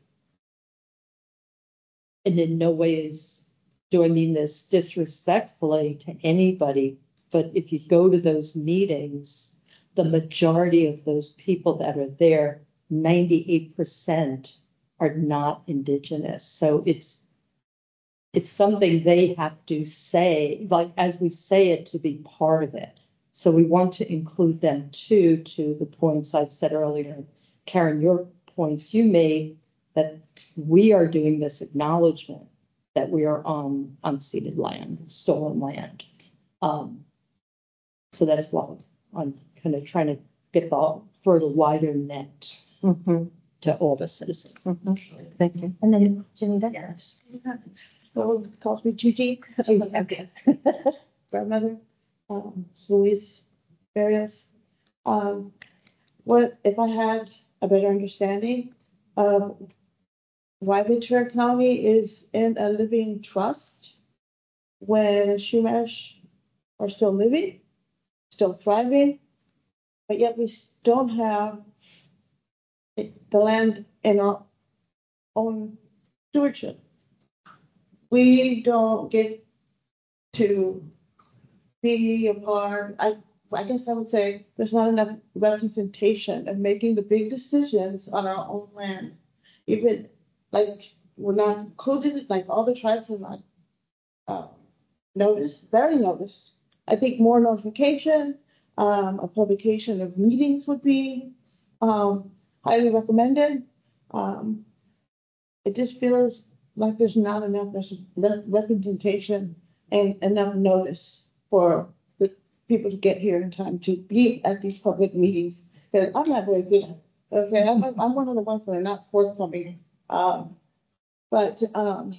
and in no ways do I mean this disrespectfully to anybody, but if you go to those meetings, the majority of those people that are there, ninety-eight percent are not Indigenous. So it's, it's something they have to say, like as we say it, to be part of it. So we want to include them too, to the points I said earlier. Karen, your points you made that we are doing this acknowledgement that we are on unceded land, stolen land. Um, so that's why I'm kind of trying to get the further wider net Mm-hmm. to all the citizens. Mm-hmm. Thank you. And then Janita. Yes. So calls me Gigi. Okay. Grandmother, um, Louise Barrios. Um, what if I had a better understanding of why Ventura County is in a living trust when Shumash are still living, still thriving, but yet we don't have the land in our own stewardship. We don't get to be a part. I, I guess I would say there's not enough representation of making the big decisions on our own land. Even like we're not included, like all the tribes are not uh, noticed, very noticed. I think more notification, um, a publication of meetings would be um, highly recommended. Um, it just feels like there's not enough there's representation and enough notice for the people to get here in time to be at these public meetings. Because I'm not very good. Okay, I'm, I'm one of the ones that are not forthcoming. Um, but um,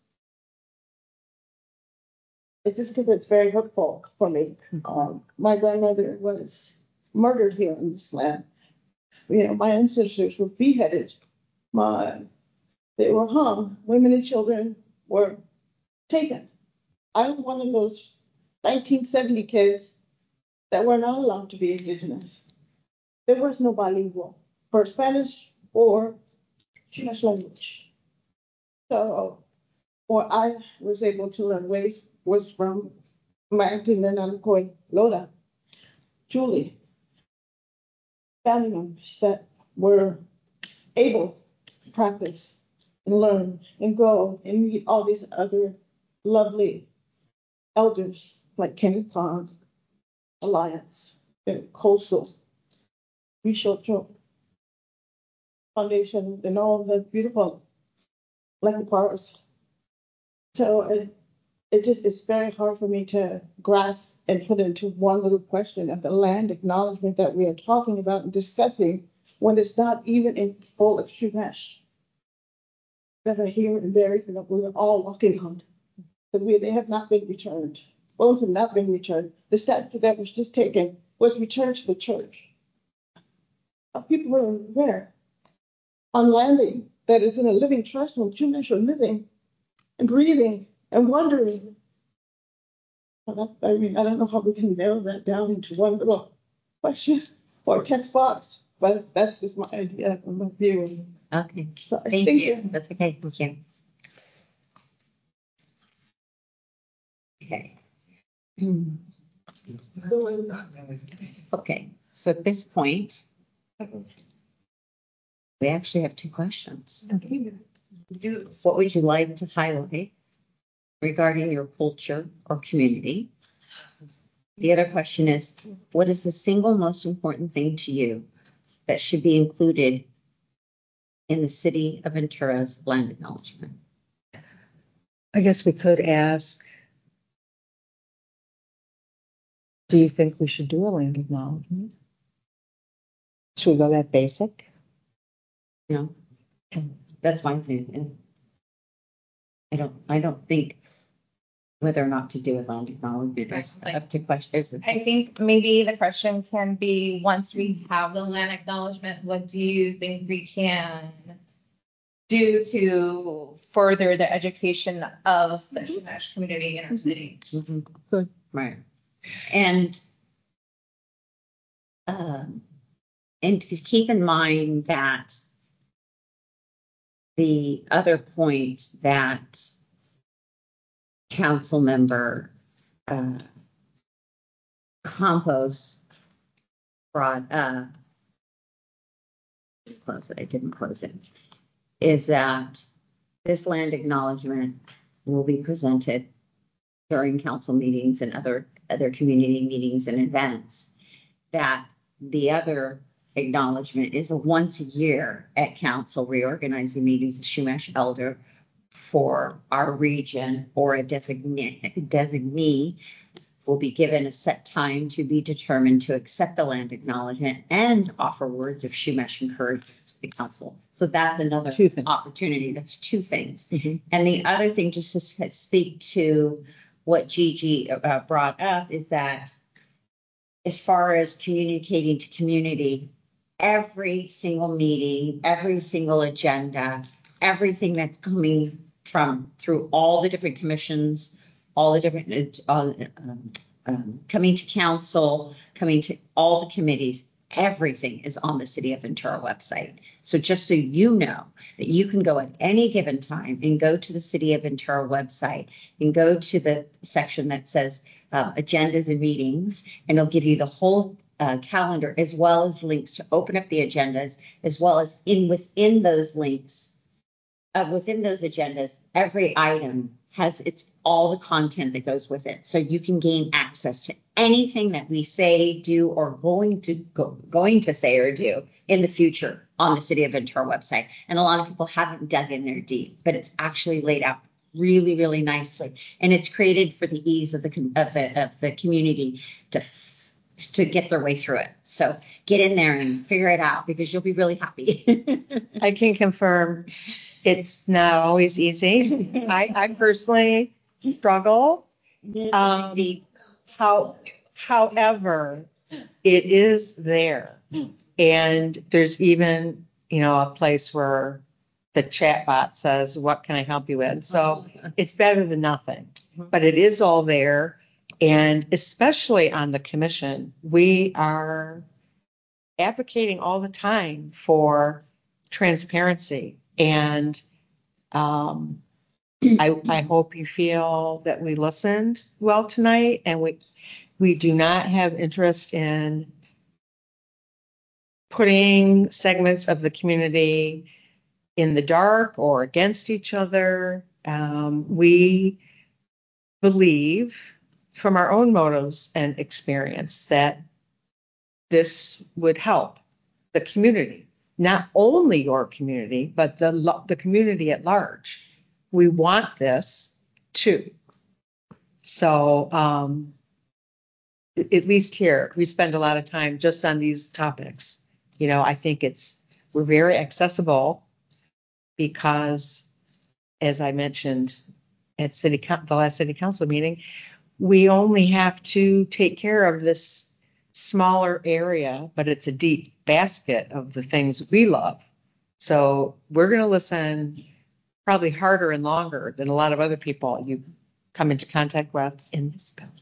it's just because it's very hurtful for me. Um, my grandmother was murdered here in this land. You know, my ancestors were beheaded. My, they were hung. Women and children were taken. I'm one of those nineteen seventy kids that were not allowed to be indigenous. There was no bilingual for Spanish or Chumash language. So, what I was able to learn ways was from my auntie Nananakoi, Lola, Julie, family members that were able to practice and learn and go and meet all these other lovely elders like Kenneth Pond, Alliance, and Coastal, Rishocho Foundation, and all the beautiful Black Powers. So it, it just it's very hard for me to grasp and put into one little question of the land acknowledgement that we are talking about and discussing when it's not even in full of Chumash that are here and buried and that we're all walking on. Because we, they have not been returned. Both have not been returned. The statue that was just taken was returned to the church. People are there on landing that is in a living trust when Chumash are living and breathing and wondering. Well, that, I mean, I don't know how we can narrow that down into one little question or text box, but that's just my idea and my view. Okay. So, thank, thank you. you. That's okay. Thank you. Okay. Okay. So at this point, we actually have two questions. What would you like to highlight regarding your culture or community? The other question is, what is the single most important thing to you that should be included in the City of Ventura's land acknowledgement? I guess we could ask, do you think we should do a land acknowledgement? Should we go that basic? No, that's my opinion. I don't, I don't think whether or not to do a land acknowledgement is up to questions. I think maybe the question can be, once we have the land acknowledgement, what do you think we can do to further the education of the Chumash community in our city? Mm-hmm. Good. Right. And um, and to keep in mind that the other point that council member uh, Campos brought up, close it, I didn't close it, is that this land acknowledgement will be presented during council meetings and other other community meetings and events. That the other acknowledgement is a once a year at council reorganizing meetings of Chumash elder for our region, or a designee, designee will be given a set time to be determined to accept the land acknowledgement and offer words of Chumash encouragement to the council. So that's another opportunity. That's two things. Mm-hmm. And the other thing, just to speak to what Gigi uh, brought up, is that as far as communicating to community, every single meeting, every single agenda, everything that's coming from through all the different commissions, all the different uh, um, um, coming to council, coming to all the committees, everything is on the City of Ventura website. So just so you know that you can go at any given time and go to the City of Ventura website and go to the section that says uh, agendas and meetings, and it'll give you the whole uh, calendar, as well as links to open up the agendas, as well as in within those links, uh, within those agendas, every item has its all the content that goes with it. So you can gain access to anything that we say, do, or going to go, going to say or do in the future on the City of Ventura website. And a lot of people haven't dug in there deep, but it's actually laid out really, really nicely. And it's created for the ease of the of the, of the community to to get their way through it. So get in there and figure it out because you'll be really happy. I can confirm it's not always easy. I, I personally struggle. Um, how, however, it is there. And there's even, you know, a place where the chat bot says, what can I help you with? So it's better than nothing, but it is all there. And especially on the commission, we are advocating all the time for transparency. And um, I, I hope you feel that we listened well tonight, and we we do not have interest in putting segments of the community in the dark or against each other. Um, we believe from our own motives and experience that this would help the community, not only your community, but the, the community at large. We want this too. So um, at least here, we spend a lot of time just on these topics. You know, I think it's, we're very accessible because, as I mentioned at city, the last city council meeting, we only have to take care of this smaller area, but it's a deep basket of the things we love. So we're going to listen probably harder and longer than a lot of other people you come into contact with in this building.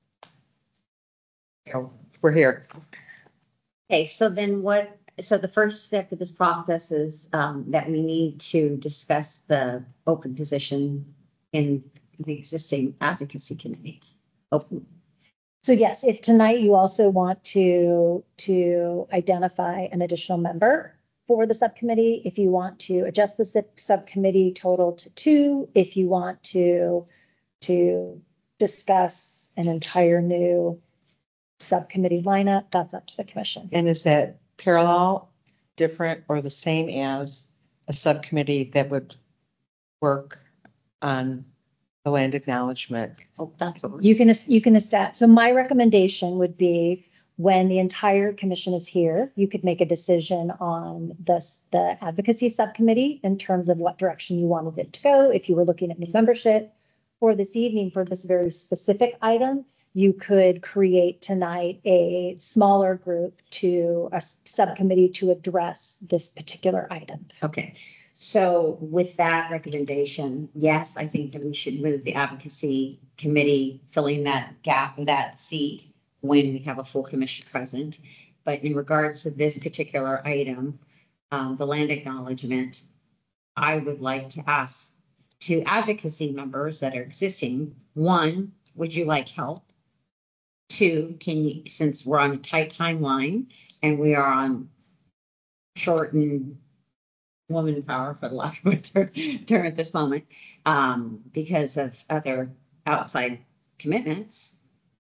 So we're here. Okay, so then what, so the first step of this process is um, that we need to discuss the open position in the existing advocacy committee. Open. So yes, if tonight you also want to, to identify an additional member for the subcommittee, if you want to adjust the sub- subcommittee total to two, if you want to, to discuss an entire new subcommittee lineup, that's up to the commission. And is that parallel, different, or the same as a subcommittee that would work on the land acknowledgement? Oh, that's what You can, you can establish. So my recommendation would be when the entire commission is here, you could make a decision on this, the advocacy subcommittee in terms of what direction you wanted it to go. If you were looking at new membership for this evening, for this very specific item, you could create tonight a smaller group to a subcommittee to address this particular item. Okay. So with that recommendation, yes, I think that we should move the advocacy committee filling that gap, that seat when we have a full commission present. But in regards to this particular item, um, the land acknowledgement, I would like to ask two advocacy members that are existing. One, would you like help? Two, can you, since we're on a tight timeline and we are on shortened woman power, for the lack of a term, term at this moment, um, because of other outside commitments,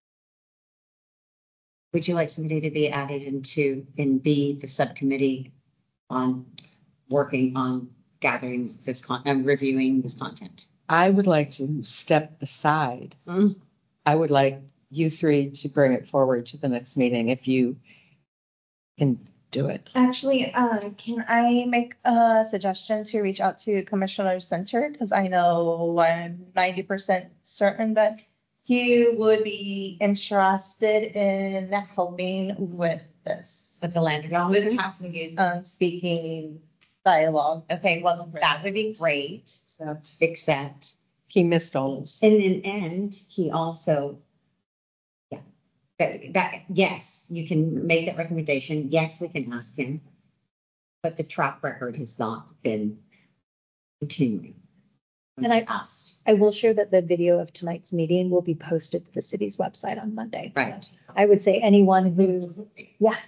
would you like somebody to be added into and be the subcommittee on working on gathering this con and reviewing this content? I would like to step aside. Mm. I would like you three to bring it forward to the next meeting if you can do it. Actually, uh, can I make a suggestion to reach out to Commissioner Center? Because I know I'm ninety percent certain that he would be interested in helping with this. With the land development? With um, speaking dialogue. Okay, well, that would be great. So, except he missed all this. In an end, he also, yeah, that, that, yes, you can make that recommendation. Yes, we can ask him, but the track record has not been continuing. And I asked, I will share that the video of tonight's meeting will be posted to the city's website on Monday. Right. So I would say anyone who, yeah.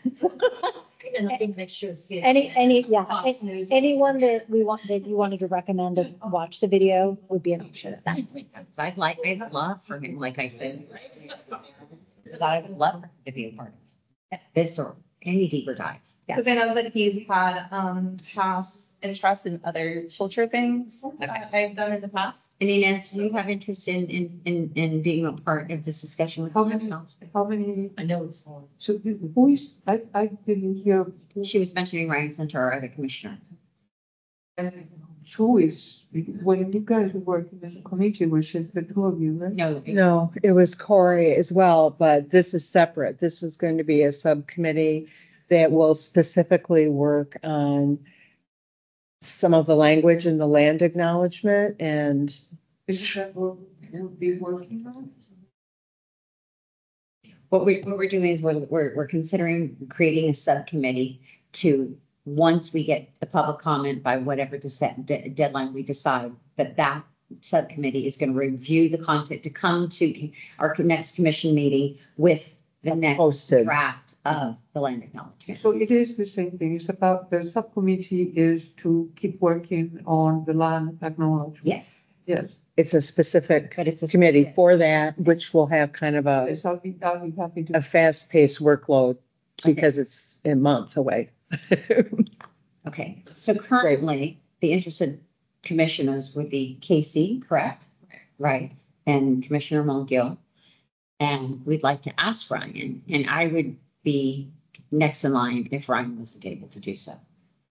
Any, any, yeah, anyone that we want, that you wanted to recommend to watch the video would be an option of that. I'd like, I'd love for him, like I said, because I would love for him to be a part of this or any deeper dive. Because I know that he's had um past interest in other culture things that I've done in the past. And Inez, do you have interest in, in, in, in being a part of this discussion with How the many, how many, I know it's hard. so who is, I, I didn't hear, She was mentioning Ryan Center, our other commissioner. who is, when you guys were working as a committee, was it the two of you, right? No, No, it was Corey as well, but this is separate. This is going to be a subcommittee that will specifically work on some of the language in the land acknowledgement and Is that what you'll be working on? What we, what we're doing is we're, we're, we're considering creating a subcommittee to, once we get the public comment by whatever de- de- deadline we decide, that that subcommittee is going to review the content to come to our next commission meeting with the next Posted. draft of the land acknowledgement. So it is the same thing. It's about, the subcommittee is to keep working on the land acknowledgement. Yes. Yes. it's a specific But it's a committee for that, which will have kind of a, Yes, I'll be, I'll be happy to. a fast-paced workload because it's a month away. Okay, so currently, the interested commissioners would be Casey, correct? Right, and Commissioner Mongill. And we'd like to ask Ryan, and I would be next in line if Ryan wasn't able to do so.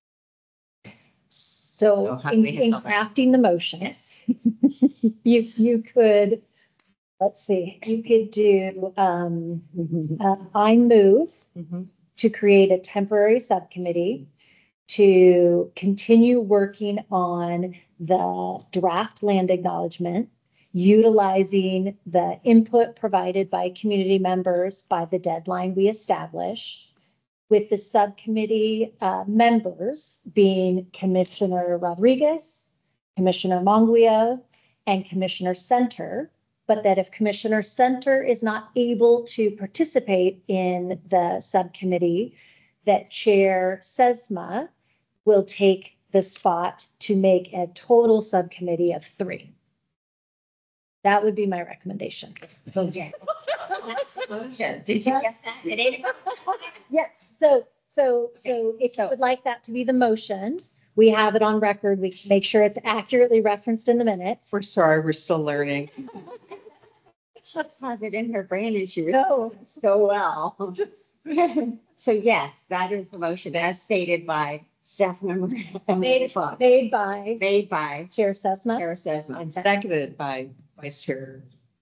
So So how do in, we in handle that? crafting the motion, you, you could, let's see, you could do, um, uh, I move Mhm. to create a temporary subcommittee to continue working on the draft land acknowledgement, utilizing the input provided by community members by the deadline we establish, with the subcommittee uh, members being Commissioner Rodriguez, Commissioner Monguia, and Commissioner Center, but that if Commissioner Center is not able to participate in the subcommittee, that Chair Sesma will take the spot to make a total subcommittee of three. That would be my recommendation. So, yeah. That's the motion. Did you get that? It ain't- Yes, so, so, so if you would like that to be the motion, we have it on record. We can make sure it's accurately referenced in the minutes. We're sorry, we're still learning. She just has it in her brain and she No. knows so well. So yes, that is the motion as stated by staff member Emily Made, Fox. made by Made by Chair Sesma. Chair Sesma. And seconded by Vice Chair.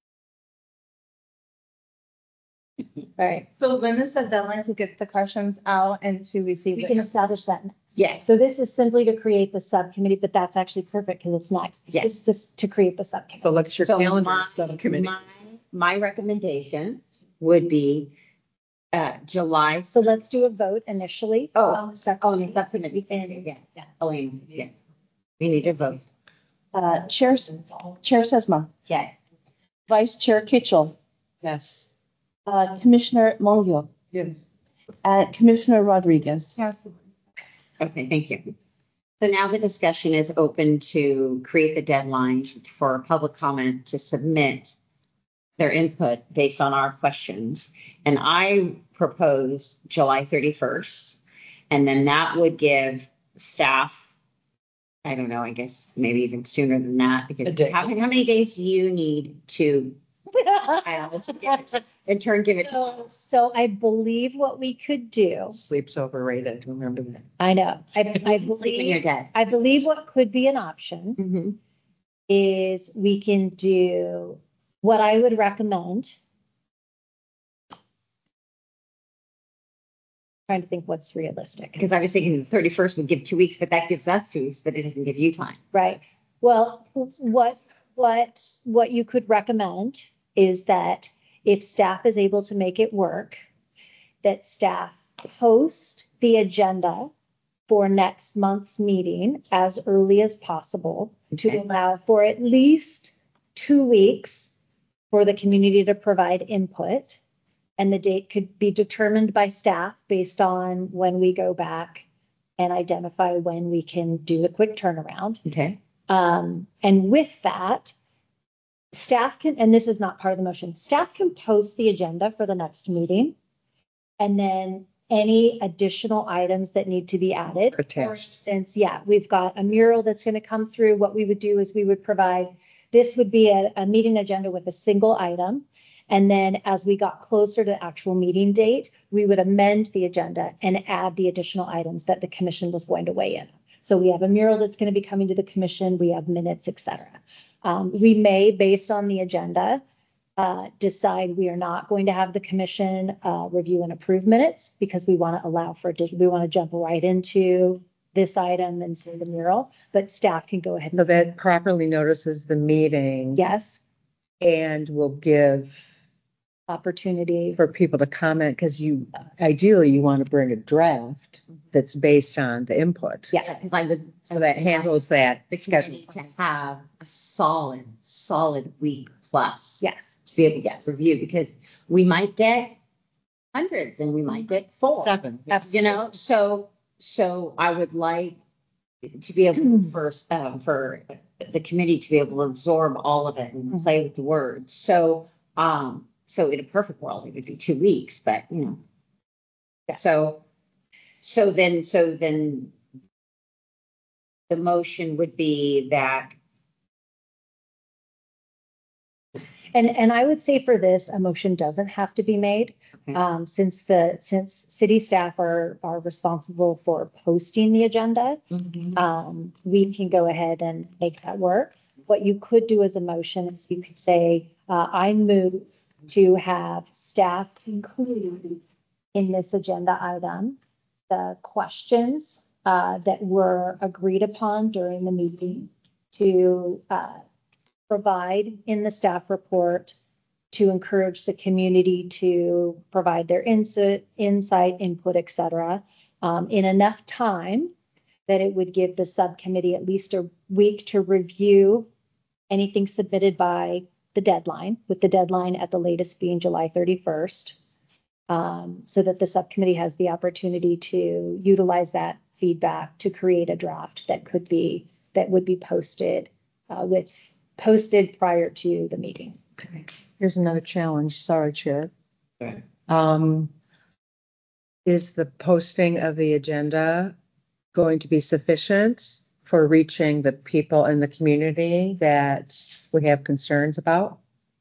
Right. So when is the deadline to get the questions out and to receive We the can establish that next. Yes. So this is simply to create the subcommittee, but that's actually perfect because it's next. Yes. This is just to create the subcommittee. So look at your So calendar, my, subcommittee. my, my recommendation would be uh, July. So let's do a vote initially. Oh, on the subcommittee. Oh, that's a minute. Yeah, yeah. Elaine, yes. We need a vote. Uh, Chair, Chair Sesma, Yes. Vice Chair Kitchell, Yes. uh, Commissioner Mongill, Yes. and Commissioner Rodriguez. Yes. Okay, thank you. So now the discussion is open to create the deadline for public comment to submit their input based on our questions. And I propose July thirty-first. And then that would give staff, I don't know, I guess maybe even sooner than that, because A day. how, how many days do you need to, I don't know, in turn, give it? So, so I believe what we could do, Sleep's overrated, remember that. I know, I, I Sleep when you're believe, dead. I believe what could be an option Mm-hmm. is we can do what I would recommend. Trying to think what's realistic. Because I was thinking the thirty-first would give two weeks, but that gives us two weeks, but it doesn't give you time. Right. Well, what, what, what you could recommend is that if staff is able to make it work, that staff post the agenda for next month's meeting as early as possible to Okay. allow for at least two weeks for the community to provide input. And the date could be determined by staff based on when we go back and identify when we can do the quick turnaround. Okay. Um, and with that, staff can, and this is not part of the motion, staff can post the agenda for the next meeting. And then any additional items that need to be added. For Attached. instance, yeah, we've got a mural that's going to come through. What we would do is we would provide, this would be a, a meeting agenda with a single item. And then as we got closer to the actual meeting date, we would amend the agenda and add the additional items that the commission was going to weigh in. So we have a mural that's going to be coming to the commission. We have minutes, et cetera. Um, we may, based on the agenda, uh, decide we are not going to have the commission uh, review and approve minutes because we want to allow for, we want to jump right into this item and see the mural, but staff can go ahead. So that properly notices the meeting. Yes. And will give opportunity for people to comment, because you, ideally, you want to bring a draft that's based on the input. Yeah, because I would. So that handles that. The committee to have a solid, solid week plus. Yes. To be able to get review, because we might get hundreds and we might get four. Seven. You know, so, so I would like to be able for, um, for the committee to be able to absorb all of it and play with the words. So, um, so in a perfect world, it would be two weeks, but you know, yeah. so, so then, so then the motion would be that. And, and I would say for this, a motion doesn't have to be made. Okay. Um, since the, since city staff are, are responsible for posting the agenda, mm-hmm. um, we can go ahead and make that work. What you could do as a motion is you could say, uh, I move to have staff include in this agenda item the questions uh, that were agreed upon during the meeting to uh, provide in the staff report to encourage the community to provide their insight, insight, input, et cetera, um, in enough time that it would give the subcommittee at least a week to review anything submitted by the deadline, with the deadline at the latest being July thirty-first, um, so that the subcommittee has the opportunity to utilize that feedback to create a draft that could be, that would be posted uh, with posted prior to the meeting. Okay. Here's another challenge. Sorry, Chair. Okay. Um, is the posting of the agenda going to be sufficient for reaching the people in the community that we have concerns about?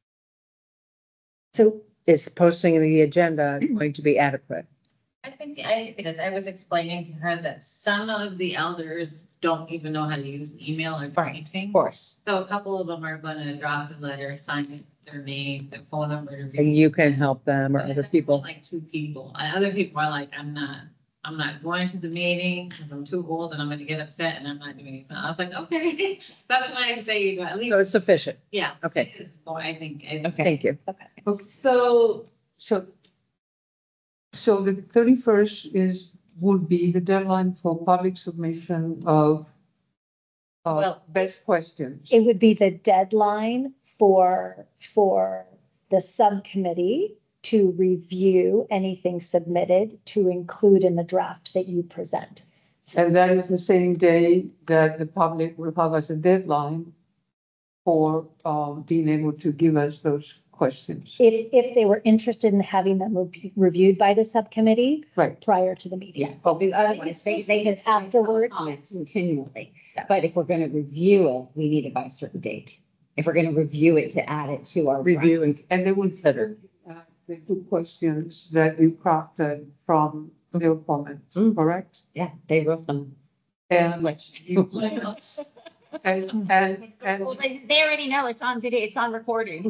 So is posting of the agenda going to be adequate? I think I think it is. I was explaining to her that some of the elders don't even know how to use email or anything. Of course. So a couple of them are going to drop the letter, sign their name, their phone number. And you can help them or other people. Like two people. And other people are like, I'm not, I'm not going to the meeting because I'm too old and I'm going to get upset and I'm not doing anything. I was like, okay, that's why I say you know, at least. So it's sufficient. Yeah. Okay. It is more, I think. I, Okay. Thank you. Okay. Okay. So, so, so the thirty-first is, would be the deadline for public submission of uh, well, best questions. It would be the deadline for, for the subcommittee to review anything submitted to include in the draft that you present. And that is the same day that the public will have as a deadline for um, being able to give us those questions. If, if they were interested in having them re- reviewed by the subcommittee right. prior to the meeting. Yeah, but we, otherwise they, they can afterward comments continually. Yeah. But if we're going to review it, we need it by a certain date. If we're going to review it to add it to our review, and, and they would consider uh, the two questions that you crafted from their comments, mm. correct? Yeah, they wrote them. And you, and, and, and well, they, they already know it's on video, it's on recording.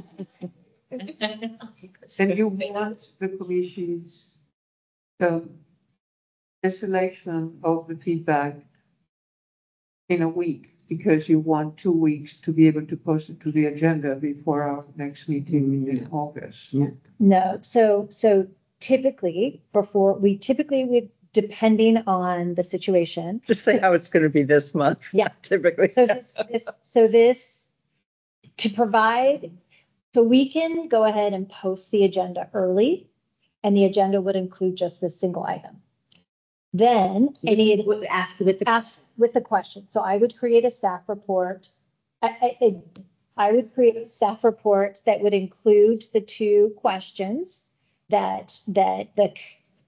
And you want the commission's um, the selection of the feedback in a week, because you want two weeks to be able to post it to the agenda before our next meeting in August. Yeah. No, so so typically before we typically would, depending on the situation. Just say how it's going to be this month. Yeah, typically. So this, this so this to provide, so we can go ahead and post the agenda early, and the agenda would include just this single item. Then any would ask with the ask with the question. So I would create a staff report. I, I, I would create a staff report that would include the two questions that that the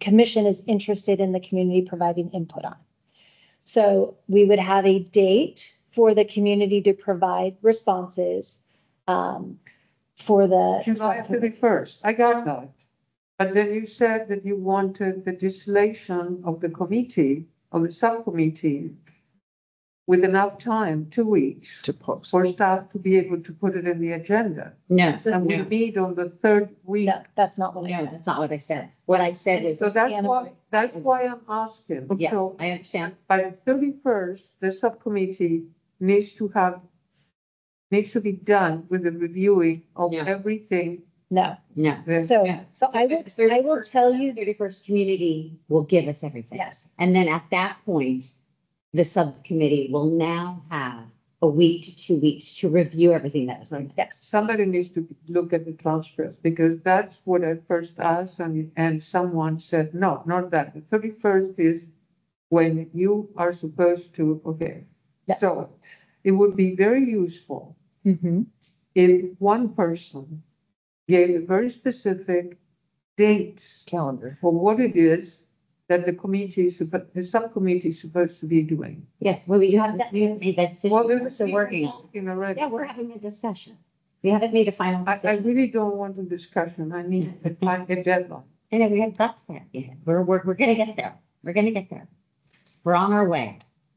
commission is interested in the community providing input on. So we would have a date for the community to provide responses um, for the July thirty-first, I got that. But then you said that you wanted the distillation of the committee, of the subcommittee, with enough time, two weeks, To post. for staff to be able to put it in the agenda. No, And we no, meet on the third week. No, that's not what I no, said. that's not what I said. What I said was, So that's why, that's why I'm asking. yeah, So I understand. by the thirty-first, the subcommittee needs to have, needs to be done with the reviewing of Yeah. everything. No. No. that- So, Yeah. so I will, I will tell you, thirty-first community will give us everything. yes, And then at that point, the subcommittee will now have a week to two weeks to review everything that was done. yes. Somebody needs to look at the transcript, because that's what I first asked, and, and someone said, no, not that. The thirty-first is when you are supposed to, okay. Yeah. So it would be very useful Mm-hmm. if one person gave a very specific dates Calendar. for what it is that the committee, is suppo- the subcommittee is supposed to be doing. Yes, well, you haven't, you haven't made that decision. Well, We're they're still working on it. talking already. Yeah, we're having a discussion. We haven't made a final I, I decision. really don't want a discussion. I need a time, a deadline. And we haven't got that yet. We're, we're, we're gonna get there. We're gonna get there. We're on our way.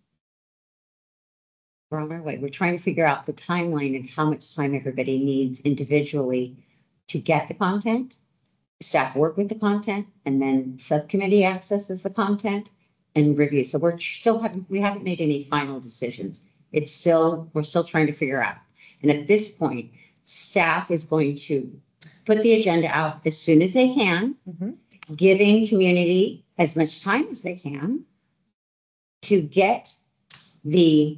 We're on our way. We're trying to figure out the timeline and how much time everybody needs individually to get the content. Staff work with the content, and then subcommittee accesses the content and review. So we're still haven't, we haven't made any final decisions. It's still, we're still trying to figure out. And at this point, staff is going to put the agenda out as soon as they can, Mm-hmm. giving community as much time as they can to get the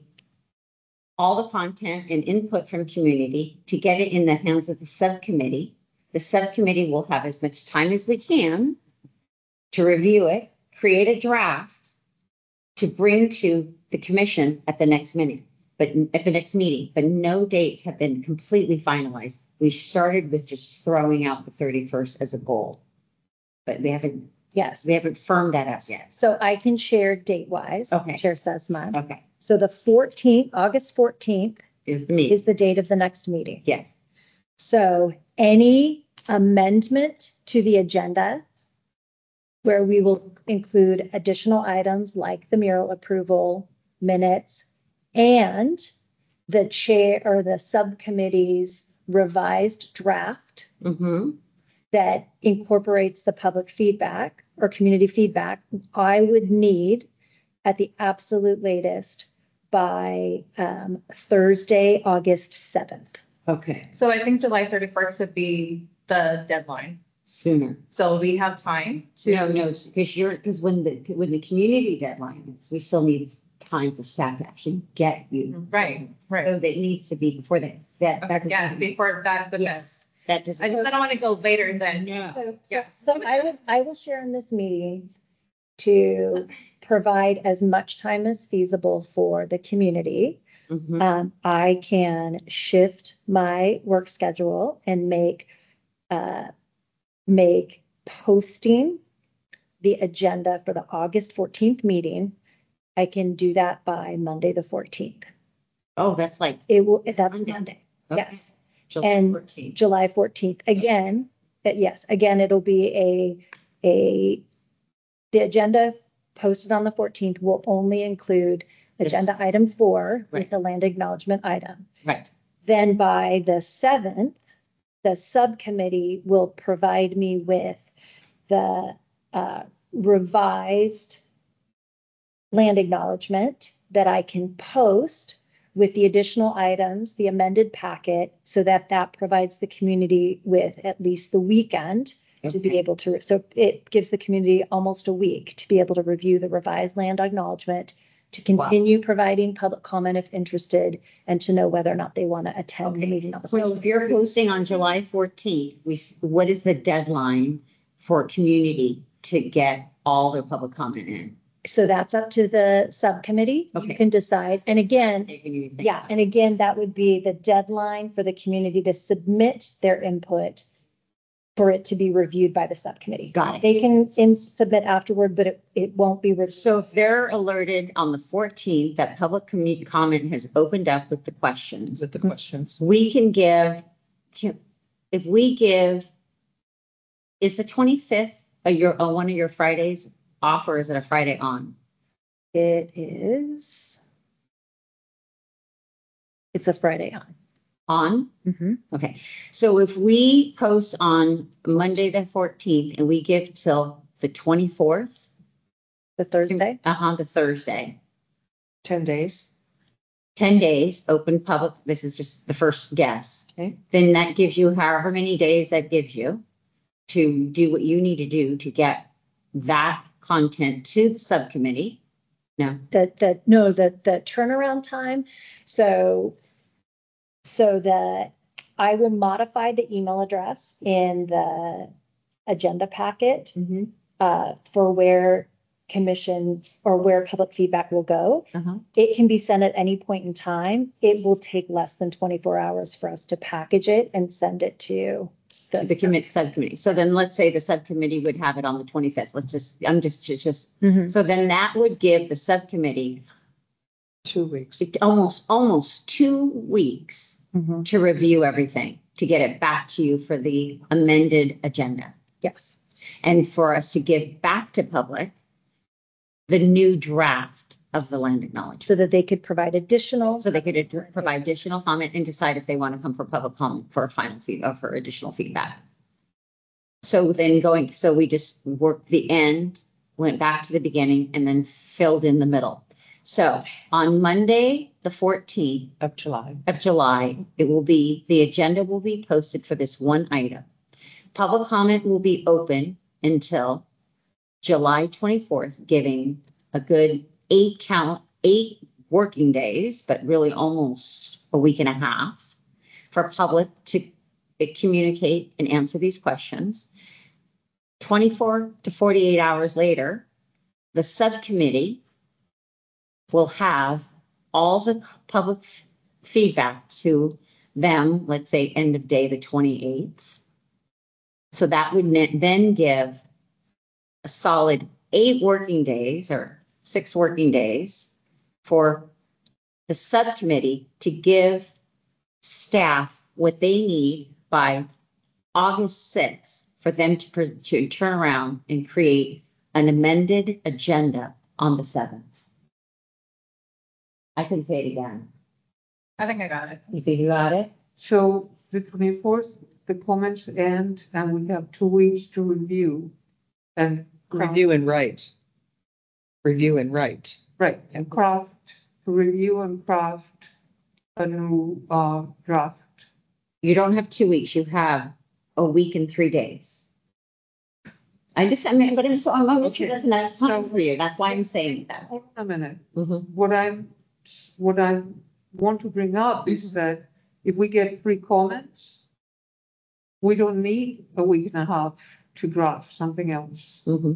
all the content and input from community, to get it in the hands of the subcommittee. The subcommittee will have as much time as we can to review it, create a draft to bring to the commission at the next minute, but at the next meeting, but no dates have been completely finalized. We started with just throwing out the thirty-first as a goal, but we haven't, Yes. we haven't firmed that up yet. So I can share date wise. Okay. Chair Sesma. Okay, So the fourteenth, August fourteenth is the meeting. is the date of the next meeting. Yes. So any amendment to the agenda where we will include additional items like the mural approval, minutes, and the chair or the subcommittee's revised draft Mm-hmm. that incorporates the public feedback or community feedback, I would need at the absolute latest by um, Thursday, August seventh. Okay, So I think July thirty-first would be the deadline. sooner. So we have time to. No, no, because you're, because when the, when the community deadline is, we still need time for staff to actually get you. Right, right. So that needs to be before that, that, that. Yeah, before that, but Yes. That does. I just I don't want to go later than. No. So, so, Yes. so I will, I will share in this meeting to provide as much time as feasible for the community. Mhm. Um, I can shift my work schedule and make, uh, make posting the agenda for the August fourteenth meeting. I can do that by Monday, the fourteenth. Oh, that's like. It will, that's Monday. Monday. Okay. Yes. July And fourteenth. July fourteenth. Again, uh, yes, again, it'll be a, a, the agenda posted on the fourteenth will only include agenda item four with Right. the land acknowledgement item. Right. Then by the seventh, the subcommittee will provide me with the uh, revised land acknowledgement that I can post with the additional items, the amended packet, so that that provides the community with at least the weekend to be Okay. able to, so it gives the community almost a week to be able to review the revised land acknowledgement, to continue providing public comment if interested, and to know whether or not they want to attend the Okay. meeting on the So if you're posting on July fourteenth, we, s- what is the deadline for community to get all their public comment in? So that's up to the subcommittee. Okay. You can decide. And again, Taking you think yeah, about it. and again, that would be the deadline for the community to submit their input for it to be reviewed by the subcommittee. Got it. They can in, submit afterward, but it, it won't be reviewed. So if they're alerted on the fourteenth that public commu- comment has opened up with the questions, With the questions. we can give, can- if we give, is the twenty-fifth a your, a one of your Fridays off, or is it a Friday on? It is, it's a Friday on. On? Mm-hmm. Okay. So if we post on Monday the fourteenth and we give till the twenty-fourth, The Thursday? uh-huh, the Thursday, ten days. ten days, open public, this is just the first guess. Okay. Then that gives you however many days that gives you to do what you need to do to get that content to the subcommittee. No. That, that, no, the, the turnaround time. So, so that I will modify the email address in the agenda packet Mm-hmm. uh, for where commission or where public feedback will go. Uh-huh. It can be sent at any point in time. It will take less than twenty-four hours for us to package it and send it to the, To the commit subcommittee. So then let's say the subcommittee would have it on the twenty-fifth. Let's just, I'm just, just, just Mhm. so then that would give the subcommittee Two weeks. it- almost, almost two weeks Mhm. to review everything, to get it back to you for the amended agenda. Yes. And for us to give back to public the new draft of the land acknowledgement. So that they could provide additional. So they could ad- provide additional comment and decide if they want to come for public comment for a final feed or for additional feedback. So then going, so we just worked the end, went back to the beginning, and then filled in the middle. So on Monday, the fourteenth Of July. of July, it will be, the agenda will be posted for this one item. Public comment will be open until July twenty-fourth, giving a good eight count, eight working days, but really almost a week and a half for public to communicate and answer these questions. twenty-four to forty-eight hours later, the subcommittee will have all the public f- feedback to them, let's say end of day, the twenty-eighth. So that would ne- then give a solid eight working days or six working days for the subcommittee to give staff what they need by August sixth for them to, pre- to turn around and create an amended agenda on the seventh. I can say it again. I think I got it. You think you got it? So the twenty-fourth, the comments end and we have two weeks to review and craft- Review and write. Review and write. Right, and craft, to review and craft a new uh, draft. You don't have two weeks. You have a week and three days. I just, I mean, but I'm just, I'm not sure that's enough time for you. That's why I'm saying that. Hold on a minute. Mm-hmm. What I'm, what I want to bring up is that if we get three comments, we don't need a week and a half to draft something else. Mm-hmm.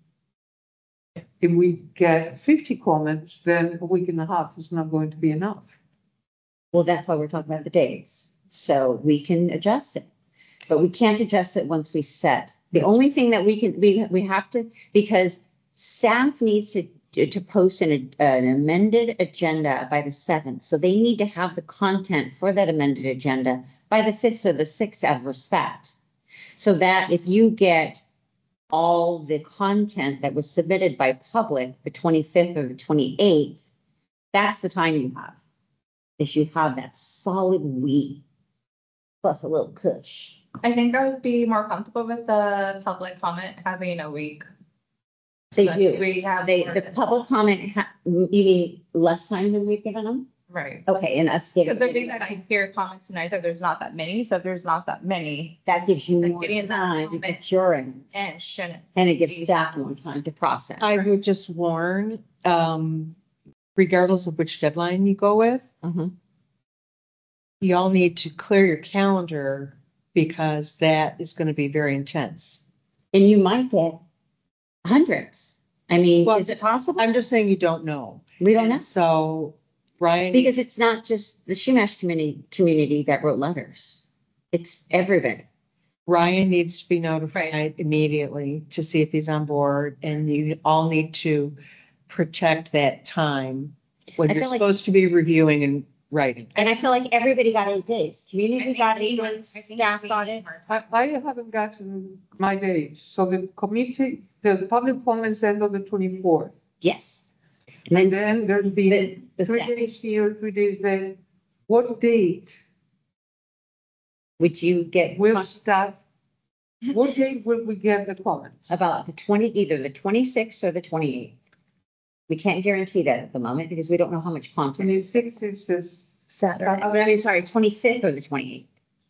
If we get fifty comments, then a week and a half is not going to be enough. Well, that's why we're talking about the days. So we can adjust it, but we can't adjust it once we set. The only thing that we can, we, we have to, because staff needs to, to post an, an amended agenda by the seventh. So they need to have the content for that amended agenda by the fifth or the sixth out of respect. So that if you get all the content that was submitted by public, the twenty-fifth or the twenty-eighth, that's the time you have. If you have that solid week plus a little push. I think I would be more comfortable with the public comment having a week. They But do. We have. They, more the than- public comment, ha- you mean less time than we've given them? Right. Okay, and us giving. Because the reason I hear comments tonight that there's not that many, so if there's not that many, That gives you Like more getting that time to comment. get your in, and shouldn't. and it gives staff more time to process. I would just warn, um, regardless of which deadline you go with, Uh-huh. you all need to clear your calendar because that is going to be very intense. And you might get hundreds. I mean, Well, is it possible? I'm just saying you don't know. We don't know. So, Brian. Because it's not just the Shumash community, community that wrote letters. It's everybody. Ryan needs to be notified immediately to see if he's on board, and you all need to protect that time when I you're feel like- supposed to be reviewing and writing. And I feel like everybody got eight days. Community got eight days, staff got it. I, I haven't gotten my date. So the committee, the public comments end on the twenty-fourth. Yes. And And then then there'll be the- the three staff. days here, three days there. What date would you get will staff, what date will we get the comments? about the twenty, either the twenty-sixth or the twenty-eighth? We can't guarantee that at the moment because we don't know how much content. Twenty-sixth is just Saturday. Oh, I mean, sorry, twenty-fifth or the twenty-eighth.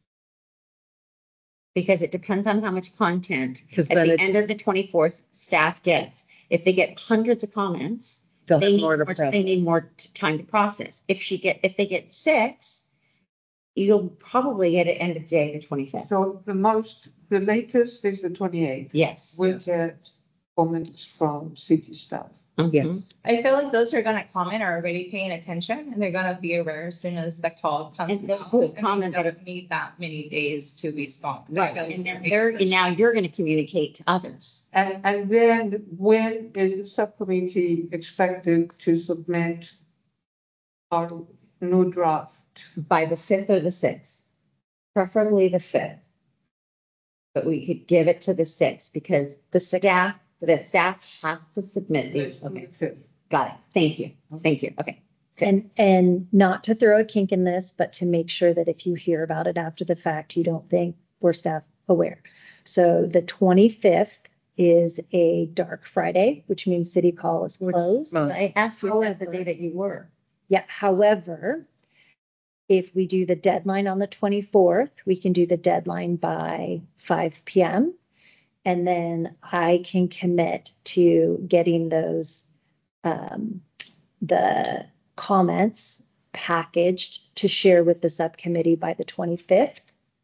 Because it depends on how much content at 'Cause then the it's- end of the twenty-fourth staff gets. If they get hundreds of comments, They'll they have need more more, to they process. need more t- time to process. If she get, if they get six, you'll probably get it end of day, the twenty-fifth. So the most, the latest is the twenty-eighth. Yes. We'll get comments from city staff. Mhm. I feel like those who are gonna comment are already paying attention and they're gonna be aware as soon as the call comes And those out. who And they comment that don't need that many days to respond. I Right, feel like and then they're they're, being- and now you're gonna communicate to others. And, and then when is the subcommittee expected to submit our new draft? By the fifth or the sixth, preferably the fifth. But we could give it to the sixth because the staff, the staff has to submit these. Okay, got it. Thank you. Thank you. Okay. And, and not to throw a kink in this, but to make sure that if you hear about it after the fact, you don't think we're staff aware. So the twenty-fifth is a dark Friday, which means City Hall is closed. I asked you if that's the day that you were. Yeah, however, if we do the deadline on the twenty-fourth, we can do the deadline by five p.m. And then I can commit to getting those, um, the comments packaged to share with the subcommittee by the twenty-fifth.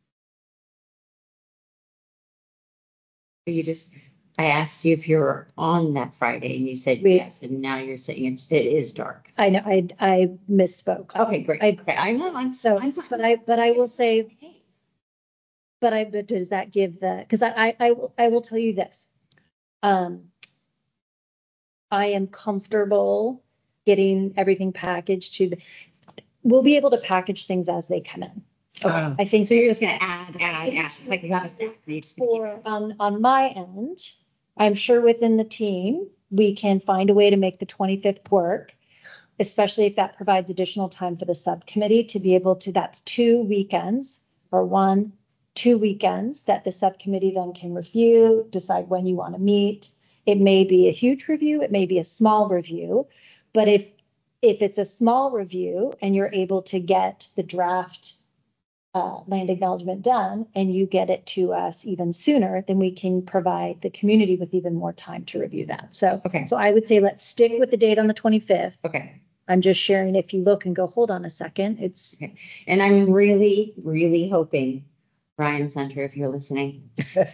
You just, I asked you if you're on that Friday and you said We- yes, and now you're saying it's, it is dark. I know, I, I misspoke. Okay, great. I, Okay, I know, I'm so, I'm but I, but I will say, but I, but does that give the, because I, I, I will, I will tell you this. Um, I am comfortable getting everything packaged to the, we'll be able to package things as they come in. Okay. I think So you're just gonna add, add, add, like you got a staff, and you just gonna keep for, on, on my end, I'm sure within the team, we can find a way to make the twenty-fifth work, especially if that provides additional time for the subcommittee to be able to, that's two weekends or one, two weekends that the subcommittee then can review, decide when you want to meet. It may be a huge review, it may be a small review, but if, if it's a small review and you're able to get the draft uh, land acknowledgement done and you get it to us even sooner, then we can provide the community with even more time to review that. So, Okay. so I would say let's stick with the date on the twenty-fifth. Okay. I'm just sharing, if you look and go, hold on a second, it's, Okay. And I'm really, really hoping, Ryan Center, if you're listening,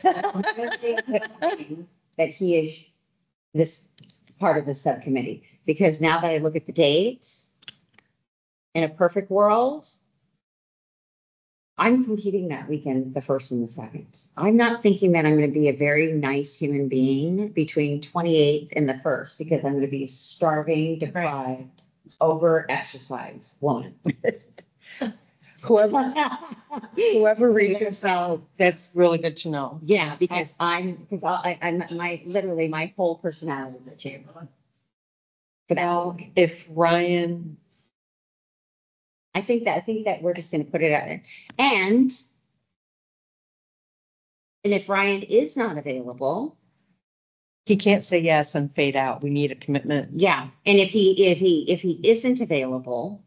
that he is this part of the subcommittee. Because now that I look at the dates, in a perfect world, I'm competing that weekend, the first and the second. I'm not thinking that I'm going to be a very nice human being between twenty-eighth and the first, because I'm going to be a starving, deprived, over exercised woman. Whoever, whoever reaches out, that's really good to know. Yeah, because I'm, because I, I'm, my, literally my whole personality is a chamber. For that Well, week. if Ryan, I think that, I think that we're just gonna put it out there. And, and if Ryan is not available, he can't say yes and fade out. We need a commitment. yeah, and if he, if he, if he isn't available,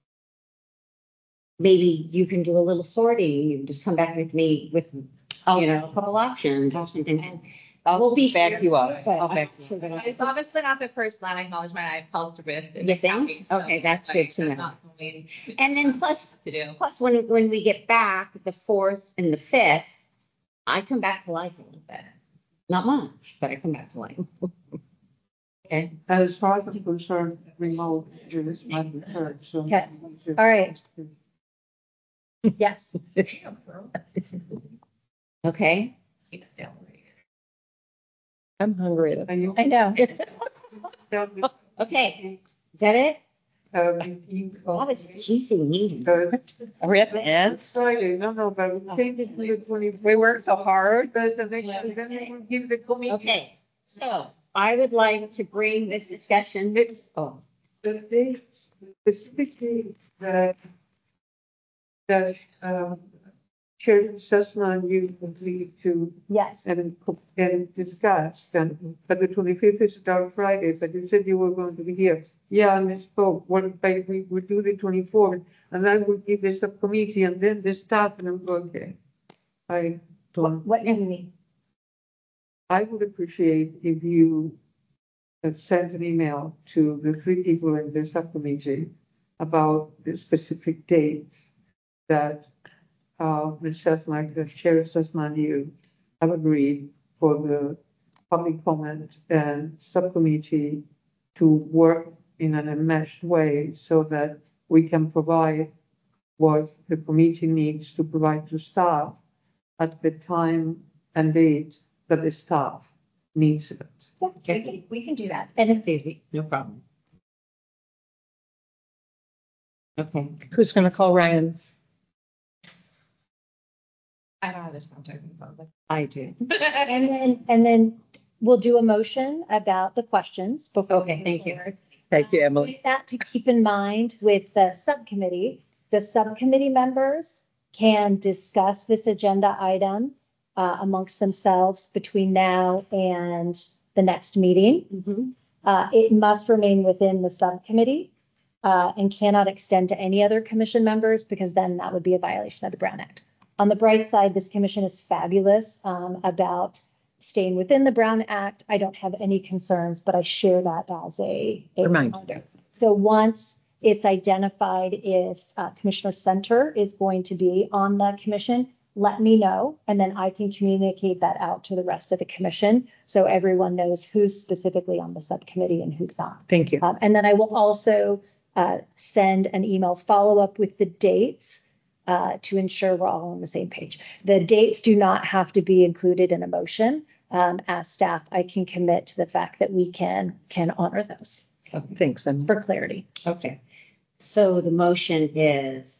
maybe you can do a little sorting, you can just come back with me with, you know, a couple options or something. And I'll be back here, you up. but I'll I'm back not you sure that I- It's obviously not the first land acknowledgement I've helped with. in You the think? county, so, Okay, that's like, good to I'm know. not going And then plus, to do. plus when, when we get back, the fourth and the fifth, I come back to life a little bit. Not much, but I come back to life. Okay. As far as I'm concerned, remote is my preferred, so. Okay. All right. Yes. Okay. I'm hungry. Are you? I know. Okay. Is that it? Uh, That was juicy meeting. Are we at the end? Friday, no, no, but we changed it to the twenty. We worked so hard. Because the next, then we will give the committee. Okay. So I would like to bring this discussion. Oh, The date, specific date that, that, um, Chair Sussman, you agreed to Yes. and, and discussed, and, but the twenty-fifth is our Friday, but you said you were going to be here. Yeah, I misspoke, what, but we would do the twenty-fourth, and then we'll give the subcommittee and then the staff, and I'm going, okay. I don't, What, what do you mean? I would appreciate if you had sent an email to the three people in the subcommittee about the specific dates that uh, Miz Sussman, the Chair Sussman, you have agreed for the public comment and subcommittee to work in an enmeshed way so that we can provide what the committee needs to provide to staff at the time and date that the staff needs it. Yeah, we can, we can do that. And it's easy. No problem. Okay. Who's gonna call Ryan? I don't have his contact info, but. I do. And then, and then we'll do a motion about the questions before. Okay, we thank move you. forward. Thank you, Emily. With that to keep in mind with the subcommittee, the subcommittee members can discuss this agenda item uh, amongst themselves between now and the next meeting. Mhm. Uh, It must remain within the subcommittee uh, and cannot extend to any other commission members because then that would be a violation of the Brown Act. On the bright side, this commission is fabulous um, about staying within the Brown Act. I don't have any concerns, but I share that as a, a Reminder. reminder. So once it's identified if uh, Commissioner Center is going to be on the commission, let me know, and then I can communicate that out to the rest of the commission so everyone knows who's specifically on the subcommittee and who's not. Thank you. Um, and then I will also uh, send an email follow-up with the dates uh, to ensure we're all on the same page. The dates do not have to be included in a motion. Um, as staff, I can commit to the fact that we can can honor those Thanks, Emily. for clarity. Okay. So the motion is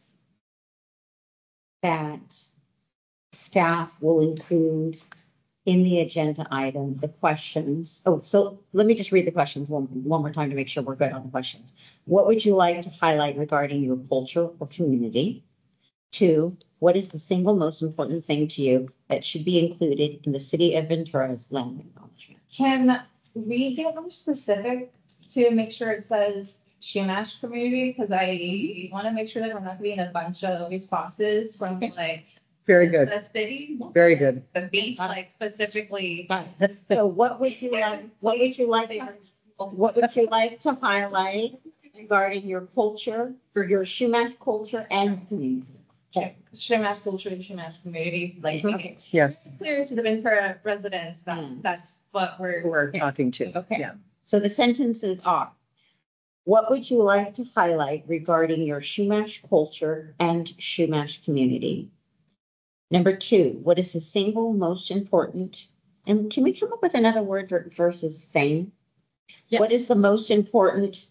that staff will include in the agenda item the questions. Oh, so let me just read the questions one, one more time to make sure we're good on the questions. What would you like to highlight regarding your culture or community? Two, what is the single most important thing to you that should be included in the City of Ventura's land acknowledgement? Can we get more specific to make sure it says Chumash community? Because I want to make sure that we're not getting a bunch of responses from like Very good. the city, Very good. the beach, like specifically. So what would you like, what would you like, to- what would you like to highlight regarding your culture, for your Chumash culture and community? Chumash culture and Chumash community, like okay, Yes, clear to the Ventura residents that Mm. that's what we're. we're talking to. Okay. Yeah. So the sentences are, what would you like to highlight regarding your Chumash culture and Chumash community? Number two, what is the single most important, and can we come up with another word ver- versus same? Yeah. What is the most important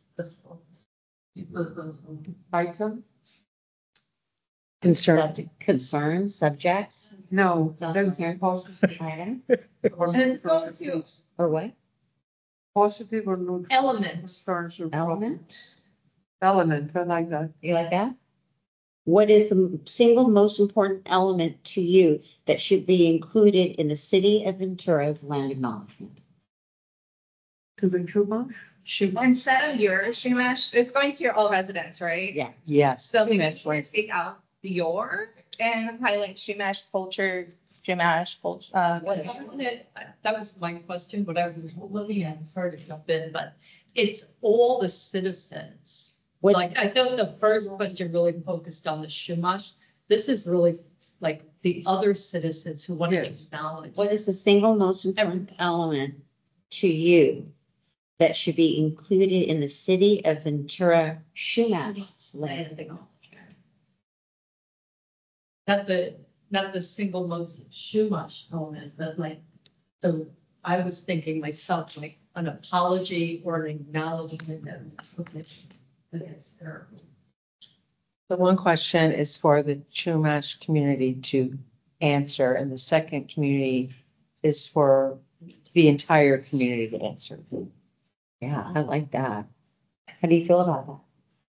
Item? Concern. subject, concern, subjects, No, that's Okay. positive. item, or And it's going to- concerns. or what? Positive or neutral? Element. Concerns or Element? Element, I like that. You like that? What is the single most important element to you that should be included in the City of Ventura's land acknowledgement? To the Chumash? Instead of your Chumash, it's going to your all residents, right? Yeah. Yes. So maybe you can take out the your and highlight Chumash culture, Chumash culture. Uh, What- That was my question, what I was looking at, sorry to jump in, but it's all the citizens. What's- Like, I thought the first question really focused on the Chumash. This is really like the other citizens who want to Yes. acknowledge. What is the single most important element to you that should be included in the City of Ventura Chumash land land acknowledgement? acknowledgement? That the, not the single most Shumash element, but like, so I was thinking myself, like an apology or an acknowledgement of recognition against her. The one question is for the Chumash community to answer, and the second community is for the entire community to answer. Yeah, I like that. How do you feel about that?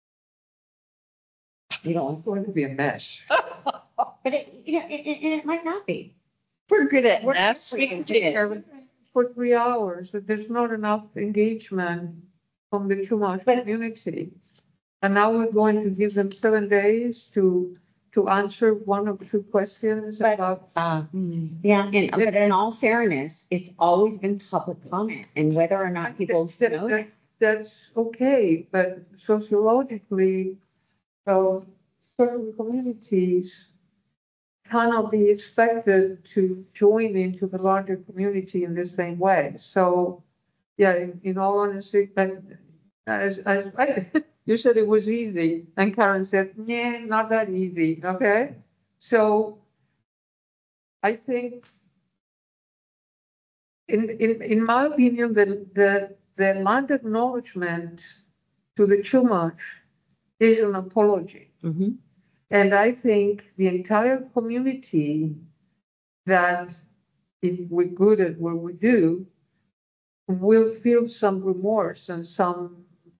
You don't. It's going to be a mess. But it, you know, it, it, it might not be. We're good at We're- mess. We can take care of it. For three hours, that there's not enough engagement from the Chumash But- community. And now we're going to give them seven days to, to answer one or two questions But- about. Uh, Yeah, and, but in all fairness, it's always been public comment, and whether or not people That- know that- that. That's okay, but sociologically, uh, certain communities cannot be expected to join into the larger community in the same way. So, yeah, in, in all honesty, but as, as I, you said it was easy, and Karen said, nah, not that easy, okay? So I think, in, in, in my opinion, the, the, the land acknowledgement to the Chumash is an apology. Mm-hmm. And I think the entire community that if we're good at what we do, will feel some remorse and some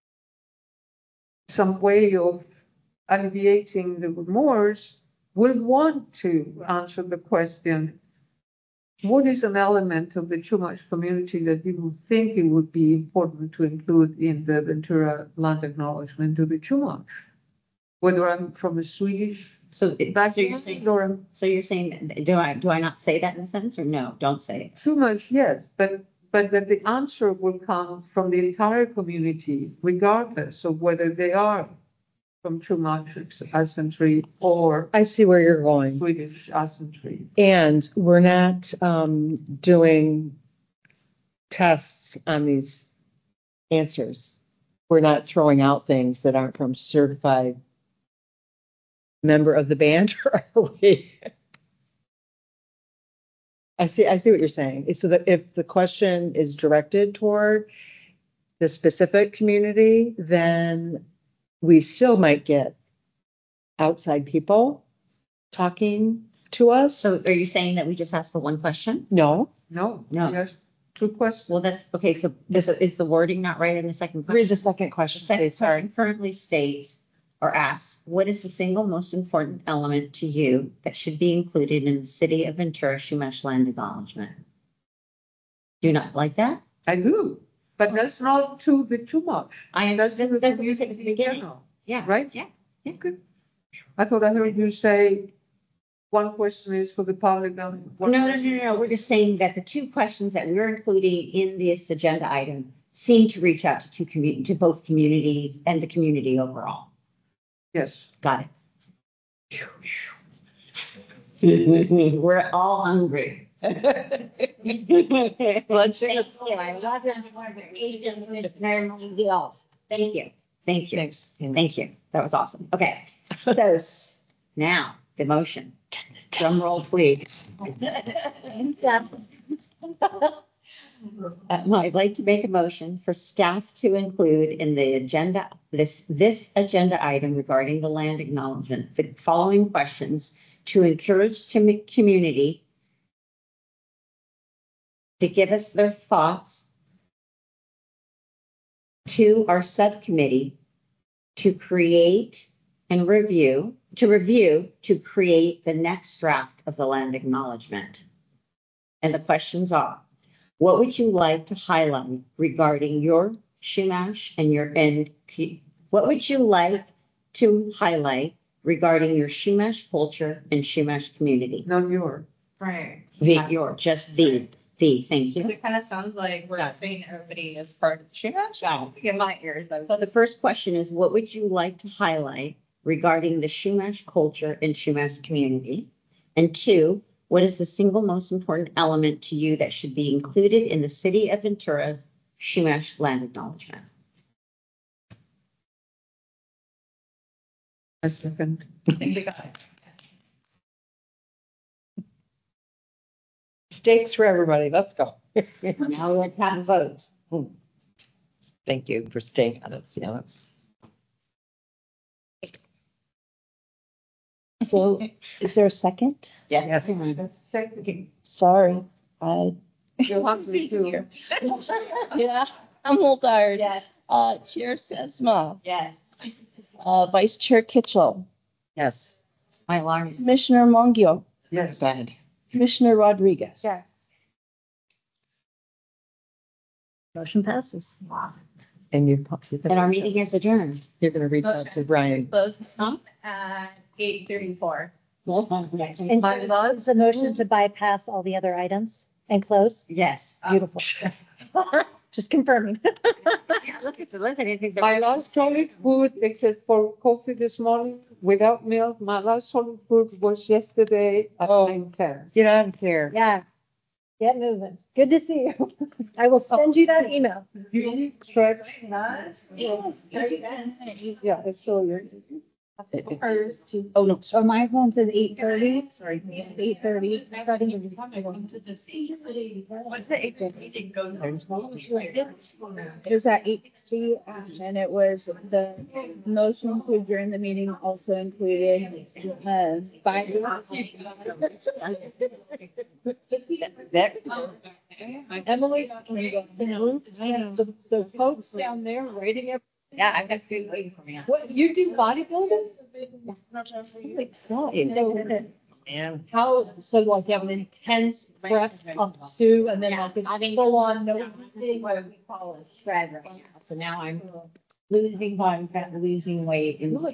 some way of alleviating the remorse, will want to answer the question, what is an element of the Chumash community that you would think it would be important to include in the Ventura land acknowledgement to the Chumash? Whether I'm from a Swedish So, so you're background saying, or I'm so you're saying, that- do I, do I not say that in a sentence, or no, don't say it? Chumash, yes, but but that the answer will come from the entire community, regardless of whether they are from Chumash ancestry or I see where you're going. Swedish ancestry. And we're not um, doing tests on these answers. We're not throwing out things that aren't from certified member of the band, are we? I see, I see what you're saying. So that if the question is directed toward the specific community, then we still might get outside people talking to us. So are you saying that we just ask the one question? No, No, No. yes, two questions. Well, that's, okay, so is, is the wording not right in the second question? read the second The question, second please. Sorry. question currently states or asks, what is the single most important element to you that should be included in the City of Ventura Shumash land acknowledgement? Do you not like that? I do, but that's not to the Chumash. I That's to understand, the that's what you said at the community in beginning. general. Yeah. Right? Yeah. Okay. I thought I heard you say one question is for the public. and No, one no, no, question- no, no. We're just saying that the two questions that we're including in this agenda item seem to reach out to two commu- to both communities and the community overall. Yes. Got it. We're all hungry. Blood sugar. Thank you. I love your clarification, Commissioner Gill. Thank you. Thank you. Thanks. Thank you. That was awesome. Okay. So now the motion. Drum roll, please. Uh, no, I'd like to make a motion for staff to include in the agenda, this, this agenda item regarding the land acknowledgement, the following questions to encourage to community to give us their thoughts to our subcommittee to create and review, to review, to create the next draft of the land acknowledgement. And the questions are, what would you like to highlight regarding your Shumash and your, and what would you like to highlight regarding your Shumash culture and Shumash community? Not your. Right. The, your, just the, the, thank you. It kind of sounds like we're saying everybody is part of Shumash. Yeah. In my ears, I was So the first question is, what would you like to highlight regarding the Shumash culture and Shumash community? And two, what is the single most important element to you that should be included in the City of Ventura's Shumash land acknowledgement? A second. I think we got it. Steaks for everybody. Let's go. Now let's have a vote. Thank you for staying on it, Sienna. So is there a second? Yes. Sorry, I. You'll have me too. Yeah, I'm a little tired. Yes. Uh, Chair Sesma, Yes. uh, Vice Chair Kitchell, Yes. My alarm. Commissioner Mongio, Yes. Bad. Commissioner Rodriguez. Yes. Motion passes. And you. And our meeting is adjourned. You're gonna reach out to Brian. Close at eight thirty-four. And is the motion to bypass all the other items and close? Yes. Beautiful. Just confirming. Listen, listen, I think My last solid food, except for coffee this morning without milk, my last solid food was yesterday at Oh. nine ten. Get out of here. Yeah. Get moving. Good to see you. I will send you that email. You stretch. Yes. Yeah, I saw you. Oh, no, So sorry. my phone says eight thirty. Sorry, eight thirty. What's the eight fifty? It was at eight thirty, and it was the motion to adjourn the meeting also included uh, by Emily, the, the folks down there writing it. Yeah, I've got food waiting for me. What, you do bodybuilding? So, Man. how, so like you have an intense breath up to, and then like it's full on, no. What we call a shred right now. So now I'm losing body fat, losing weight, and